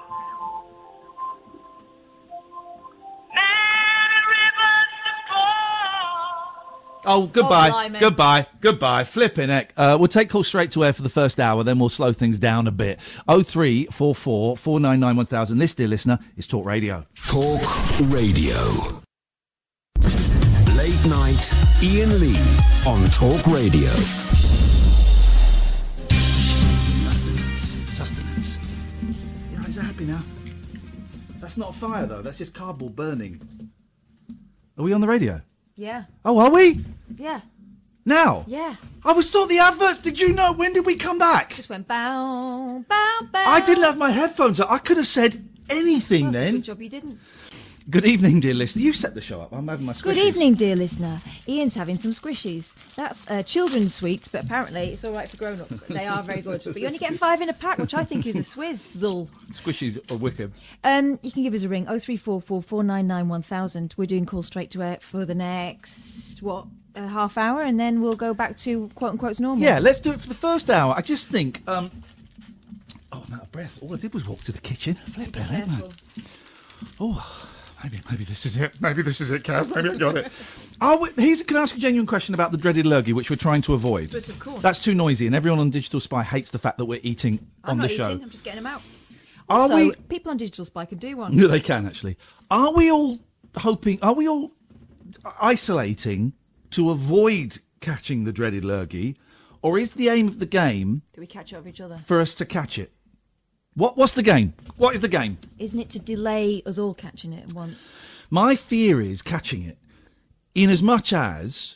[SPEAKER 2] Oh, goodbye, goodbye. Flipping heck. We'll take calls straight to air for the first hour, then we'll slow things down a bit. 0344 499 1000. This, dear listener, is Talk Radio.
[SPEAKER 1] Talk Radio. Late night, Ian Lee on Talk Radio.
[SPEAKER 2] Sustenance. Yeah, is that happy now? That's not a fire, though. That's just cardboard burning. Are we on the radio?
[SPEAKER 11] Yeah.
[SPEAKER 2] Oh, are we?
[SPEAKER 11] Yeah.
[SPEAKER 2] Now?
[SPEAKER 11] Yeah.
[SPEAKER 2] I was saw the adverts. Did you know? When did we come back?
[SPEAKER 11] Just went bow, bow, bow.
[SPEAKER 2] I didn't have my headphones on. I could have said anything
[SPEAKER 11] Well, that's
[SPEAKER 2] then.
[SPEAKER 11] a good job you didn't.
[SPEAKER 2] Good evening, dear listener. You set the show up. I'm having my squishies.
[SPEAKER 11] Good evening, dear listener. Ian's having some squishies. That's children's sweets, but apparently it's all right for grown-ups. They are very good. But you only get 5 in a pack, which I think is a swizzle.
[SPEAKER 2] Squishies are wicked.
[SPEAKER 11] You can give us a ring, 0344 499 1000. We're doing Call Straight to Air for the next, half hour, and then we'll go back to quote-unquote normal.
[SPEAKER 2] Yeah, let's do it for the first hour. I just think, oh, I'm out of breath. All I did was walk to the kitchen. Flip it, ain't I? Oh... Maybe this is it. Maybe this is it, Kaz. Maybe I got it. Can I ask a genuine question about the dreaded lurgy, which we're trying to avoid?
[SPEAKER 11] But of course.
[SPEAKER 2] That's too noisy, and everyone on Digital Spy hates the fact that we're eating on the show.
[SPEAKER 11] I'm just getting them out. People on Digital Spy can do one.
[SPEAKER 2] No, they can, actually. Are we all isolating to avoid catching the dreaded lurgy, or is the aim of the game...
[SPEAKER 11] Do we catch up with each other?
[SPEAKER 2] ...for us to catch it? What's the game? What is the game?
[SPEAKER 11] Isn't it to delay us all catching it at once?
[SPEAKER 2] My fear is catching it, in as much as,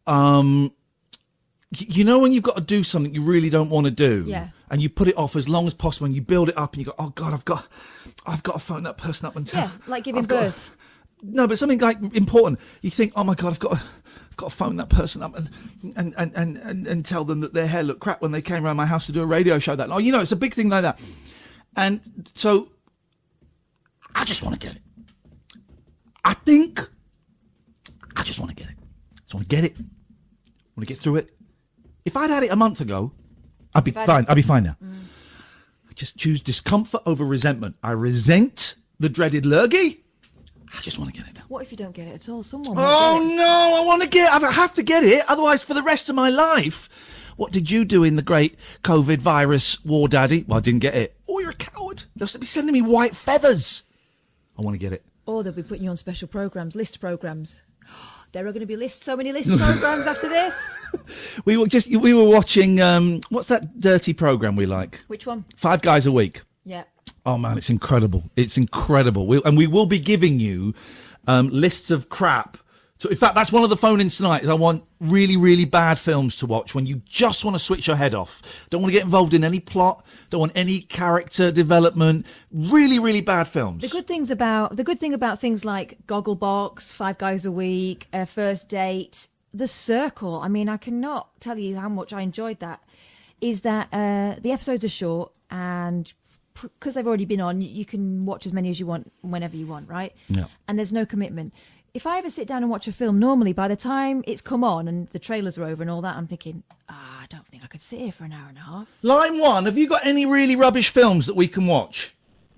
[SPEAKER 2] you know, when you've got to do something you really don't want to do, and you put it off as long as possible, and you build it up, and you go, oh God, I've got to phone that person up and tell.
[SPEAKER 11] Yeah, like giving birth.
[SPEAKER 2] No, but something like important. You think, oh my God, I've got to phone that person up and tell them that their hair looked crap when they came around my house to do a radio show that night. You know, it's a big thing like that. And so, I just want to get it. I think I just want to get it. I just want to get it. I want to get through it. If I'd had it a month ago, I'd be fine. I'd be fine now. I just choose discomfort over resentment. I resent the dreaded lurgy. I just want to get it.
[SPEAKER 11] What if you don't get it at all? Someone
[SPEAKER 2] Oh no, I want to get it. I have to get it. Otherwise, for the rest of my life... What did you do in the great COVID virus war, Daddy? Well, I didn't get it. Oh, you're a coward. They'll be sending me white feathers. I want to get it.
[SPEAKER 11] Or they'll be putting you on special programmes, list programmes. There are going to be so many list programmes after this.
[SPEAKER 2] We were watching, what's that dirty programme we like?
[SPEAKER 11] Which one?
[SPEAKER 2] 5 Guys a Week.
[SPEAKER 11] Yeah.
[SPEAKER 2] Oh, man, it's incredible. It's incredible. We will be giving you lists of crap. So, in fact, that's one of the phone-ins tonight, is I want really, really bad films to watch when you just want to switch your head off. Don't want to get involved in any plot. Don't want any character development. Really, really bad films.
[SPEAKER 11] The good thing about things like Gogglebox, 5 Guys a Week, First Date, The Circle, I mean, I cannot tell you how much I enjoyed that, is that the episodes are short and because they've already been on, you can watch as many as you want whenever you want, right?
[SPEAKER 2] Yeah.
[SPEAKER 11] And there's no commitment. If I ever sit down and watch a film, normally by the time it's come on and the trailers are over and all that, I'm thinking, I don't think I could sit here for an hour and a half.
[SPEAKER 2] Line 1, have you got any really rubbish films that we can watch?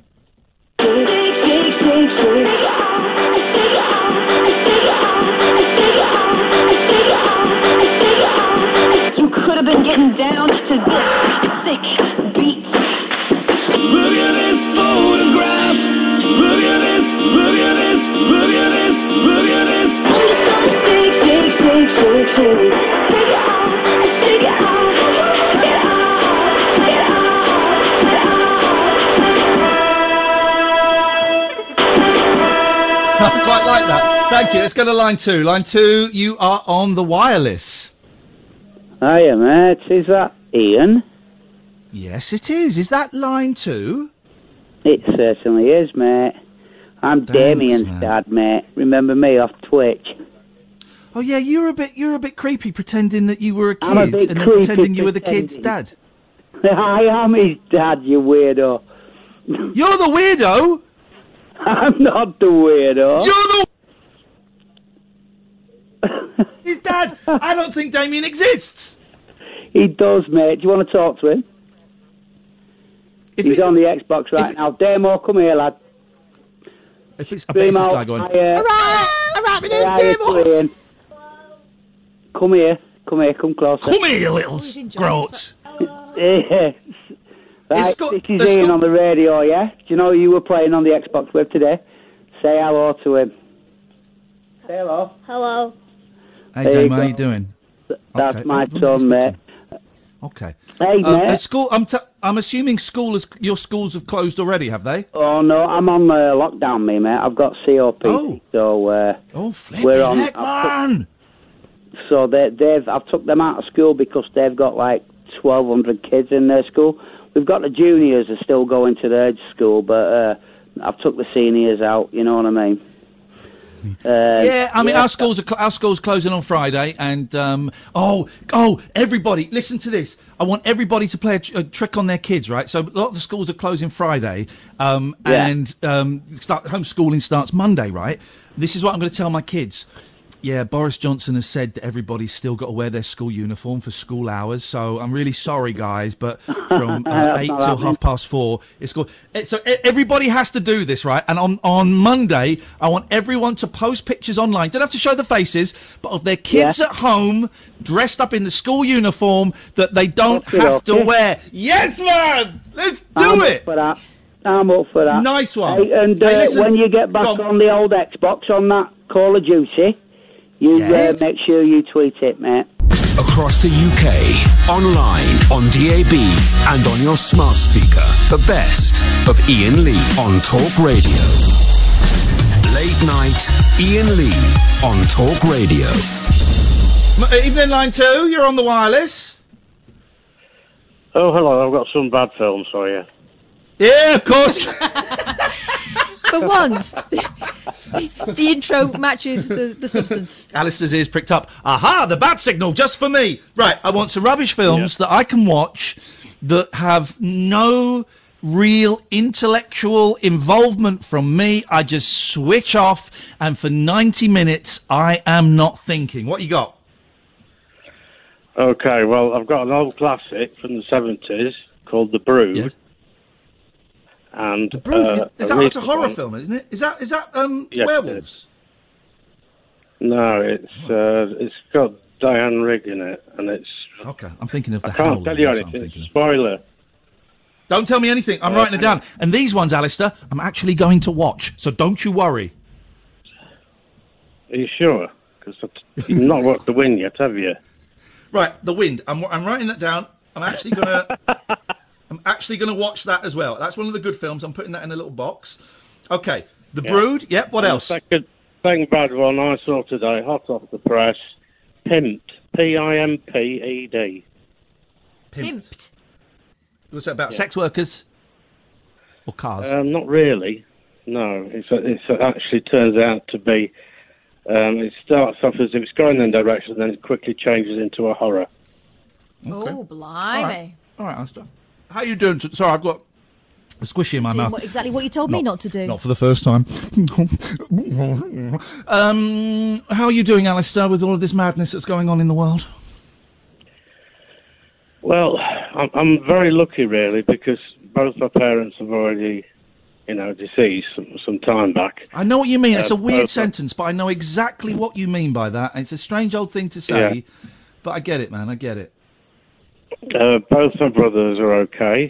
[SPEAKER 6] You could have been getting down to this sick beat. Look at this photograph. Look at this, look at this, look at this, look at this.
[SPEAKER 2] I quite like that. Thank you. Let's go to line 2. Line 2, you are on the wireless.
[SPEAKER 8] Hiya, mate. Is that Ian?
[SPEAKER 2] Yes, it is. Is that line 2?
[SPEAKER 8] It certainly is, mate. I'm Damien's dad, mate. Remember me off Twitch?
[SPEAKER 2] Oh yeah, you're a bit creepy, pretending that you were a kid,
[SPEAKER 8] I'm a bit
[SPEAKER 2] and then
[SPEAKER 8] creepy
[SPEAKER 2] pretending you were the kid's dad.
[SPEAKER 8] I am his dad, you weirdo.
[SPEAKER 2] You're the weirdo.
[SPEAKER 8] I'm not the weirdo.
[SPEAKER 2] You're the his dad. I don't think Damien exists.
[SPEAKER 8] He does, mate. Do you want to talk to him? He's on the Xbox right now. Damo, come here, lad.
[SPEAKER 2] If it's, I bet it's this guy going.
[SPEAKER 8] All right, my name's Damo. Come here, come closer.
[SPEAKER 2] Come here, you little groat.
[SPEAKER 8] Yes. Right, this is Ian on the radio, yeah? Do you know who you were playing on the Xbox with today? Say hello to him. Say hello.
[SPEAKER 4] Hello.
[SPEAKER 2] Hey, Dame, how you doing?
[SPEAKER 8] That's
[SPEAKER 2] Okay.
[SPEAKER 8] my son, mate.
[SPEAKER 2] Okay.
[SPEAKER 8] Hey, mate.
[SPEAKER 2] School. I'm assuming your schools have closed already, have they?
[SPEAKER 8] Oh, no, I'm on lockdown, me, mate. I've got COPD, so we're on.
[SPEAKER 2] Heck, man!
[SPEAKER 8] So I've took them out of school because they've got like 1,200 kids in their school. We've got the juniors are still going to their school, but I've took the seniors out. You know what I mean?
[SPEAKER 2] Yeah, I mean our schools closing on Friday, and everybody, listen to this. I want everybody to play a trick on their kids, right? So a lot of the schools are closing Friday, and homeschooling starts Monday, right? This is what I'm going to tell my kids. Yeah, Boris Johnson has said that everybody's still got to wear their school uniform for school hours. So I'm really sorry, guys, but from 8 till 4:30, it's school. So everybody has to do this, right? And on Monday, I want everyone to post pictures online. Don't have to show the faces, but of their kids at home dressed up in the school uniform that they don't have to wear. Yes, man! Let's do it!
[SPEAKER 8] I'm up for that.
[SPEAKER 2] Nice one.
[SPEAKER 8] Hey, and
[SPEAKER 2] listen,
[SPEAKER 8] when you get back on the old Xbox on that Call of Duty, you make sure you tweet it, mate.
[SPEAKER 1] Across the UK, online, on DAB, and on your smart speaker. The best of Ian Lee on Talk Radio. Late night, Ian Lee on Talk Radio.
[SPEAKER 2] Evening, line 2. You're on the wireless.
[SPEAKER 9] Oh, hello. I've got some bad films for you.
[SPEAKER 2] Yeah, of course.
[SPEAKER 11] For once, the intro matches the substance.
[SPEAKER 2] Alistair's ears pricked up. Aha, the bat signal just for me. Right, I want some rubbish films that I can watch that have no real intellectual involvement from me. I just switch off, and for 90 minutes, I am not thinking. What you got?
[SPEAKER 9] Okay, well, I've got an old classic from the 70s called The Brood.
[SPEAKER 2] Yes.
[SPEAKER 9] And
[SPEAKER 2] that's a horror film, isn't it? Is that
[SPEAKER 9] Yes,
[SPEAKER 2] werewolves?
[SPEAKER 9] No, it's got Diane Rigg in it, and it's
[SPEAKER 2] okay. I'm thinking of the.
[SPEAKER 9] I can't tell you anything. Spoiler.
[SPEAKER 2] Don't tell me anything. I'm writing it down. And these ones, Alistair, I'm actually going to watch. So don't you worry.
[SPEAKER 9] Are you sure? Because you've not watched The Wind yet, have you?
[SPEAKER 2] Right, The Wind. I'm writing that down. I'm actually gonna watch that as well. That's one of the good films. I'm putting that in a little box. Okay, The Brood. Yep. What else?
[SPEAKER 9] The second bad one I saw today, hot off the press. Pimped. Pimped.
[SPEAKER 2] Pimped. What's that about? Sex workers or cars?
[SPEAKER 9] Not really. No, it actually turns out to be. It starts off as if it's going in that direction, then it quickly changes into a horror.
[SPEAKER 11] Okay. Oh, blimey!
[SPEAKER 2] All right, Alistair. How you doing? Sorry, I've got squishy in my
[SPEAKER 11] Doing
[SPEAKER 2] mouth.
[SPEAKER 11] exactly what you told me not to do.
[SPEAKER 2] Not for the first time. How are you doing, Alistair, with all of this madness that's going on in the world?
[SPEAKER 9] Well, I'm very lucky, really, because both my parents have already, deceased some time back.
[SPEAKER 2] I know what you mean. It's a weird
[SPEAKER 9] both-
[SPEAKER 2] sentence, but I know exactly what you mean by that. It's a strange old thing to say, but I get it, man. I get it.
[SPEAKER 9] Both my brothers are okay,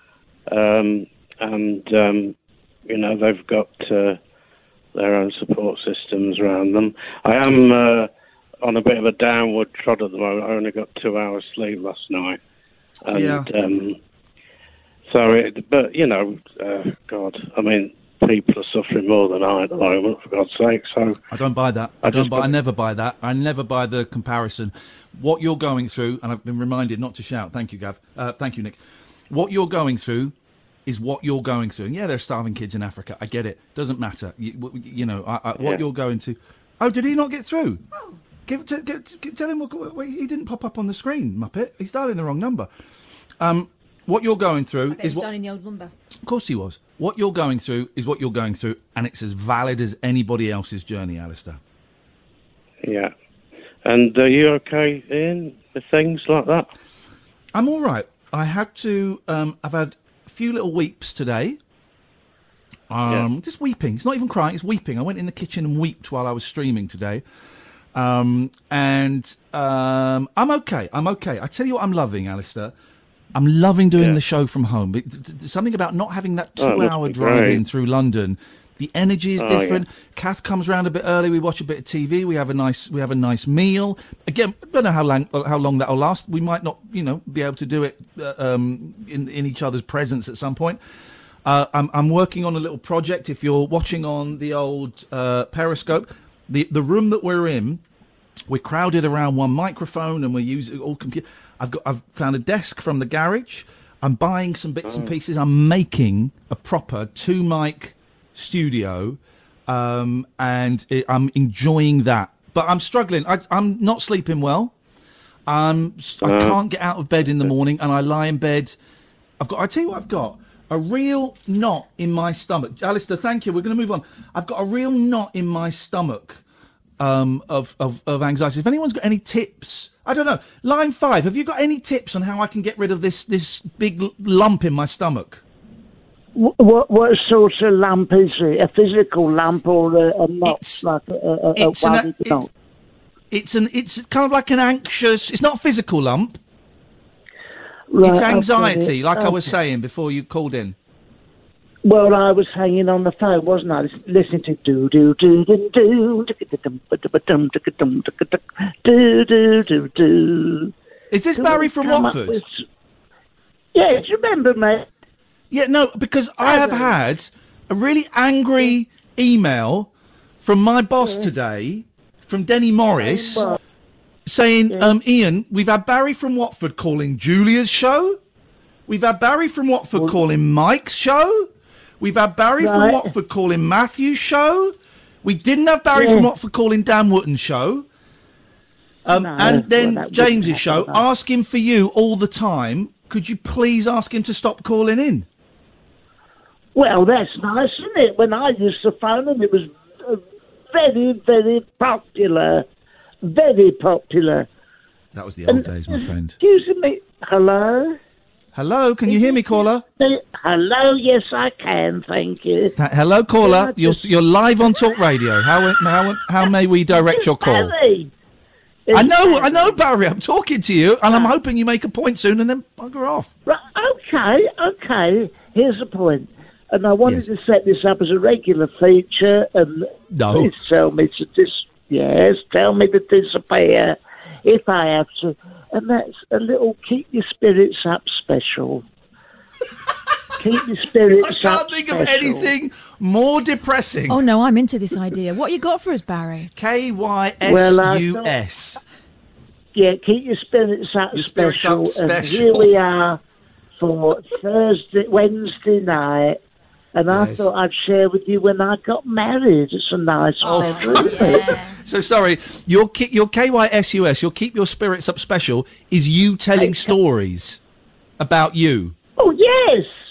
[SPEAKER 9] they've got their own support systems around them. I am on a bit of a downward trod at the moment. I only got 2 hours sleep last night, and God, I mean, people are suffering more than I at the moment, for God's sake. So
[SPEAKER 2] I don't buy that. I never buy that. I never buy the comparison. What you're going through, and I've been reminded not to shout. Thank you, Gav. Thank you, Nick. What you're going through is what you're going through. And yeah, there's starving kids in Africa. I get it. Doesn't matter. What you're going to. Oh, did he not get through? Oh. Tell him he didn't pop up on the screen, Muppet. He's dialing the wrong number. What you're going through is what.
[SPEAKER 11] Down in the old number.
[SPEAKER 2] Of course he was. What you're going through is what you're going through, and it's as valid as anybody else's journey, Alistair.
[SPEAKER 9] Yeah. And are you okay, Ian, with things like that?
[SPEAKER 2] I'm all right. I had to. I've had a few little weeps today. Just weeping. It's not even crying. It's weeping. I went in the kitchen and weeped while I was streaming today. I'm okay. I'm okay. I tell you what I'm loving, Alistair. I'm loving doing the show from home. There's something about not having that 2-hour drive in through London. The energy is different. Yeah. Kath comes round a bit early. We watch a bit of TV. We have a nice meal. Again, I don't know how long that'll last. We might not, be able to do it in each other's presence at some point. I'm working on a little project. If you're watching on the old Periscope, the room that we're in, we're crowded around one microphone and we're using all computer. I've found a desk from the garage. I'm buying some bits and pieces. I'm making a proper 2-mic studio, and I'm enjoying that. But I'm struggling. I'm not sleeping well. I can't get out of bed in the morning, and I lie in bed. I tell you what I've got. A real knot in my stomach. Alistair, thank you. We're going to move on. I've got a real knot in my stomach of anxiety. If anyone's got any tips, I don't know. Line 5, have you got any tips on how I can get rid of this big lump in my stomach?
[SPEAKER 10] What sort of lump is it? A physical lump or a knot?
[SPEAKER 2] It's kind of like an anxious. It's not a physical lump.
[SPEAKER 10] Right,
[SPEAKER 2] it's anxiety,
[SPEAKER 10] okay.
[SPEAKER 2] like I was saying before you called in.
[SPEAKER 10] Well, I was hanging on the phone, wasn't I? Listening to do do do do do do do do.
[SPEAKER 2] Is this Barry from Watford?
[SPEAKER 10] Yeah, do you remember, mate?
[SPEAKER 2] Yeah, no, because I have had a really angry email from my boss today, from Denny Morris, saying, Ian, we've had Barry from Watford calling Julia's show. We've had Barry from Watford calling Mike's show. We've had Barry from Watford calling Matthew's show. We didn't have Barry from Watford calling Dan Wootton's show. And then James's show, asking for you all the time. Could you please ask him to stop calling in?
[SPEAKER 10] Well, that's nice, isn't it? When I used to phone him, it was very, very popular. Very popular.
[SPEAKER 2] That was the old days, my friend.
[SPEAKER 10] Excuse me. Hello?
[SPEAKER 2] Hello, can you hear me, caller?
[SPEAKER 10] Hello, yes, I can, thank you.
[SPEAKER 2] Hello, caller. You're live on Talk Radio. How may we direct your call?
[SPEAKER 10] Barry.
[SPEAKER 2] I know, Barry. I'm talking to you, and I'm hoping you make a point soon and then bugger off.
[SPEAKER 10] Right, okay. Here's the point. And I wanted to set this up as a regular feature, and please tell me to tell me to disappear if I have to. And that's a little keep your spirits up special. Keep your spirits up.
[SPEAKER 2] I can't think of anything more depressing.
[SPEAKER 11] Oh no, I'm into this idea. What you got for us, Barry?
[SPEAKER 2] KYSUS.
[SPEAKER 10] Yeah, keep your spirits up special. And here we are for Wednesday night. And I thought I'd share with you when I got married. It's a nice memory.
[SPEAKER 2] So sorry, your KYSUS, your Keep Your Spirits Up special, is you telling stories about you.
[SPEAKER 10] Oh, yes.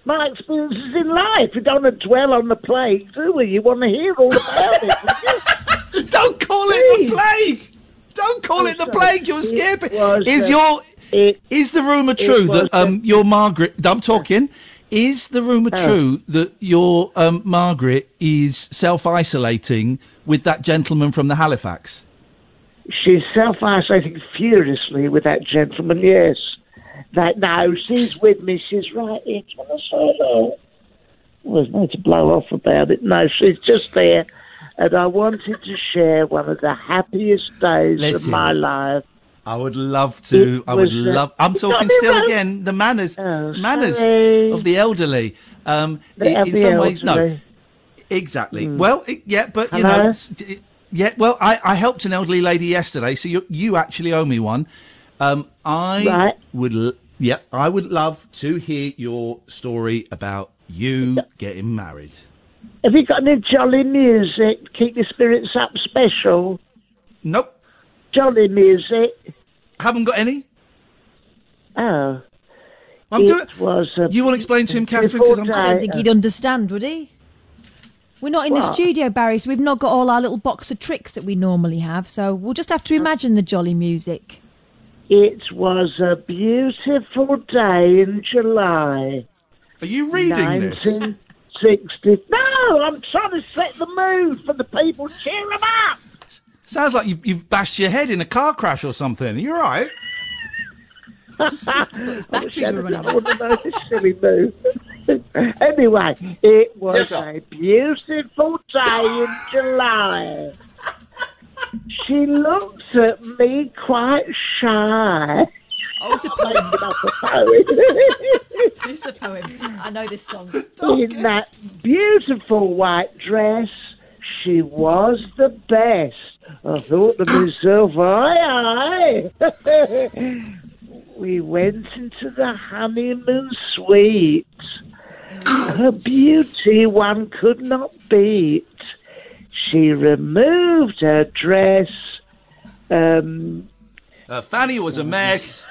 [SPEAKER 10] my experiences in life. We don't want to dwell on the plague, do we? You want to hear all about it.
[SPEAKER 2] Don't call it the plague! Don't call it the plague, you'll scare people. Is the rumour true that your Margaret... I'm talking... Is the rumour true that your Margaret is self-isolating with that gentleman from the Halifax?
[SPEAKER 10] She's self-isolating furiously with that gentleman, yes. No, she's with me. She's right here. Do you want to say hello? Well, there's no to blow off about it. No, she's just there. And I wanted to share one of the happiest days of my life.
[SPEAKER 2] I would love to. I'm talking still again. The manners of the elderly. In some ways, no. Exactly. Well, but you know, Well, I helped an elderly lady yesterday, so you actually owe me one. I would love to hear your story about you getting married.
[SPEAKER 10] Have you got any jolly music? Keep your spirits up special.
[SPEAKER 2] Nope.
[SPEAKER 10] Jolly music.
[SPEAKER 2] Haven't got any.
[SPEAKER 10] Oh.
[SPEAKER 2] You will explain to him, Catherine, because I
[SPEAKER 11] don't think he'd understand, would he? We're not in the studio, Barry, so we've not got all our little box of tricks that we normally have, so we'll just have to imagine the jolly music.
[SPEAKER 10] It was a beautiful day in July.
[SPEAKER 2] Are you reading this?
[SPEAKER 10] 1960. No, I'm trying to set the mood for the people. Cheer them up.
[SPEAKER 2] Sounds like you've bashed your head in a car crash or something. You're right.
[SPEAKER 11] His batteries were running out.
[SPEAKER 10] I want to know this silly move. Anyway, it was a beautiful day in July. She looked at me quite shy.
[SPEAKER 11] Oh, it's a poem. It's a poem. I know this song.
[SPEAKER 10] In that beautiful white dress, she was the best. I thought to myself, aye. We went into the honeymoon suite. Her beauty one could not beat. She removed her dress.
[SPEAKER 2] Her fanny was a mess.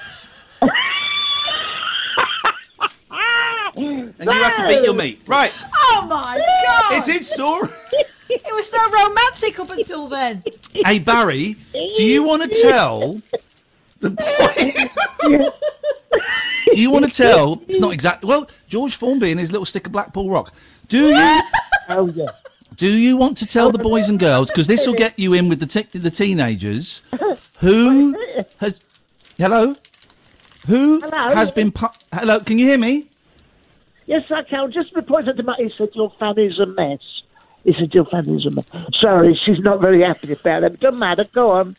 [SPEAKER 2] And you had to beat your meat. Right.
[SPEAKER 11] Oh, my God.
[SPEAKER 2] It's his story.
[SPEAKER 11] It was so romantic up until then.
[SPEAKER 2] Hey, Barry, do you want to tell the boy... Do you want to tell... It's not exact... Well, George Formby and his little stick of Blackpool Rock. Do you...
[SPEAKER 10] Oh, yeah.
[SPEAKER 2] Do you want to tell the boys and girls, because this will get you in with the teenagers, who has... Hello? Who has been... Hello, can you hear me?
[SPEAKER 10] Yes, I can. Just reported to my... He said, your fanny's a mess. He said, your fanny's a mess. Sorry, she's not very happy about it. Doesn't matter. Go on.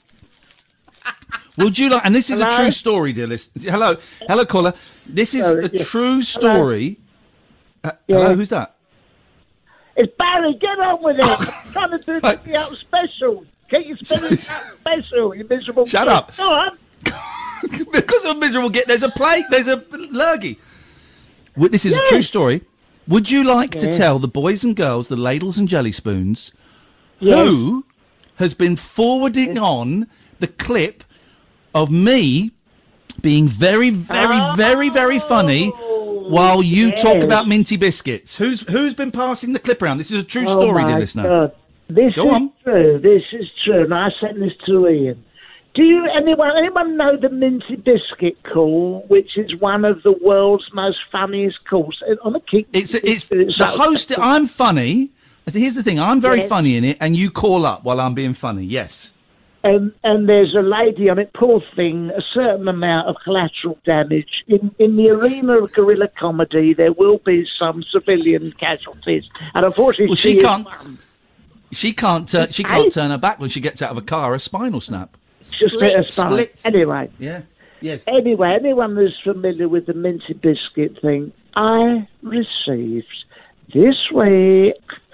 [SPEAKER 2] Would you like... And this is a true story, dear listener. Hello, caller. This is a true story. Hello, who's that?
[SPEAKER 10] It's Barry. Get on with it. I'm trying to do something out special. Get your spirits out special, you miserable...
[SPEAKER 2] Shut up.
[SPEAKER 10] Go on.
[SPEAKER 2] Because of miserable git, there's a plague, there's a lurgy. This is a true story. Would you like to tell the boys and girls, the ladles and jelly spoons, who has been forwarding on the clip of me being very, very, very, very funny while you talk about minty biscuits? Who's been passing the clip around? This is a true story, dear listener.
[SPEAKER 10] God. This is true. This is true. And I sent this to Ian. Do you anyone know the Minty Biscuit call, which is one of the world's most funniest calls? On the kick,
[SPEAKER 2] it's the host. I'm funny. Here's the thing. I'm very funny in it, and you call up while I'm being funny. Yes.
[SPEAKER 10] And there's a lady on it. Poor thing. A certain amount of collateral damage in the arena of guerrilla comedy. There will be some civilian casualties, and unfortunately,
[SPEAKER 2] she can't. She can't turn her back when she gets out of a car. A spinal snap.
[SPEAKER 10] Split. Anyway.
[SPEAKER 2] Yeah. Yes.
[SPEAKER 10] Anyway, anyone who's familiar with the Minty Biscuit thing, I received this week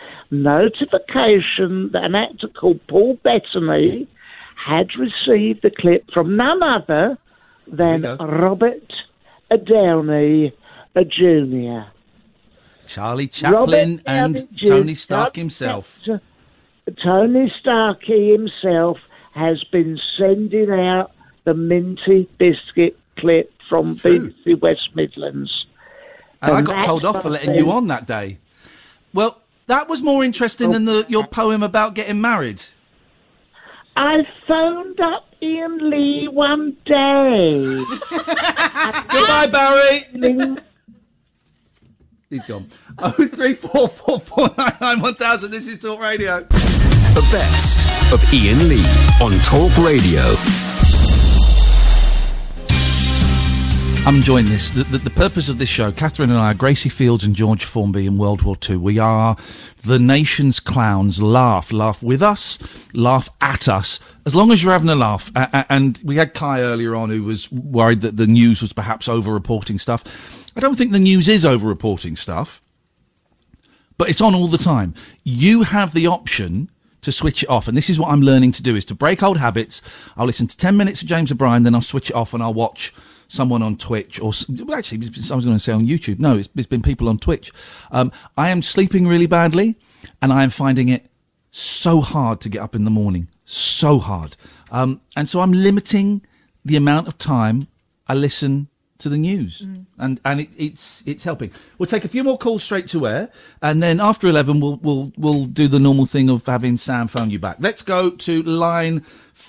[SPEAKER 10] notification that an actor called Paul Bettany had received the clip from none other than Robert Downey Jr.
[SPEAKER 2] Charlie Chaplin and Tony Stark himself.
[SPEAKER 10] Tony Starkey himself has been sending out the Minty Biscuit clip from BBC West Midlands.
[SPEAKER 2] And I got told off for letting you on that day. Well, that was more interesting than your poem about getting married.
[SPEAKER 10] I phoned up Ian Lee one day.
[SPEAKER 2] Goodbye, Barry. He's gone. 03444991000. This is Talk Radio.
[SPEAKER 1] The best of Ian Lee on Talk Radio.
[SPEAKER 2] I'm enjoying this. The purpose of this show, Catherine and I are Gracie Fields and George Formby in World War II. We are the nation's clowns. Laugh with us, laugh at us, as long as you're having a laugh. And we had Kai earlier on who was worried that the news was perhaps over-reporting stuff. I don't think the news is over-reporting stuff, but it's on all the time. You have the option to switch it off, and this is what I'm learning to do, is to break old habits. I'll listen to 10 minutes of James O'Brien, then I'll switch it off and I'll watch someone on Twitch, or actually, I was going to say on YouTube. No, it's been people on Twitch. I am sleeping really badly, and I am finding it so hard to get up in the morning. So hard. And so I'm limiting the amount of time I listen to the news, and it's helping. We'll take a few more calls straight to air, and then after 11 we'll do the normal thing of having Sam phone you back. Let's go to line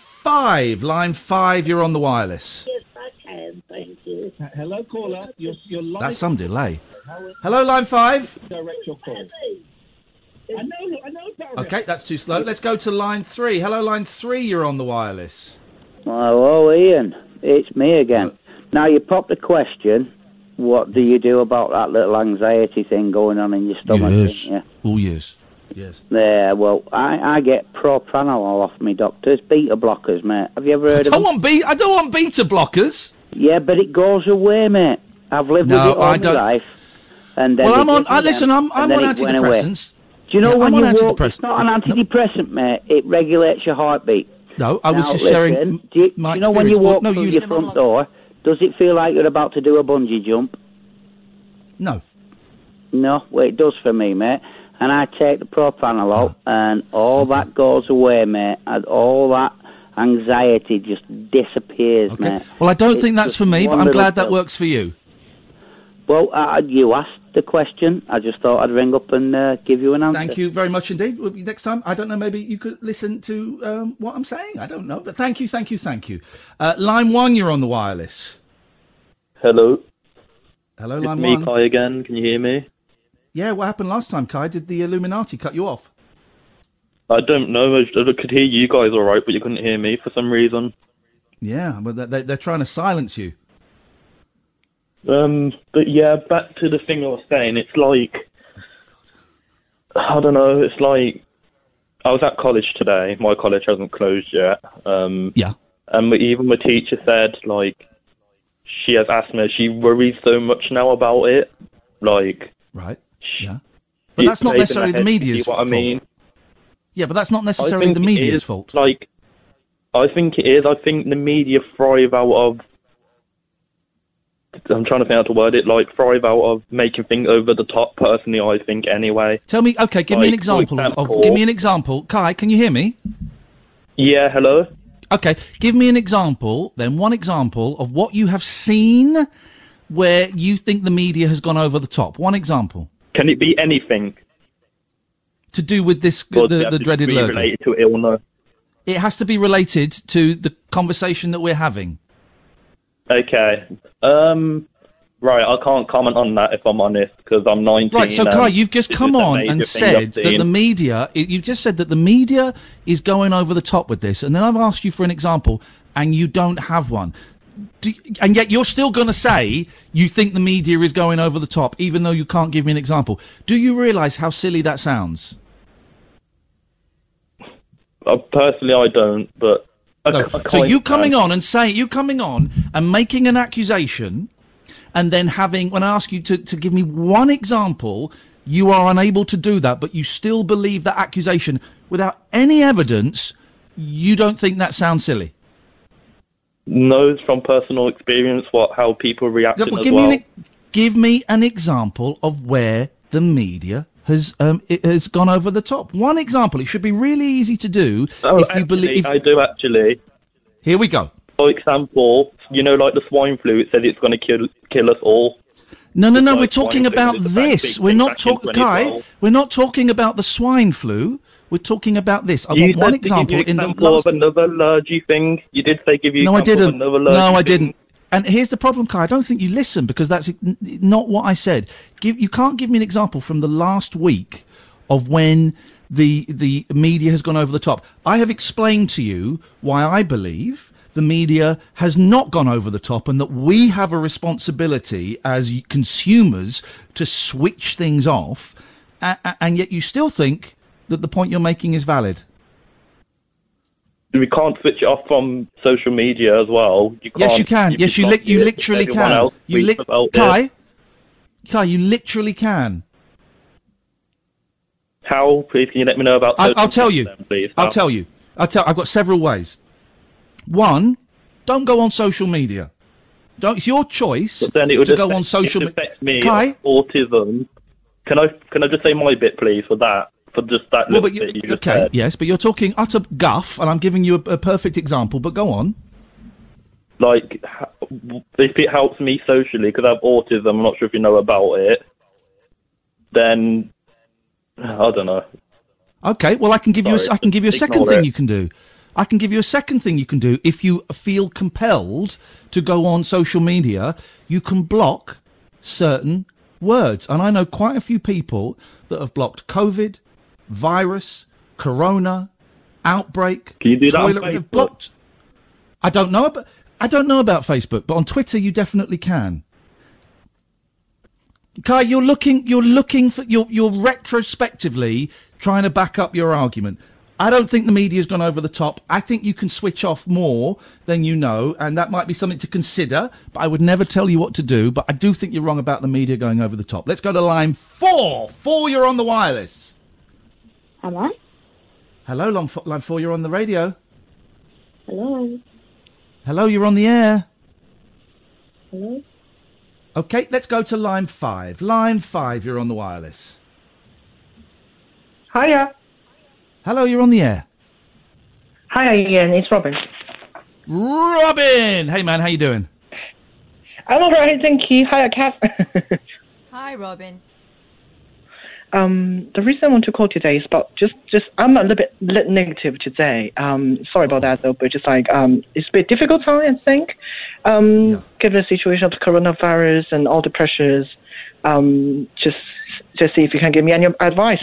[SPEAKER 2] 5. Line 5, you're on the wireless.
[SPEAKER 10] Yes, I can, thank you. Hello, caller. You're live.
[SPEAKER 2] That's some delay. Hello, line 5.
[SPEAKER 10] Direct your call. I know.
[SPEAKER 2] Okay, that's too slow. Let's go to line 3. Hello, line 3, you're on the wireless.
[SPEAKER 8] Hello, Ian. It's me again. Now, you popped the question, what do you do about that little anxiety thing going on in your stomach?
[SPEAKER 2] Yes. Oh, yes. Yes.
[SPEAKER 8] Yeah, well, I get propranolol off me doctors, beta blockers, mate. Have you ever heard of them?
[SPEAKER 2] I don't want beta blockers.
[SPEAKER 8] Yeah, but it goes away, mate. I've lived with it all my life. And then
[SPEAKER 2] I'm on antidepressants.
[SPEAKER 8] Do you know when you walk, it's not an antidepressant, mate. It regulates your heartbeat.
[SPEAKER 2] No, I was just sharing
[SPEAKER 8] do you know when you walk through your front door, does it feel like you're about to do a bungee jump?
[SPEAKER 2] No.
[SPEAKER 8] No? Well, it does for me, mate. And I take the propranolol, and all that goes away, mate. And all that anxiety just disappears, mate.
[SPEAKER 2] Well, I don't think that's for me, but I'm glad that works for you.
[SPEAKER 8] Well, you asked the question. I just thought I'd ring up and give you an answer.
[SPEAKER 2] Thank you very much indeed. Next time, I don't know, maybe you could listen to what I'm saying. I don't know, but thank you. Line 1, you're on the wireless.
[SPEAKER 21] Hello.
[SPEAKER 2] Hello,
[SPEAKER 21] it's
[SPEAKER 2] line
[SPEAKER 21] me,
[SPEAKER 2] 1.
[SPEAKER 21] Kai, again. Can you hear me?
[SPEAKER 2] Yeah, what happened last time, Kai? Did the Illuminati cut you off?
[SPEAKER 21] I don't know. I could hear you guys all right, but you couldn't hear me for some reason.
[SPEAKER 2] Yeah, but they're trying to silence you.
[SPEAKER 21] But yeah, back to the thing I was saying. It's like, I don't know. It's like I was at college today. My college hasn't closed yet.
[SPEAKER 2] Yeah.
[SPEAKER 21] And even my teacher said, like, she has asthma. She worries so much now about it. Like,
[SPEAKER 2] right. Yeah. But that's not necessarily the media's fault.
[SPEAKER 21] What I mean?
[SPEAKER 2] Yeah, but that's not necessarily the media's fault.
[SPEAKER 21] Like, I think it is. I think the media thrive out of. I'm trying to think how to word it. Like, thrive out of making things over the top. Personally, I think anyway.
[SPEAKER 2] Tell me. Okay, give me an example. Give me an example. Kai, can you hear me?
[SPEAKER 21] Yeah. Hello.
[SPEAKER 2] Okay, give me an example. Then one example of what you have seen where you think the media has gone over the top. One example.
[SPEAKER 21] Can it be anything?
[SPEAKER 2] To do with this, the dreaded lurgy?
[SPEAKER 21] Related to illness.
[SPEAKER 2] It has to be related to the conversation that we're having.
[SPEAKER 21] Okay. Right, I can't comment on that if I'm honest, because I'm 19.
[SPEAKER 2] Right, so Kai, you've just come on and said that the media, you've just said that the media is going over the top with this, and then I've asked you for an example, and you don't have one. And yet you're still going to say you think the media is going over the top, even though you can't give me an example. Do you realise how silly that sounds?
[SPEAKER 21] Personally, I don't, but...
[SPEAKER 2] So you coming on and making an accusation, and then having, when I ask you to give me one example, you are unable to do that, but you still believe that accusation without any evidence, you don't think that sounds silly?
[SPEAKER 21] No, it's from personal experience, how people react as well.
[SPEAKER 2] Give me an example of where the media has gone over the top. One example. It should be really easy to do if you believe.
[SPEAKER 21] I do actually.
[SPEAKER 2] Here we go.
[SPEAKER 21] For example, like the swine flu, it said it's going to kill us all.
[SPEAKER 2] No. We're talking about this. We're not talking, Kai. We're not talking about the swine flu. We're talking about this. I want one example in the
[SPEAKER 21] of another allergy thing. You did say give you.
[SPEAKER 2] No, I
[SPEAKER 21] example of
[SPEAKER 2] didn't.
[SPEAKER 21] another allergy
[SPEAKER 2] No, I
[SPEAKER 21] thing.
[SPEAKER 2] didn't. And here's the problem, Kai. I don't think you listen because that's not what I said. You can't give me an example from the last week of when the media has gone over the top. I have explained to you why I believe the media has not gone over the top and that we have a responsibility as consumers to switch things off, and yet you still think that the point you're making is valid.
[SPEAKER 21] We can't switch it off from social media as well. You can't,
[SPEAKER 2] Yes, you can. Yes, you literally can. Kai, you literally can.
[SPEAKER 21] How? Please, can you let me know about?
[SPEAKER 2] I'll tell you.
[SPEAKER 21] Then, please?
[SPEAKER 2] I've got several ways. One, don't go on social media. It's your choice
[SPEAKER 21] But then it would
[SPEAKER 2] to go on social
[SPEAKER 21] media.
[SPEAKER 2] media.
[SPEAKER 21] Affect me.
[SPEAKER 2] Kai?
[SPEAKER 21] Autism. Can I just say my bit, please, for that? For just that little bit you just said.
[SPEAKER 2] Yes, but you're talking utter guff, and I'm giving you a perfect example. But go on.
[SPEAKER 21] Like, if it helps me socially, because I have autism, I'm not sure if you know about it, then I don't know.
[SPEAKER 2] Okay, well, I can give you a second
[SPEAKER 21] ignore
[SPEAKER 2] thing
[SPEAKER 21] it.
[SPEAKER 2] you can do. I can give you a second thing you can do. If you feel compelled to go on social media, you can block certain words. And I know quite a few people that have blocked COVID, virus, corona, outbreak.
[SPEAKER 21] Can you do that on
[SPEAKER 2] toilet,
[SPEAKER 21] Facebook?
[SPEAKER 2] blocked. I don't know about Facebook, but on Twitter you definitely can. Kai, you're retrospectively trying to back up your argument. I don't think the media's gone over the top. I think you can switch off more than you know, and that might be something to consider, but I would never tell you what to do. But I do think you're wrong about the media going over the top. Let's go to line 4. 4, you're on the wireless.
[SPEAKER 13] Am I?
[SPEAKER 2] Hello, line 4, you're on the radio.
[SPEAKER 13] Hello?
[SPEAKER 2] Hello, you're on the air.
[SPEAKER 13] Hello?
[SPEAKER 2] Okay, let's go to line 5. Line 5, you're on the wireless.
[SPEAKER 14] Hiya.
[SPEAKER 2] Hello, you're on the air.
[SPEAKER 14] Hiya, Ian. It's Robin.
[SPEAKER 2] Robin! Hey, man, how you doing?
[SPEAKER 14] I'm alright, thank you. Hiya, Kath.
[SPEAKER 11] Hi, Robin.
[SPEAKER 14] The reason I want to call today is about just I'm a little bit negative today. Sorry about that though, but just like it's a bit difficult time, I think. Given the situation of the coronavirus and all the pressures, just see if you can give me any advice.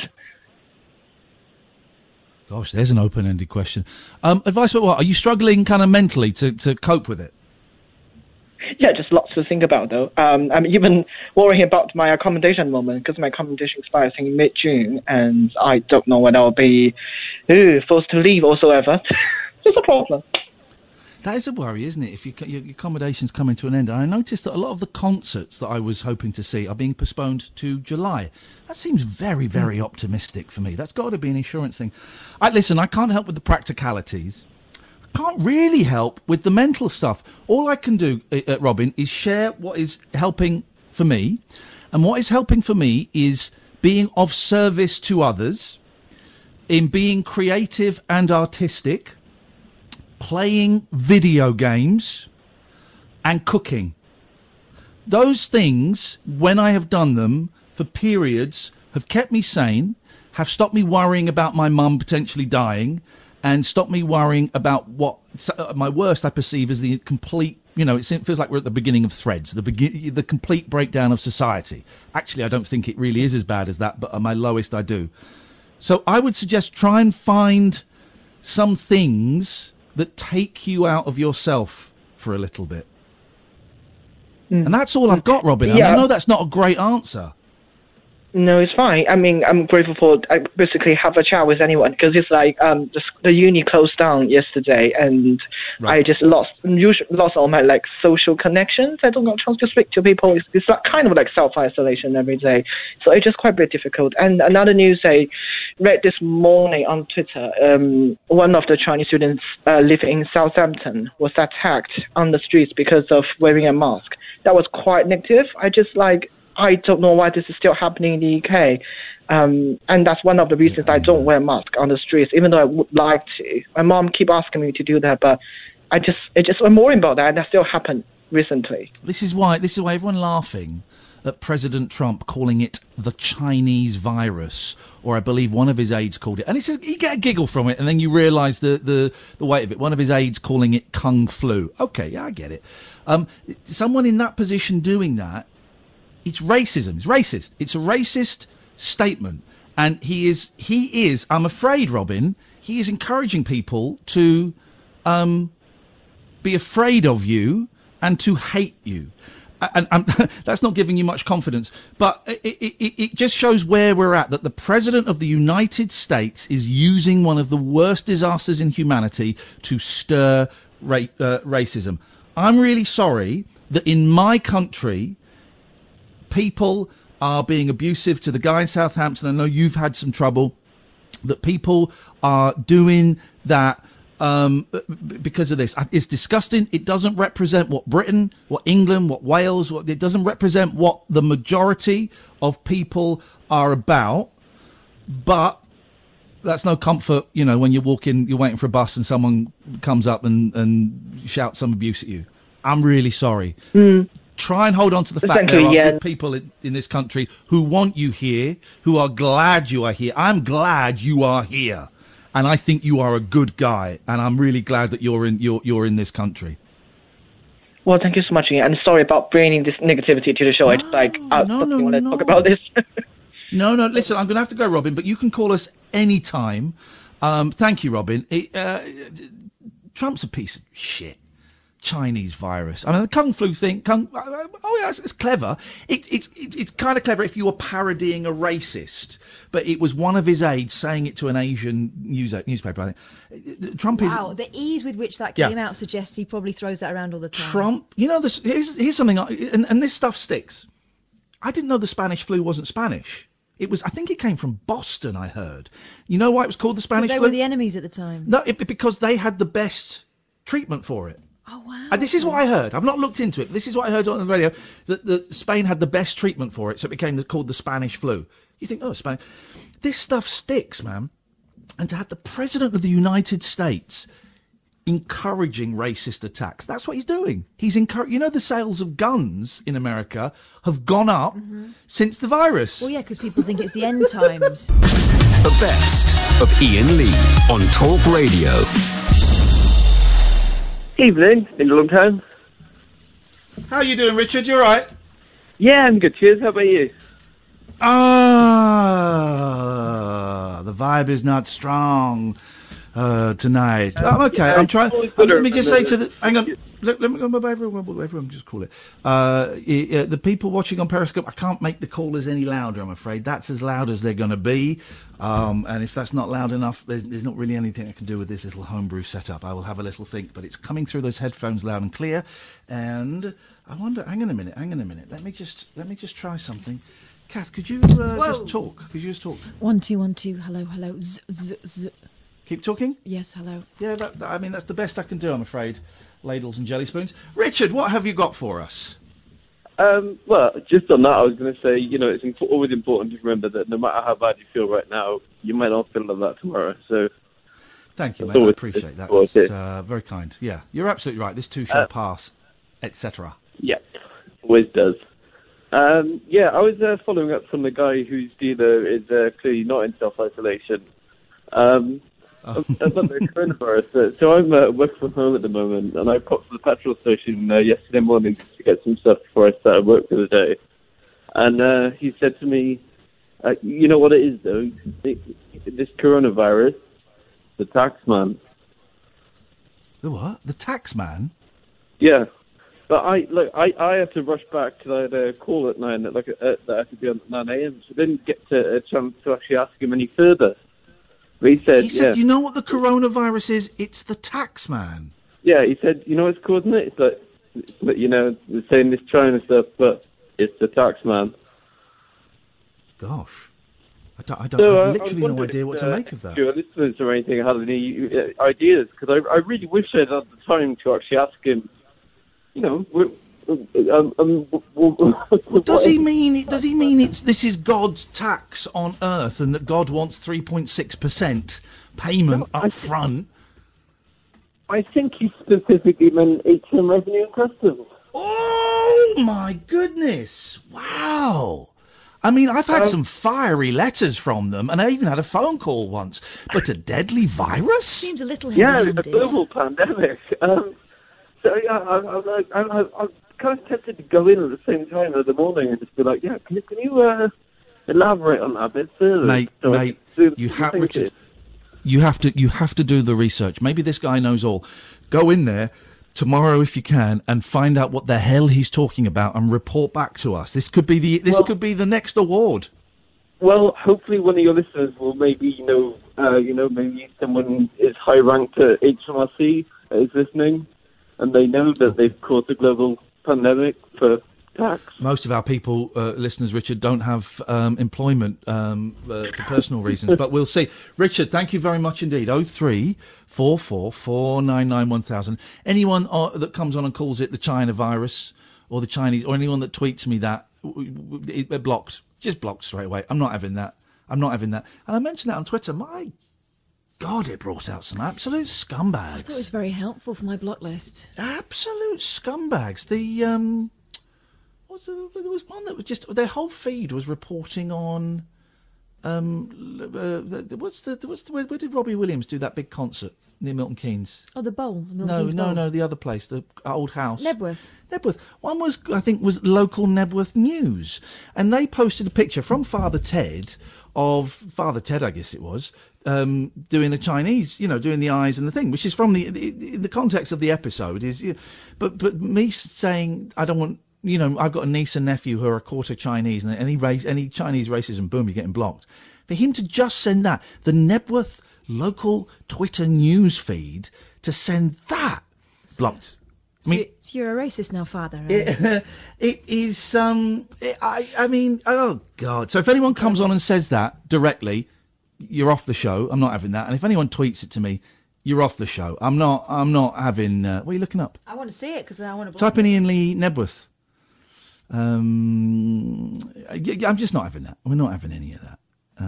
[SPEAKER 2] Gosh, there's an open-ended question. Advice about what? Are you struggling kind of mentally to cope with it?
[SPEAKER 14] Yeah, just lots to think about though. I'm even worrying about my accommodation moment because my accommodation expires in mid-June and I don't know when I'll be forced to leave or so ever. Just a problem.
[SPEAKER 2] That is a worry, isn't it? If your accommodation's coming to an end. And I noticed that a lot of the concerts that I was hoping to see are being postponed to July. That seems very, very optimistic for me. That's got to be an insurance thing. Listen, I can't help with the practicalities. I can't really help with the mental stuff. All I can do, Robin, is share what is helping for me. And what is helping for me is being of service to others, in being creative and artistic, playing video games, and cooking. Those things, when I have done them for periods, have kept me sane, have stopped me worrying about my mum potentially dying, and stopped me worrying about what my worst I perceive as the complete, it feels like we're at the beginning of Threads, the complete breakdown of society. Actually, I don't think it really is as bad as that, but at my lowest I do. So I would suggest try and find some things that take you out of yourself for a little bit. And that's all I've got, Robin.
[SPEAKER 14] Yeah.
[SPEAKER 2] I know that's not a great answer.
[SPEAKER 14] No, it's fine. I mean, I'm grateful for I basically have a chat with anyone because it's like the uni closed down yesterday and I just lost all my like social connections. I don't get a chance to speak to people. It's like kind of like self-isolation every day. So it's just quite a bit difficult. And another news I read this morning on Twitter, one of the Chinese students living in Southampton was attacked on the streets because of wearing a mask. That was quite negative. I don't know why this is still happening in the UK. And that's one of the reasons I don't wear a mask on the streets, even though I would like to. My mom keep asking me to do that, but I'm worried about that, and that still happened recently.
[SPEAKER 2] This is why everyone laughing at President Trump calling it the Chinese virus, or I believe one of his aides called it. And it's you get a giggle from it, and then you realise the weight of it. One of his aides calling it Kung Flu. Okay, yeah, I get it. Someone in that position doing that, it's racism. It's racist. It's a racist statement. And he is, I'm afraid, Robin, he is encouraging people to be afraid of you and to hate you. And that's not giving you much confidence. But it just shows where we're at, that the President of the United States is using one of the worst disasters in humanity to stir racism. I'm really sorry that in my country, people are being abusive to the guy in Southampton. I know you've had some trouble, that people are doing that because of this. It's disgusting. It doesn't represent what Britain, what England, what Wales, it doesn't represent what the majority of people are about. But that's no comfort, you know, when you're waiting for a bus and someone comes up and shouts some abuse at you. I'm really sorry. Try and hold on to the fact there are good people in this country who want you here, who are glad you are here. I'm glad you are here, and I think you are a good guy, and I'm really glad that you're in this country.
[SPEAKER 14] Well, thank you so much, Ian. And sorry about bringing this negativity to the show. I don't want to talk about this.
[SPEAKER 2] No, listen, I'm going to have to go, Robin, but you can call us anytime. Thank you, Robin. Trump's a piece of shit. Chinese virus. I mean, the Kung Flu thing. It's clever. It's kind of clever if you were parodying a racist, but it was one of his aides saying it to an Asian newspaper. I think Trump is.
[SPEAKER 7] Wow, the ease with which that came out suggests he probably throws that around all the time.
[SPEAKER 2] Trump, you know, here's something, and this stuff sticks. I didn't know the Spanish flu wasn't Spanish. It was. I think it came from Boston. I heard. You know why it was called the Spanish flu?
[SPEAKER 7] They were the enemies at the time.
[SPEAKER 2] No, because they had the best treatment for it.
[SPEAKER 7] Oh, wow.
[SPEAKER 2] And this is what I heard. I've not looked into it, but this is what I heard on the radio, that Spain had the best treatment for it, so it became called the Spanish flu. You think, oh, Spain. This stuff sticks, man. And to have the President of the United States encouraging racist attacks, that's what he's doing. He's you know, the sales of guns in America have gone up since the virus.
[SPEAKER 7] Well, yeah, because people think it's the end times.
[SPEAKER 1] The best of Ian Lee on Talk Radio.
[SPEAKER 12] Evening, been a long time.
[SPEAKER 2] How are you doing, Richard? You all right?
[SPEAKER 12] Yeah, I'm good, cheers. How about you?
[SPEAKER 2] The vibe is not strong tonight. I'm okay. I'm trying. Let me just say to the. Hang on. Let me go. Everyone just call it. The people watching on Periscope, I can't make the callers any louder, I'm afraid. That's as loud as they're going to be. And if that's not loud enough, there's not really anything I can do with this little homebrew setup. I will have a little think, but it's coming through those headphones loud and clear. And I wonder. Hang on a minute. Let me just try something. Kath, could you just talk? Could you just talk?
[SPEAKER 7] 1 2 1 2. Hello. Z z z.
[SPEAKER 2] Keep talking?
[SPEAKER 7] Yes, hello.
[SPEAKER 2] Yeah, I mean, that's the best I can do, I'm afraid. Ladles and jelly spoons. Richard, what have you got for us?
[SPEAKER 12] Well, just on that, I was going to say, you know, it's always important to remember that no matter how bad you feel right now, you might not feel like that tomorrow. So,
[SPEAKER 2] thank you, mate. I appreciate that. It's very kind. Yeah, you're absolutely right. This too shall pass, etc.
[SPEAKER 12] Yeah, always does. Yeah, I was following up from the guy whose dealer is clearly not in self-isolation. About the coronavirus. So I'm working from home at the moment, and I popped to the petrol station yesterday morning to get some stuff before I started work for the day. And he said to me, you know what it is, though? This coronavirus, the tax man.
[SPEAKER 2] The what? The tax man?
[SPEAKER 12] Yeah. But I had to rush back because I had a call at 9 that I had to be on at 9 a.m. So I didn't get a chance to actually ask him any further. But he said,
[SPEAKER 2] you know what the coronavirus is? It's the tax man.
[SPEAKER 12] Yeah, he said, you know what's causing it? It's like, you know, they're saying this China stuff, but it's the tax man.
[SPEAKER 2] Gosh. I have literally no idea what to make of that.
[SPEAKER 12] Your listeners or anything had any ideas? Because I really wish I'd had the time to actually ask him, you know,
[SPEAKER 2] does he mean this is God's tax on Earth, and that God wants 3.6% payment up front?
[SPEAKER 12] I think he specifically meant HM Revenue and Customs.
[SPEAKER 2] Oh, my goodness. Wow. I mean, I've had some fiery letters from them, and I even had a phone call once. But a deadly virus?
[SPEAKER 7] Seems a little
[SPEAKER 12] Yeah,
[SPEAKER 7] heavy-handed.
[SPEAKER 12] a global pandemic. So yeah, I'm kind of tempted to go in at the same time in the morning and just be like, yeah, can you elaborate on that a bit further?
[SPEAKER 2] Mate, you have to do the research. Maybe this guy knows all. Go in there tomorrow if you can and find out what the hell he's talking about and report back to us. This could be the next award.
[SPEAKER 12] Well, hopefully one of your listeners will maybe maybe someone is high ranked at HMRC is listening, and they know that they've caused a global pandemic for tax.
[SPEAKER 2] Most of our people, listeners, Richard, don't have employment for personal reasons, but we'll see. Richard, thank you very much indeed. 0344 499 1000. Anyone that comes on and calls it the China virus or the Chinese, or anyone that tweets me that, blocked. Just blocked straight away. I'm not having that. And I mentioned that on Twitter. My God, it brought out some absolute scumbags.
[SPEAKER 7] I thought it was very helpful for my block list.
[SPEAKER 2] Absolute scumbags. There was one that was just, their whole feed was reporting on, where did Robbie Williams do that big concert near Milton Keynes?
[SPEAKER 7] Oh, the Bowl.
[SPEAKER 2] No, the other place, the old house.
[SPEAKER 7] Nebworth.
[SPEAKER 2] One was, I think, was local Nebworth News, and they posted a picture from Father Ted, I guess it was, doing a Chinese, doing the eyes and the thing, which is from the context of the episode is, but me saying I don't want. I've got a niece and nephew who are a quarter Chinese, and any Chinese racism, boom, you're getting blocked. For him to just send that, the Nebworth local Twitter news feed, to send that, blocked.
[SPEAKER 7] So you're a racist now, Father.
[SPEAKER 2] It is, I mean, oh, God. So if anyone comes on and says that directly, you're off the show. I'm not having that. And if anyone tweets it to me, you're off the show. I'm not having, what are you looking up?
[SPEAKER 7] I want to see it, because I want to...
[SPEAKER 2] Type in Ian Lee Nebworth. I'm just not having that. We're not having any of that.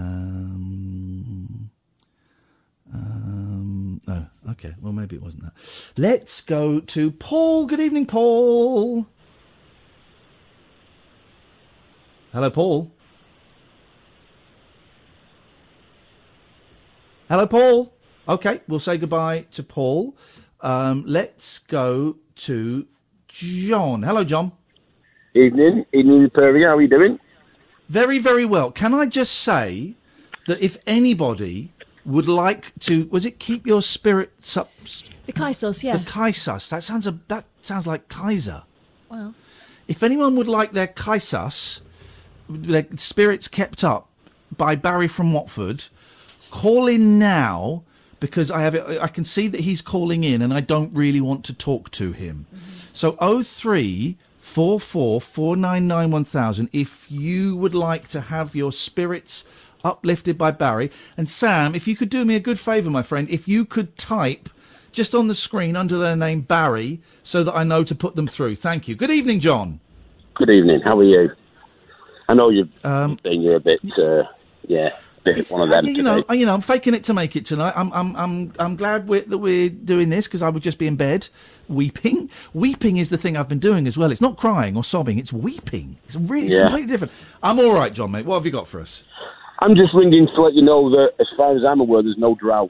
[SPEAKER 2] No. Okay. Well, maybe it wasn't that. Let's go to Paul. Good evening, Paul. Hello, Paul. Hello, Paul. Okay, we'll say goodbye to Paul. Let's go to John. Hello, John.
[SPEAKER 15] Evening, Perry. How are you doing?
[SPEAKER 2] Very, very well. Can I just say that if anybody would like to, was it keep your spirits up?
[SPEAKER 7] The Kaisos, yeah.
[SPEAKER 2] The Kaisos. That sounds like Kaiser.
[SPEAKER 7] Well.
[SPEAKER 2] If anyone would like their Kaisos, their spirits kept up by Barry from Watford, call in now, because I can see that he's calling in and I don't really want to talk to him. Mm-hmm. So 0344 499 1000 if you would like to have your spirits uplifted by Barry. And Sam, if you could do me a good favour, my friend, if you could type just on the screen under their name Barry so that I know to put them through. Thank you. Good evening, John.
[SPEAKER 15] Good evening. How are you? I know you're a bit, bit one of them today.
[SPEAKER 2] I'm faking it to make it tonight. I'm glad that we're doing this, because I would just be in bed weeping. Weeping is the thing I've been doing as well. It's not crying or sobbing. It's weeping. It's completely different. I'm all right, John, mate. What have you got for us?
[SPEAKER 15] I'm just ringing to let you know that, as far as I'm aware, there's no drought.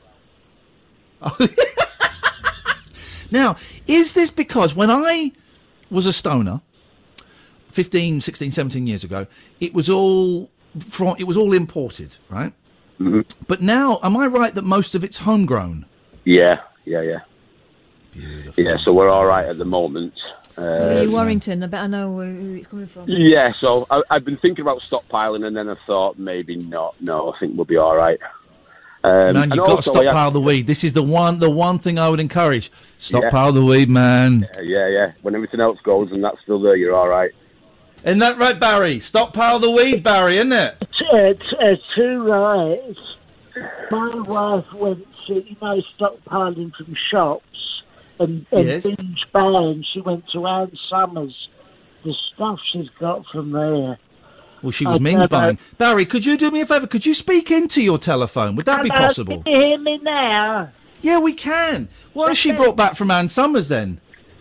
[SPEAKER 2] Now, is this because when I was a stoner 15, 16, 17 years ago, it was all imported, right?
[SPEAKER 15] Mm-hmm.
[SPEAKER 2] But now, am I right that most of it's homegrown?
[SPEAKER 15] Yeah.
[SPEAKER 2] Beautiful.
[SPEAKER 15] Yeah, so we're all right at the moment.
[SPEAKER 7] Warrington, I bet I know who it's coming from.
[SPEAKER 15] Yeah, so I've been thinking about stockpiling, and then I thought maybe not. No, I think we'll be all right.
[SPEAKER 2] Man, you've got to stockpile the weed. This is the one thing I would encourage. Stockpile the weed, man.
[SPEAKER 15] Yeah. When everything else goes and that's still there, you're all right.
[SPEAKER 2] Isn't that right, Barry? Stockpile the weed, Barry, isn't it?
[SPEAKER 10] It's too right. My wife went to, stockpiling from shops and binge buying. She went to Ann Summers. The stuff she's got from there.
[SPEAKER 2] Well, she was minge buying. Barry, could you do me a favour? Could you speak into your telephone? Would that be possible?
[SPEAKER 10] Can you hear me now?
[SPEAKER 2] Yeah, we can. What has she brought back from Ann Summers then?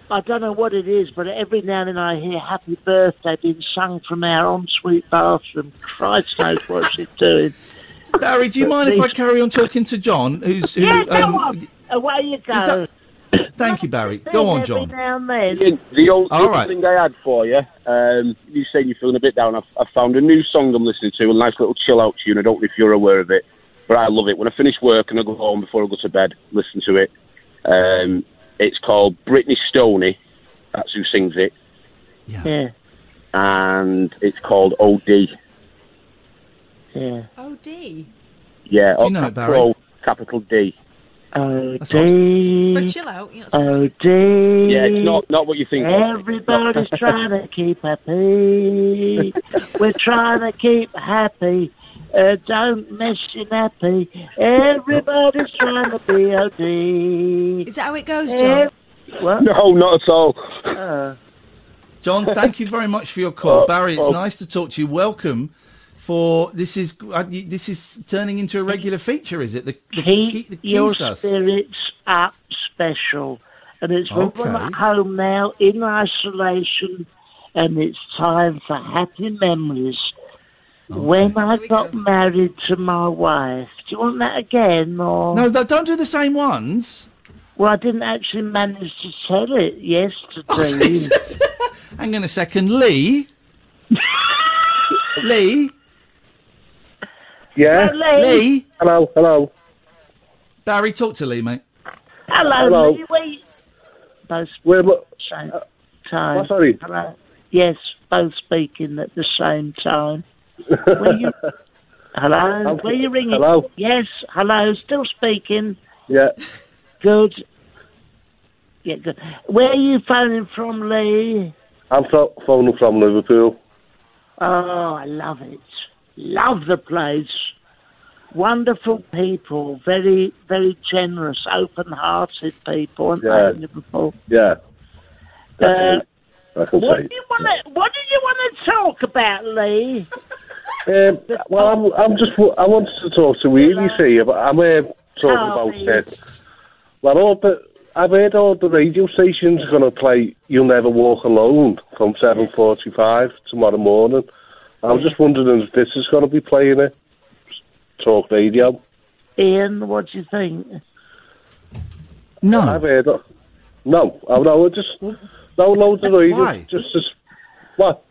[SPEAKER 10] I don't know what it is, but every now and then I hear "Happy Birthday" being sung from our ensuite bathroom. Christ knows what she's doing.
[SPEAKER 2] Barry, do you mind if I carry on talking to John? Go
[SPEAKER 10] on. Away you go.
[SPEAKER 2] Thank you, Barry. Go on, John.
[SPEAKER 10] Now and then.
[SPEAKER 15] The old
[SPEAKER 2] All right.
[SPEAKER 15] thing I had for you, you saying you're feeling a bit down. I found a new song I'm listening to, a nice little chill-out tune. I don't know if you're aware of it, but I love it. When I finish work and I go home before I go to bed, listen to it. It's called Britney Stoney. That's who sings it.
[SPEAKER 10] Yeah.
[SPEAKER 15] And it's called OD.
[SPEAKER 10] Yeah.
[SPEAKER 11] OD?
[SPEAKER 15] Yeah.
[SPEAKER 2] Do you know it, Barry?
[SPEAKER 15] Capital D.
[SPEAKER 10] OD.
[SPEAKER 11] For chill out. You know,
[SPEAKER 10] OD.
[SPEAKER 15] Yeah, it's not what you think.
[SPEAKER 10] Everybody's trying to keep happy. We're trying to keep happy. Don't mess your nappy. Everybody's trying to be OD.
[SPEAKER 11] Is that how it goes, John?
[SPEAKER 10] What?
[SPEAKER 15] No, not at all.
[SPEAKER 2] John, thank you very much for your call. Barry, it's nice to talk to you. Welcome. This is turning into a regular feature, is it?
[SPEAKER 10] Keep your spirits up special. And it's when I'm at home now, in isolation, and it's time for happy memories. Okay. When I got married to my wife. Do you want that again? Or?
[SPEAKER 2] No, don't do the same ones.
[SPEAKER 10] Well, I didn't actually manage to tell it yesterday.
[SPEAKER 2] Hang on a second. Lee? Lee?
[SPEAKER 22] Yeah?
[SPEAKER 2] Lee?
[SPEAKER 22] Hello.
[SPEAKER 2] Barry, talk to Lee, mate.
[SPEAKER 10] Hello. Lee. Wait. Both same time.
[SPEAKER 22] Sorry.
[SPEAKER 10] Hello. Yes, both speaking at the same time. Hello? Where you ringing?
[SPEAKER 22] Hello?
[SPEAKER 10] Yes, hello, still speaking.
[SPEAKER 22] Yeah.
[SPEAKER 10] Good. Yeah, good. Where are you phoning from, Lee?
[SPEAKER 22] I'm phoning from Liverpool.
[SPEAKER 10] Oh, I love it. Love the place. Wonderful people. Very, very generous, open-hearted people, aren't they, in Liverpool?
[SPEAKER 22] Yeah.
[SPEAKER 10] What do you want to talk about, Lee?
[SPEAKER 22] Well, I wanted to talk to Will, you see, but I'm talking about it. Well, I've heard all the radio stations are going to play "You'll Never Walk Alone" from 7:45 tomorrow morning. I was just wondering if this is going to be playing it. Talk radio.
[SPEAKER 10] Ian, what do you think?
[SPEAKER 2] No.
[SPEAKER 22] I've heard it. No, just loads of radio.
[SPEAKER 2] Why?
[SPEAKER 22] What?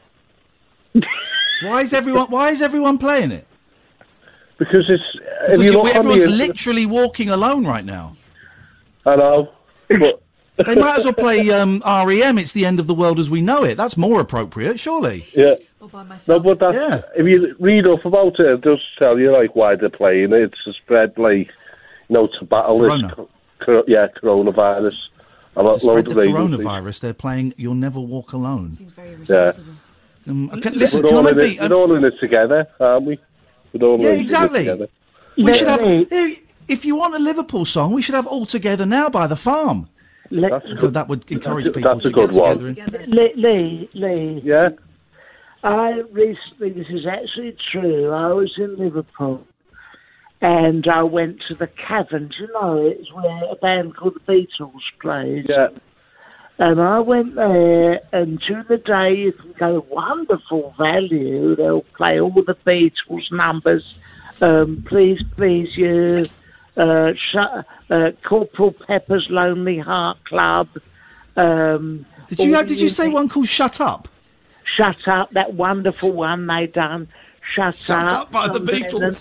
[SPEAKER 2] Why is everyone playing it?
[SPEAKER 22] Because it's
[SPEAKER 2] everyone's literally walking alone right now.
[SPEAKER 22] I know. But
[SPEAKER 2] they might as well play REM. It's the end of the world as we know it. That's more appropriate, surely.
[SPEAKER 22] Yeah.
[SPEAKER 11] All by myself.
[SPEAKER 22] No, but if you read up about it, it does tell you why they're playing it. It's to spread to battle this coronavirus.
[SPEAKER 2] To spread the coronavirus, they're playing "You'll Never Walk Alone."
[SPEAKER 11] Seems very responsible.
[SPEAKER 2] Listen,
[SPEAKER 22] we're all in it together, aren't we?
[SPEAKER 2] Exactly. We should have. If you want a Liverpool song, we should have "All Together Now" by The Farm. That would encourage people to get together.
[SPEAKER 10] Lee.
[SPEAKER 22] Yeah.
[SPEAKER 10] I recently, this is actually true. I was in Liverpool, and I went to the Cavern. Do you know it's where a band called the Beatles plays?
[SPEAKER 22] Yeah.
[SPEAKER 10] And I went there, and during the day you can go wonderful value. They'll play all the Beatles numbers. Please, Please You, Corporal Pepper's Lonely Heart Club.
[SPEAKER 2] Did you say one called Shut Up?
[SPEAKER 10] Shut Up, that wonderful one they done. Shut Up
[SPEAKER 2] by the Beatles.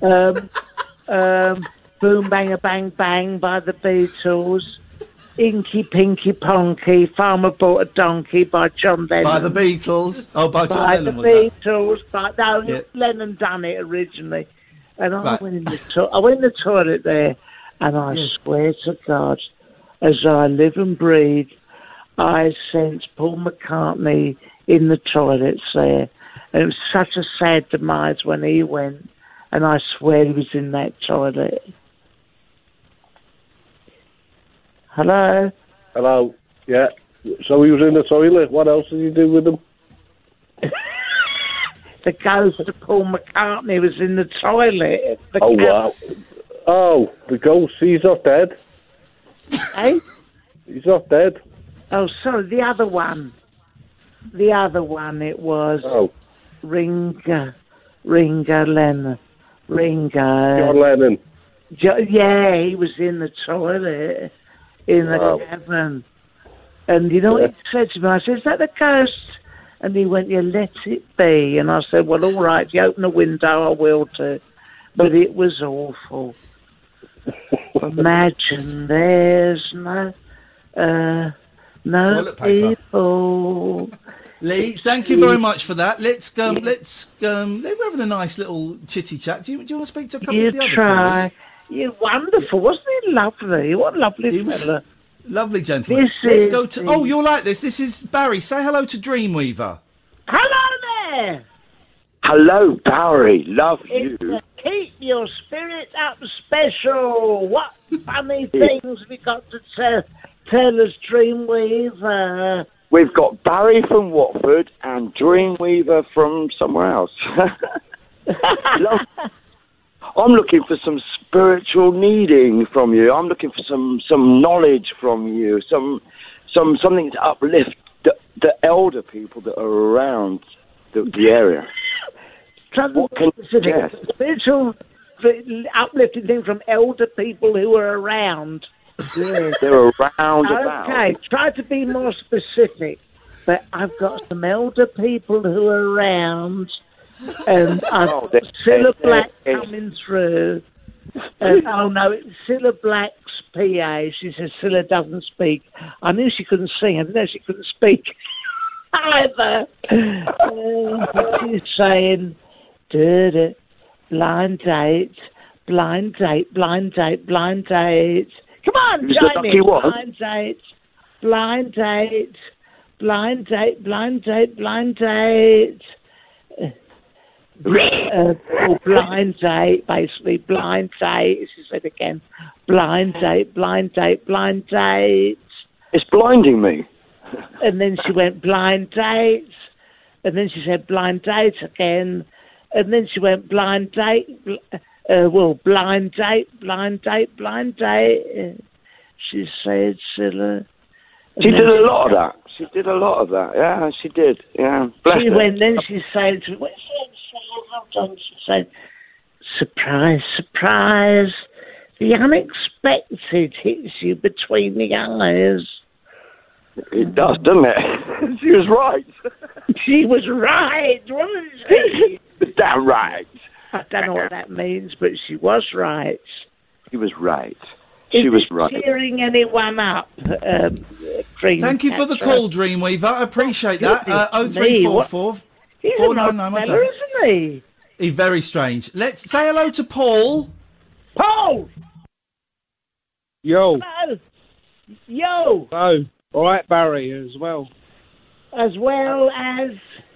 [SPEAKER 10] Boom Bang Bang Bang by the Beatles. Inky Pinky Ponky, Farmer Bought a Donkey by John Lennon.
[SPEAKER 2] By the Beatles. Oh, by John Lennon.
[SPEAKER 10] By the Beatles. Lennon done it originally. And I went in the toilet there, and I swear to God, as I live and breathe, I sensed Paul McCartney in the toilets there. And it was such a sad demise when he went, and I swear he was in that toilet. Hello?
[SPEAKER 22] Hello, yeah. So he was in the toilet. What else did you do with him?
[SPEAKER 10] The ghost of Paul McCartney was in the toilet.
[SPEAKER 22] Wow. Oh, the ghost, he's not dead.
[SPEAKER 10] Hey?
[SPEAKER 22] He's not dead.
[SPEAKER 10] Oh, sorry, the other one. The other one, it was Ringo Lennon.
[SPEAKER 15] John Lennon.
[SPEAKER 10] Yeah, he was in the toilet in the cabin. And you know what he said to me? I said, is that the ghost? And he went, yeah, let it be. And I said, well, all right, if you open the window, I will too. But it was awful. Imagine there's no people.
[SPEAKER 2] Lee, thank you very much for that. We're having a nice little chitty chat. Do you want to speak to a couple of the other callers?
[SPEAKER 10] You're wonderful. Wasn't he lovely? What a lovely fella.
[SPEAKER 2] Lovely gentleman. Let's go to... Oh, you'll like this. This is Barry. Say hello to Dreamweaver.
[SPEAKER 10] Hello there.
[SPEAKER 17] Hello, Barry. Love you.
[SPEAKER 10] Keep your spirit up special. What funny things we got to tell us, Dreamweaver?
[SPEAKER 17] We've got Barry from Watford and Dreamweaver from somewhere else. I'm looking for some spiritual needing from you. I'm looking for some knowledge from you, something to uplift the elder people that are around the area. What can you suggest?
[SPEAKER 10] Spiritual uplifting thing from elder people who are around.
[SPEAKER 17] Yeah, they're around about.
[SPEAKER 10] Okay, try to be more specific. But I've got some elder people who are around, and I've got Cilla Black coming through. Oh no, it's Cilla Black's PA. She says Cilla doesn't speak. I knew she couldn't sing. I didn't know she couldn't speak either. She's saying, blind date, blind date, blind date, blind date. Come on, join me. Blind date, blind date, blind date, blind date, blind date. Blind date, basically, blind date. She said again, blind date, blind date, blind date.
[SPEAKER 17] It's blinding me.
[SPEAKER 10] And then she went, blind dates. And then she said, blind dates again. And then she went, blind date. Blind date, blind date, blind date. She said, Cilla.
[SPEAKER 17] She did a lot of that. She did a lot of that. Yeah, she did. Yeah. Bless
[SPEAKER 10] she
[SPEAKER 17] her.
[SPEAKER 10] went, then she said, she said, surprise, surprise. The unexpected hits you between the eyes.
[SPEAKER 17] It does, doesn't it? She was right.
[SPEAKER 10] She was right, wasn't she?
[SPEAKER 17] Damn right.
[SPEAKER 10] I don't know what that means, but she was right.
[SPEAKER 17] She was right. She was right.
[SPEAKER 10] Cheering anyone up,
[SPEAKER 2] Thank you for the call, Dreamweaver. I appreciate that. 0344
[SPEAKER 10] He's a nice fella, isn't he?
[SPEAKER 2] He's very strange. Let's say hello to Paul.
[SPEAKER 10] Paul!
[SPEAKER 22] Yo.
[SPEAKER 10] Hello. Yo!
[SPEAKER 22] Oh, all right, Barry, as well.
[SPEAKER 10] As well as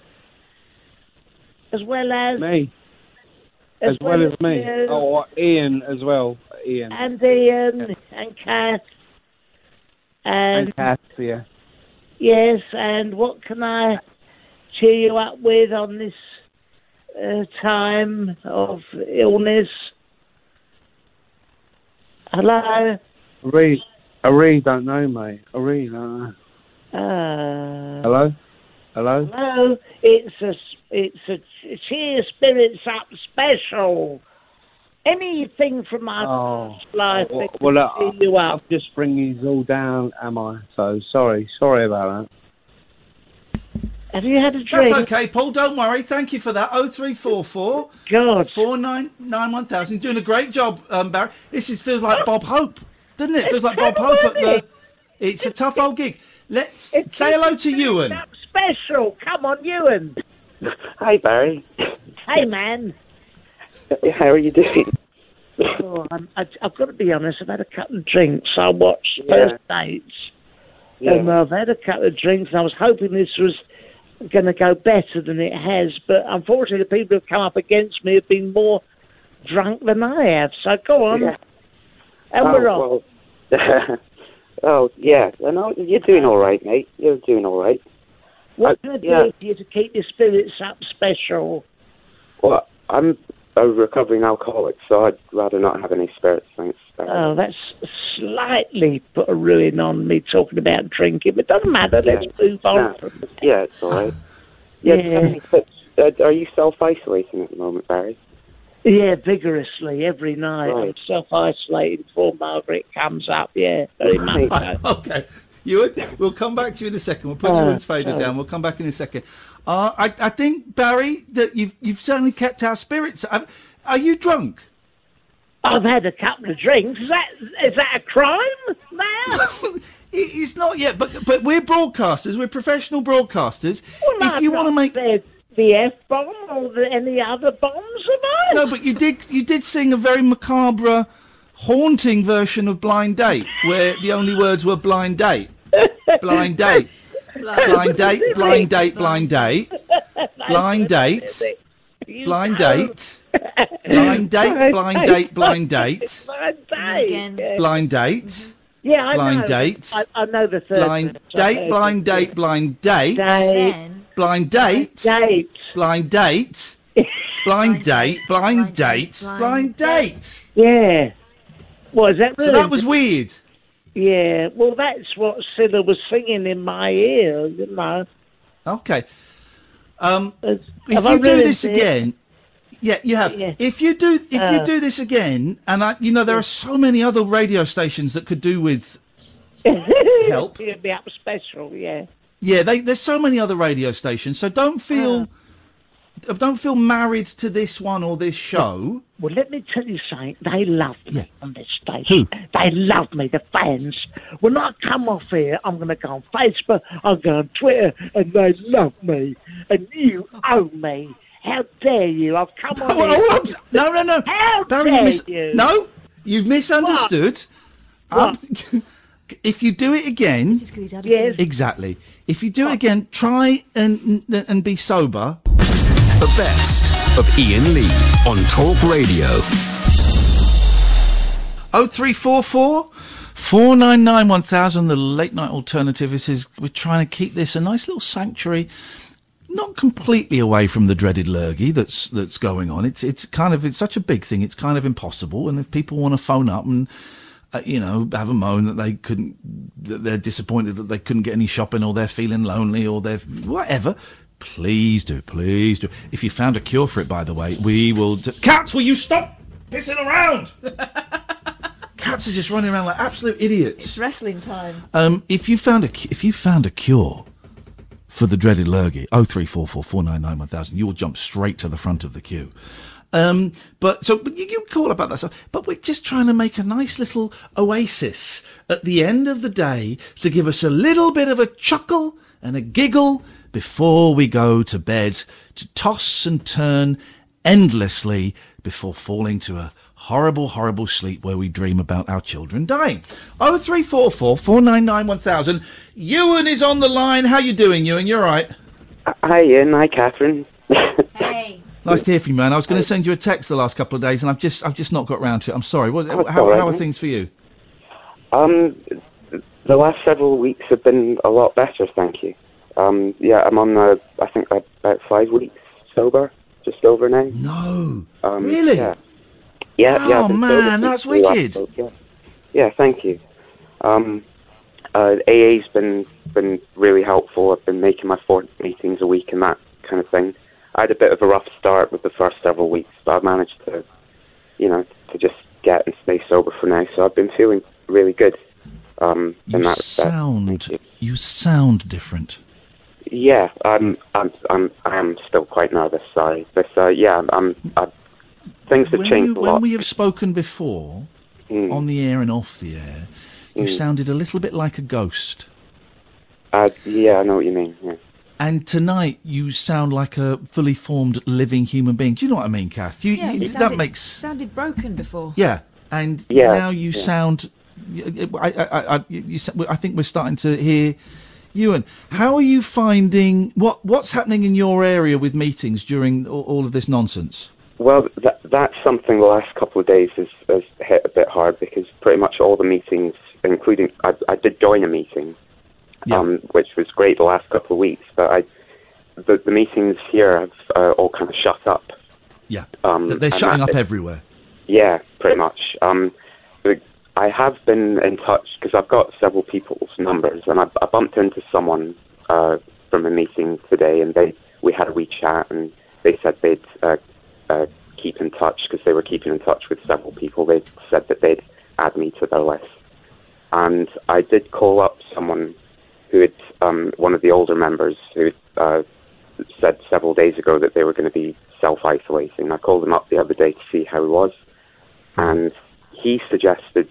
[SPEAKER 22] me. As well as me. Oh, Ian as well. Ian.
[SPEAKER 10] And Ian and Kath.
[SPEAKER 22] And Kath, yeah.
[SPEAKER 10] Yes, and what can I cheer you up with on this time of illness? Hello?
[SPEAKER 22] I really don't know, mate. I really don't know. Hello? Hello?
[SPEAKER 10] Hello? It's a cheer spirits up special. Anything from our life that can cheer you up.
[SPEAKER 22] I've just bring these all down, am I? So sorry about that.
[SPEAKER 10] Have you had a drink?
[SPEAKER 2] That's okay, Paul. Don't worry. Thank you for that. 0344 499 1000. You're doing a great job, Barry. This feels like Bob Hope, doesn't it? Feels like Bob Hope at the. It's a tough old gig. Let's say hello to Ewan.
[SPEAKER 10] Special. Come on, Ewan.
[SPEAKER 18] Hi, Barry.
[SPEAKER 10] Hey, man.
[SPEAKER 18] How are you doing?
[SPEAKER 10] Oh, I've got to be honest. I've had a couple of drinks. I watched First Dates, and I've had a couple of drinks, and I was hoping this was going to go better than it has. But unfortunately, the people who've come up against me have been more drunk than I have. So go on.
[SPEAKER 18] Yeah.
[SPEAKER 10] And we're on.
[SPEAKER 18] Well, oh, yeah. No, you're doing all right, mate. You're doing all right.
[SPEAKER 10] What can I do for you to keep your spirits up special?
[SPEAKER 18] Well, I'm a recovering alcoholic, so I'd rather not have any spirits, thanks.
[SPEAKER 10] Oh, that's slightly put a ruin on me talking about drinking, but it doesn't matter. Let's move on.
[SPEAKER 18] Yeah, it's all right.
[SPEAKER 10] Yeah.
[SPEAKER 18] Are you self-isolating at the moment, Barry?
[SPEAKER 10] Yeah, vigorously every night.
[SPEAKER 18] Right.
[SPEAKER 10] I'm self-isolating before Margaret comes up. Yeah, very much so.
[SPEAKER 2] Okay. Ewan, we'll come back to you in a second. We'll put Ewan's fader down. We'll come back in a second. I think, Barry, that you've certainly kept our spirits. Are you drunk?
[SPEAKER 10] I've had a couple of drinks. Is that a crime now?
[SPEAKER 2] It's not yet, but we're broadcasters. We're professional broadcasters.
[SPEAKER 10] Well,
[SPEAKER 2] if you want to make
[SPEAKER 10] the F-bomb or any other bombs, have I?
[SPEAKER 2] No, but you did sing a very macabre, haunting version of Blind Date, where the only words were blind date. Blind date. Blind date, blind date, blind date. Blind date. Blind date. Blind date, blind date, blind date. Blind date.
[SPEAKER 10] Yeah, I
[SPEAKER 2] blind
[SPEAKER 10] know.
[SPEAKER 2] Date.
[SPEAKER 10] I know the third.
[SPEAKER 2] Blind date, blind date, blind date. Blind date. Blind date. Blind date, blind date, blind date.
[SPEAKER 10] Yeah. Well, is that really?
[SPEAKER 2] So that was weird.
[SPEAKER 10] Yeah. Well, that's what Scylla was singing in my ear, you know.
[SPEAKER 2] Okay. If
[SPEAKER 10] Have I
[SPEAKER 2] you do
[SPEAKER 10] ruined
[SPEAKER 2] this
[SPEAKER 10] it?
[SPEAKER 2] again, yeah, you have.
[SPEAKER 10] Yeah.
[SPEAKER 2] If you do this again, and there are so many other radio stations that could do with help.
[SPEAKER 10] It'd be up special, yeah.
[SPEAKER 2] Yeah, there's so many other radio stations, so don't feel married to this one or this show.
[SPEAKER 10] Well, let me tell you something. They love me on this station.
[SPEAKER 2] Who?
[SPEAKER 10] They love me, the fans. When I come off here, I'm going to go on Facebook, I'll go on Twitter, and they love me. And you owe me. How dare you? I've come on here.
[SPEAKER 2] No.
[SPEAKER 10] How
[SPEAKER 2] Barry,
[SPEAKER 10] dare you?
[SPEAKER 2] No, you've misunderstood. If you do it again,
[SPEAKER 10] yes.
[SPEAKER 2] Exactly. If you do it again, try and be sober.
[SPEAKER 1] The best of Ian Lee on Talk Radio.
[SPEAKER 2] 0344 499 1000, the late night alternative. We're trying to keep this a nice little sanctuary, not completely away from the dreaded lurgy that's going on. It's such a big thing. It's kind of impossible. And if people want to phone up and have a moan that they're disappointed that they couldn't get any shopping, or they're feeling lonely, or they're whatever, please do. If you found a cure for it, by the way, we will. Cats, will you stop pissing around? Cats are just running around like absolute idiots.
[SPEAKER 11] It's wrestling time.
[SPEAKER 2] If you found a cure for the dreaded lurgy, 0344 499 1000, you will jump straight to the front of the queue. But you call about that stuff. But we're just trying to make a nice little oasis at the end of the day to give us a little bit of a chuckle and a giggle before we go to bed, to toss and turn endlessly before falling to a horrible, horrible sleep where we dream about our children dying. 0344 499 1000. Ewan is on the line. How you doing, Ewan? You all right?
[SPEAKER 18] Hi, Ian. Hi, Catherine.
[SPEAKER 11] Hey.
[SPEAKER 2] Nice to hear from you, man. I was going to send you a text the last couple of days, and I've just not got round to it. I'm sorry. How are things for you?
[SPEAKER 18] The last several weeks have been a lot better, thank you. I'm on, I think, about 5 weeks sober, just over now.
[SPEAKER 2] No. Really?
[SPEAKER 18] Yeah.
[SPEAKER 2] Oh, man, that's wicked.
[SPEAKER 18] Yeah, thank you. AA's been really helpful. I've been making my 4 meetings a week and that kind of thing. I had a bit of a rough start with the first several weeks, but I've managed to, to just get and stay sober for now. So I've been feeling really good. In that respect.
[SPEAKER 2] You sound different.
[SPEAKER 18] Yeah, I am still quite nervous. Sorry, but things have changed a lot.
[SPEAKER 2] When we have spoken before, on the air and off the air, you sounded a little bit like a ghost.
[SPEAKER 18] Yeah, I know what you mean. Yeah.
[SPEAKER 2] And tonight you sound like a fully formed living human being. Do you know what I mean, Kath?
[SPEAKER 11] Sounded broken before.
[SPEAKER 2] Yeah, and now you sound. I think we're starting to hear Ewan. How are you finding what's happening in your area with meetings during all of this nonsense?
[SPEAKER 18] Well, that's something the last couple of days has hit a bit hard, because pretty much all the meetings, including I did join a meeting. Which was great the last couple of weeks, but the meetings here have all kind of shut up.
[SPEAKER 2] Yeah, they're shutting up everywhere.
[SPEAKER 18] Yeah, pretty much. I have been in touch because I've got several people's numbers, and I bumped into someone from a meeting today, and we had a wee chat, and they said they'd keep in touch because they were keeping in touch with several people. They said that they'd add me to their list, and I did call up someone who had one of the older members who said several days ago that they were going to be self-isolating. I called him up the other day to see how he was, and he suggested,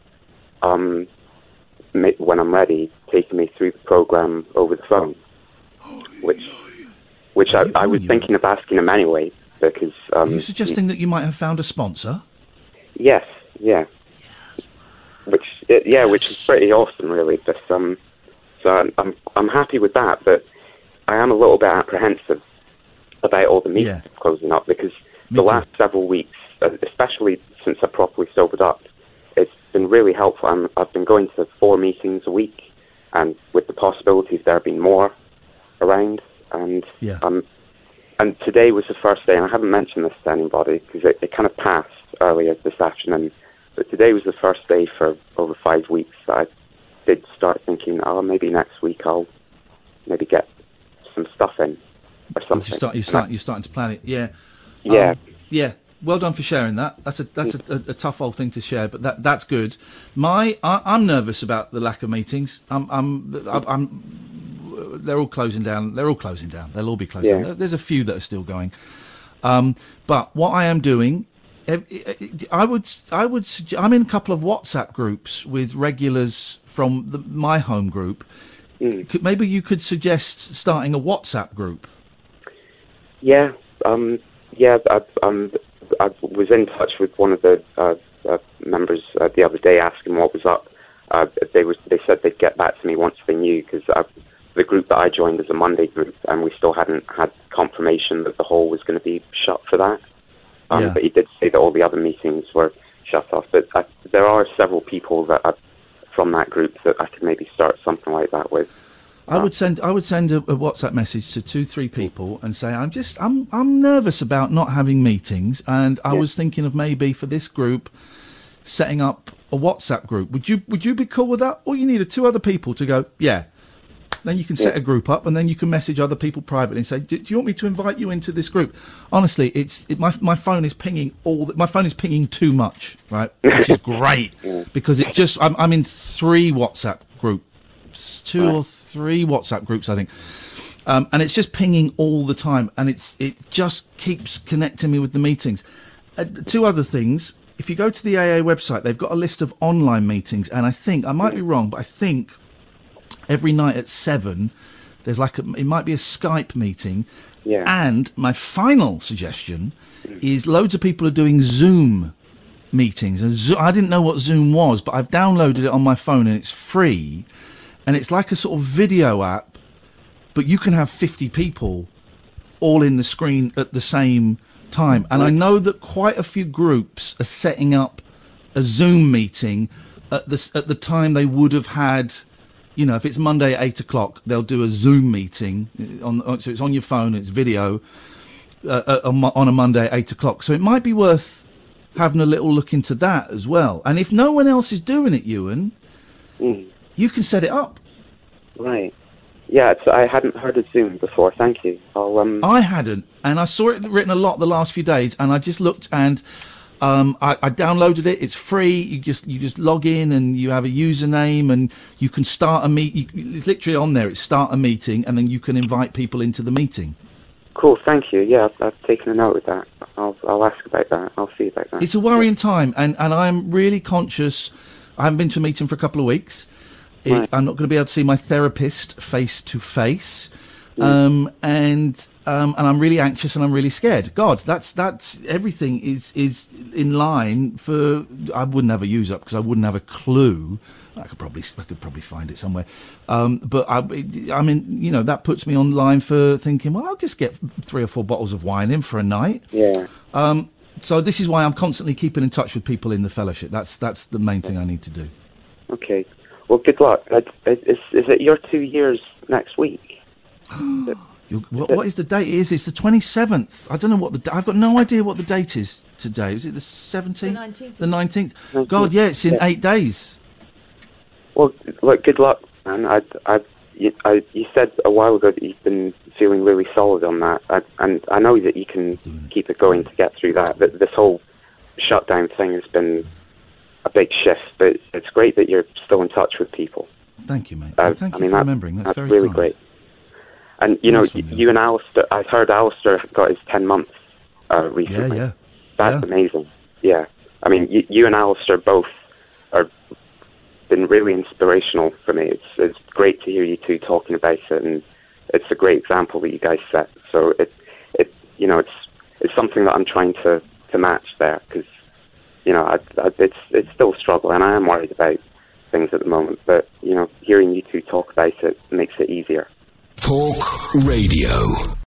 [SPEAKER 18] when I'm ready, taking me through the program over the phone, which I was thinking of asking him anyway, because...
[SPEAKER 2] Are you suggesting that you might have found a sponsor?
[SPEAKER 18] Yes, yeah. Which is pretty awesome, really. But, so I'm happy with that, but I am a little bit apprehensive about all the meetings closing up, because the last several weeks, especially since I properly sobered up, it's been really helpful. I've been going to 4 meetings a week, and with the possibilities there being more around, and today was the first day, and I haven't mentioned this to anybody because it kind of passed earlier this afternoon, but today was the first day for over 5 weeks that I did start thinking, maybe next week I'll maybe get some stuff in or something.
[SPEAKER 2] You're starting to plan it, yeah.
[SPEAKER 18] Yeah.
[SPEAKER 2] Yeah. Well done for sharing that. That's a tough old thing to share, but that's good. I'm nervous about the lack of meetings. They're all closing down. They'll all be closing down. There's a few that are still going. But what I am doing, I'm in a couple of WhatsApp groups with regulars from my home group. Maybe you could suggest starting a WhatsApp group.
[SPEAKER 18] Yeah. I was in touch with one of the members the other day, asking what was up. They said they'd get back to me once they knew, because the group that I joined is a Monday group, and we still hadn't had confirmation that the hall was going to be shut for that. But he did say that all the other meetings were shut off. But there are several people that from that group that I could maybe start something like that with.
[SPEAKER 2] I would send a WhatsApp message to 2-3 people and say, I'm nervous about not having meetings, and I was thinking of maybe for this group setting up a WhatsApp group. Would you be cool with that? Or you need 2 other people to go, yeah. Then you can set a group up, and then you can message other people privately and say, do you want me to invite you into this group? Honestly, my phone is pinging my phone is pinging too much, right? Which is great, because I'm in 3 WhatsApp groups. 2 or 3 WhatsApp groups, I think, and it's just pinging all the time, and it just keeps connecting me with the meetings. 2 other things: if you go to the AA website, they've got a list of online meetings, and I might be wrong, but I think every night at 7 there's it might be a Skype meeting. And my final suggestion is loads of people are doing Zoom meetings, and I didn't know what Zoom was, but I've downloaded it on my phone, and it's free. And it's like a sort of video app, but you can have 50 people all in the screen at the same time. And I know that quite a few groups are setting up a Zoom meeting at the time they would have had, if it's Monday at 8 o'clock, they'll do a Zoom meeting so it's on your phone, it's video on a Monday at 8 o'clock. So it might be worth having a little look into that as well. And if no one else is doing it, Ewan, you can set it up.
[SPEAKER 18] Right. Yeah, I hadn't heard of Zoom before. Thank you.
[SPEAKER 2] I hadn't, and I saw it written a lot the last few days, and I just looked, and I downloaded it. It's free. You just log in, and you have a username, and you can start a meet. It's literally on there. It's start a meeting, and then you can invite people into the meeting.
[SPEAKER 18] Cool. Thank you. Yeah, I've taken a note of that. I'll ask about that. I'll see about that.
[SPEAKER 2] It's a worrying time, and I'm really conscious. I haven't been to a meeting for a couple of weeks. I'm not going to be able to see my therapist face to face, and I'm really anxious, and I'm really scared. God, that's everything is in line for. I wouldn't have a use up because I wouldn't have a clue. I could probably find it somewhere, but I mean, that puts me on line for thinking, well, I'll just get 3 or 4 bottles of wine in for a night.
[SPEAKER 18] Yeah.
[SPEAKER 2] So this is why I'm constantly keeping in touch with people in the fellowship. That's the main thing I need to do.
[SPEAKER 18] Okay. Well, good luck. Is it your 2 years next week?
[SPEAKER 2] What is the date? It's the 27th. I don't know what I've got no idea what the date is today. Is it the 17th?
[SPEAKER 7] The 19th.
[SPEAKER 2] The 19th. God, yeah, it's in 8 days.
[SPEAKER 18] Well, look, good luck, man. You said a while ago that you've been feeling really solid on that, and I know that you can keep it going to get through that. This whole shutdown thing has been a big shift, but it's great that you're still in touch with people.
[SPEAKER 2] Thank you, mate. Thank you for remembering. That's very
[SPEAKER 18] really
[SPEAKER 2] kind.
[SPEAKER 18] great. And, you know, you and Alistair, I've heard Alistair got his 10 months recently.
[SPEAKER 2] Yeah.
[SPEAKER 18] That's amazing. Yeah. I mean, you and Alistair both are been really inspirational for me. It's great to hear you two talking about it, and it's a great example that you guys set. So it's something that I'm trying to match there, because, you know, it's still a struggle, and I am worried about things at the moment, but, you know, hearing you two talk about it makes it easier.
[SPEAKER 1] Talk Radio.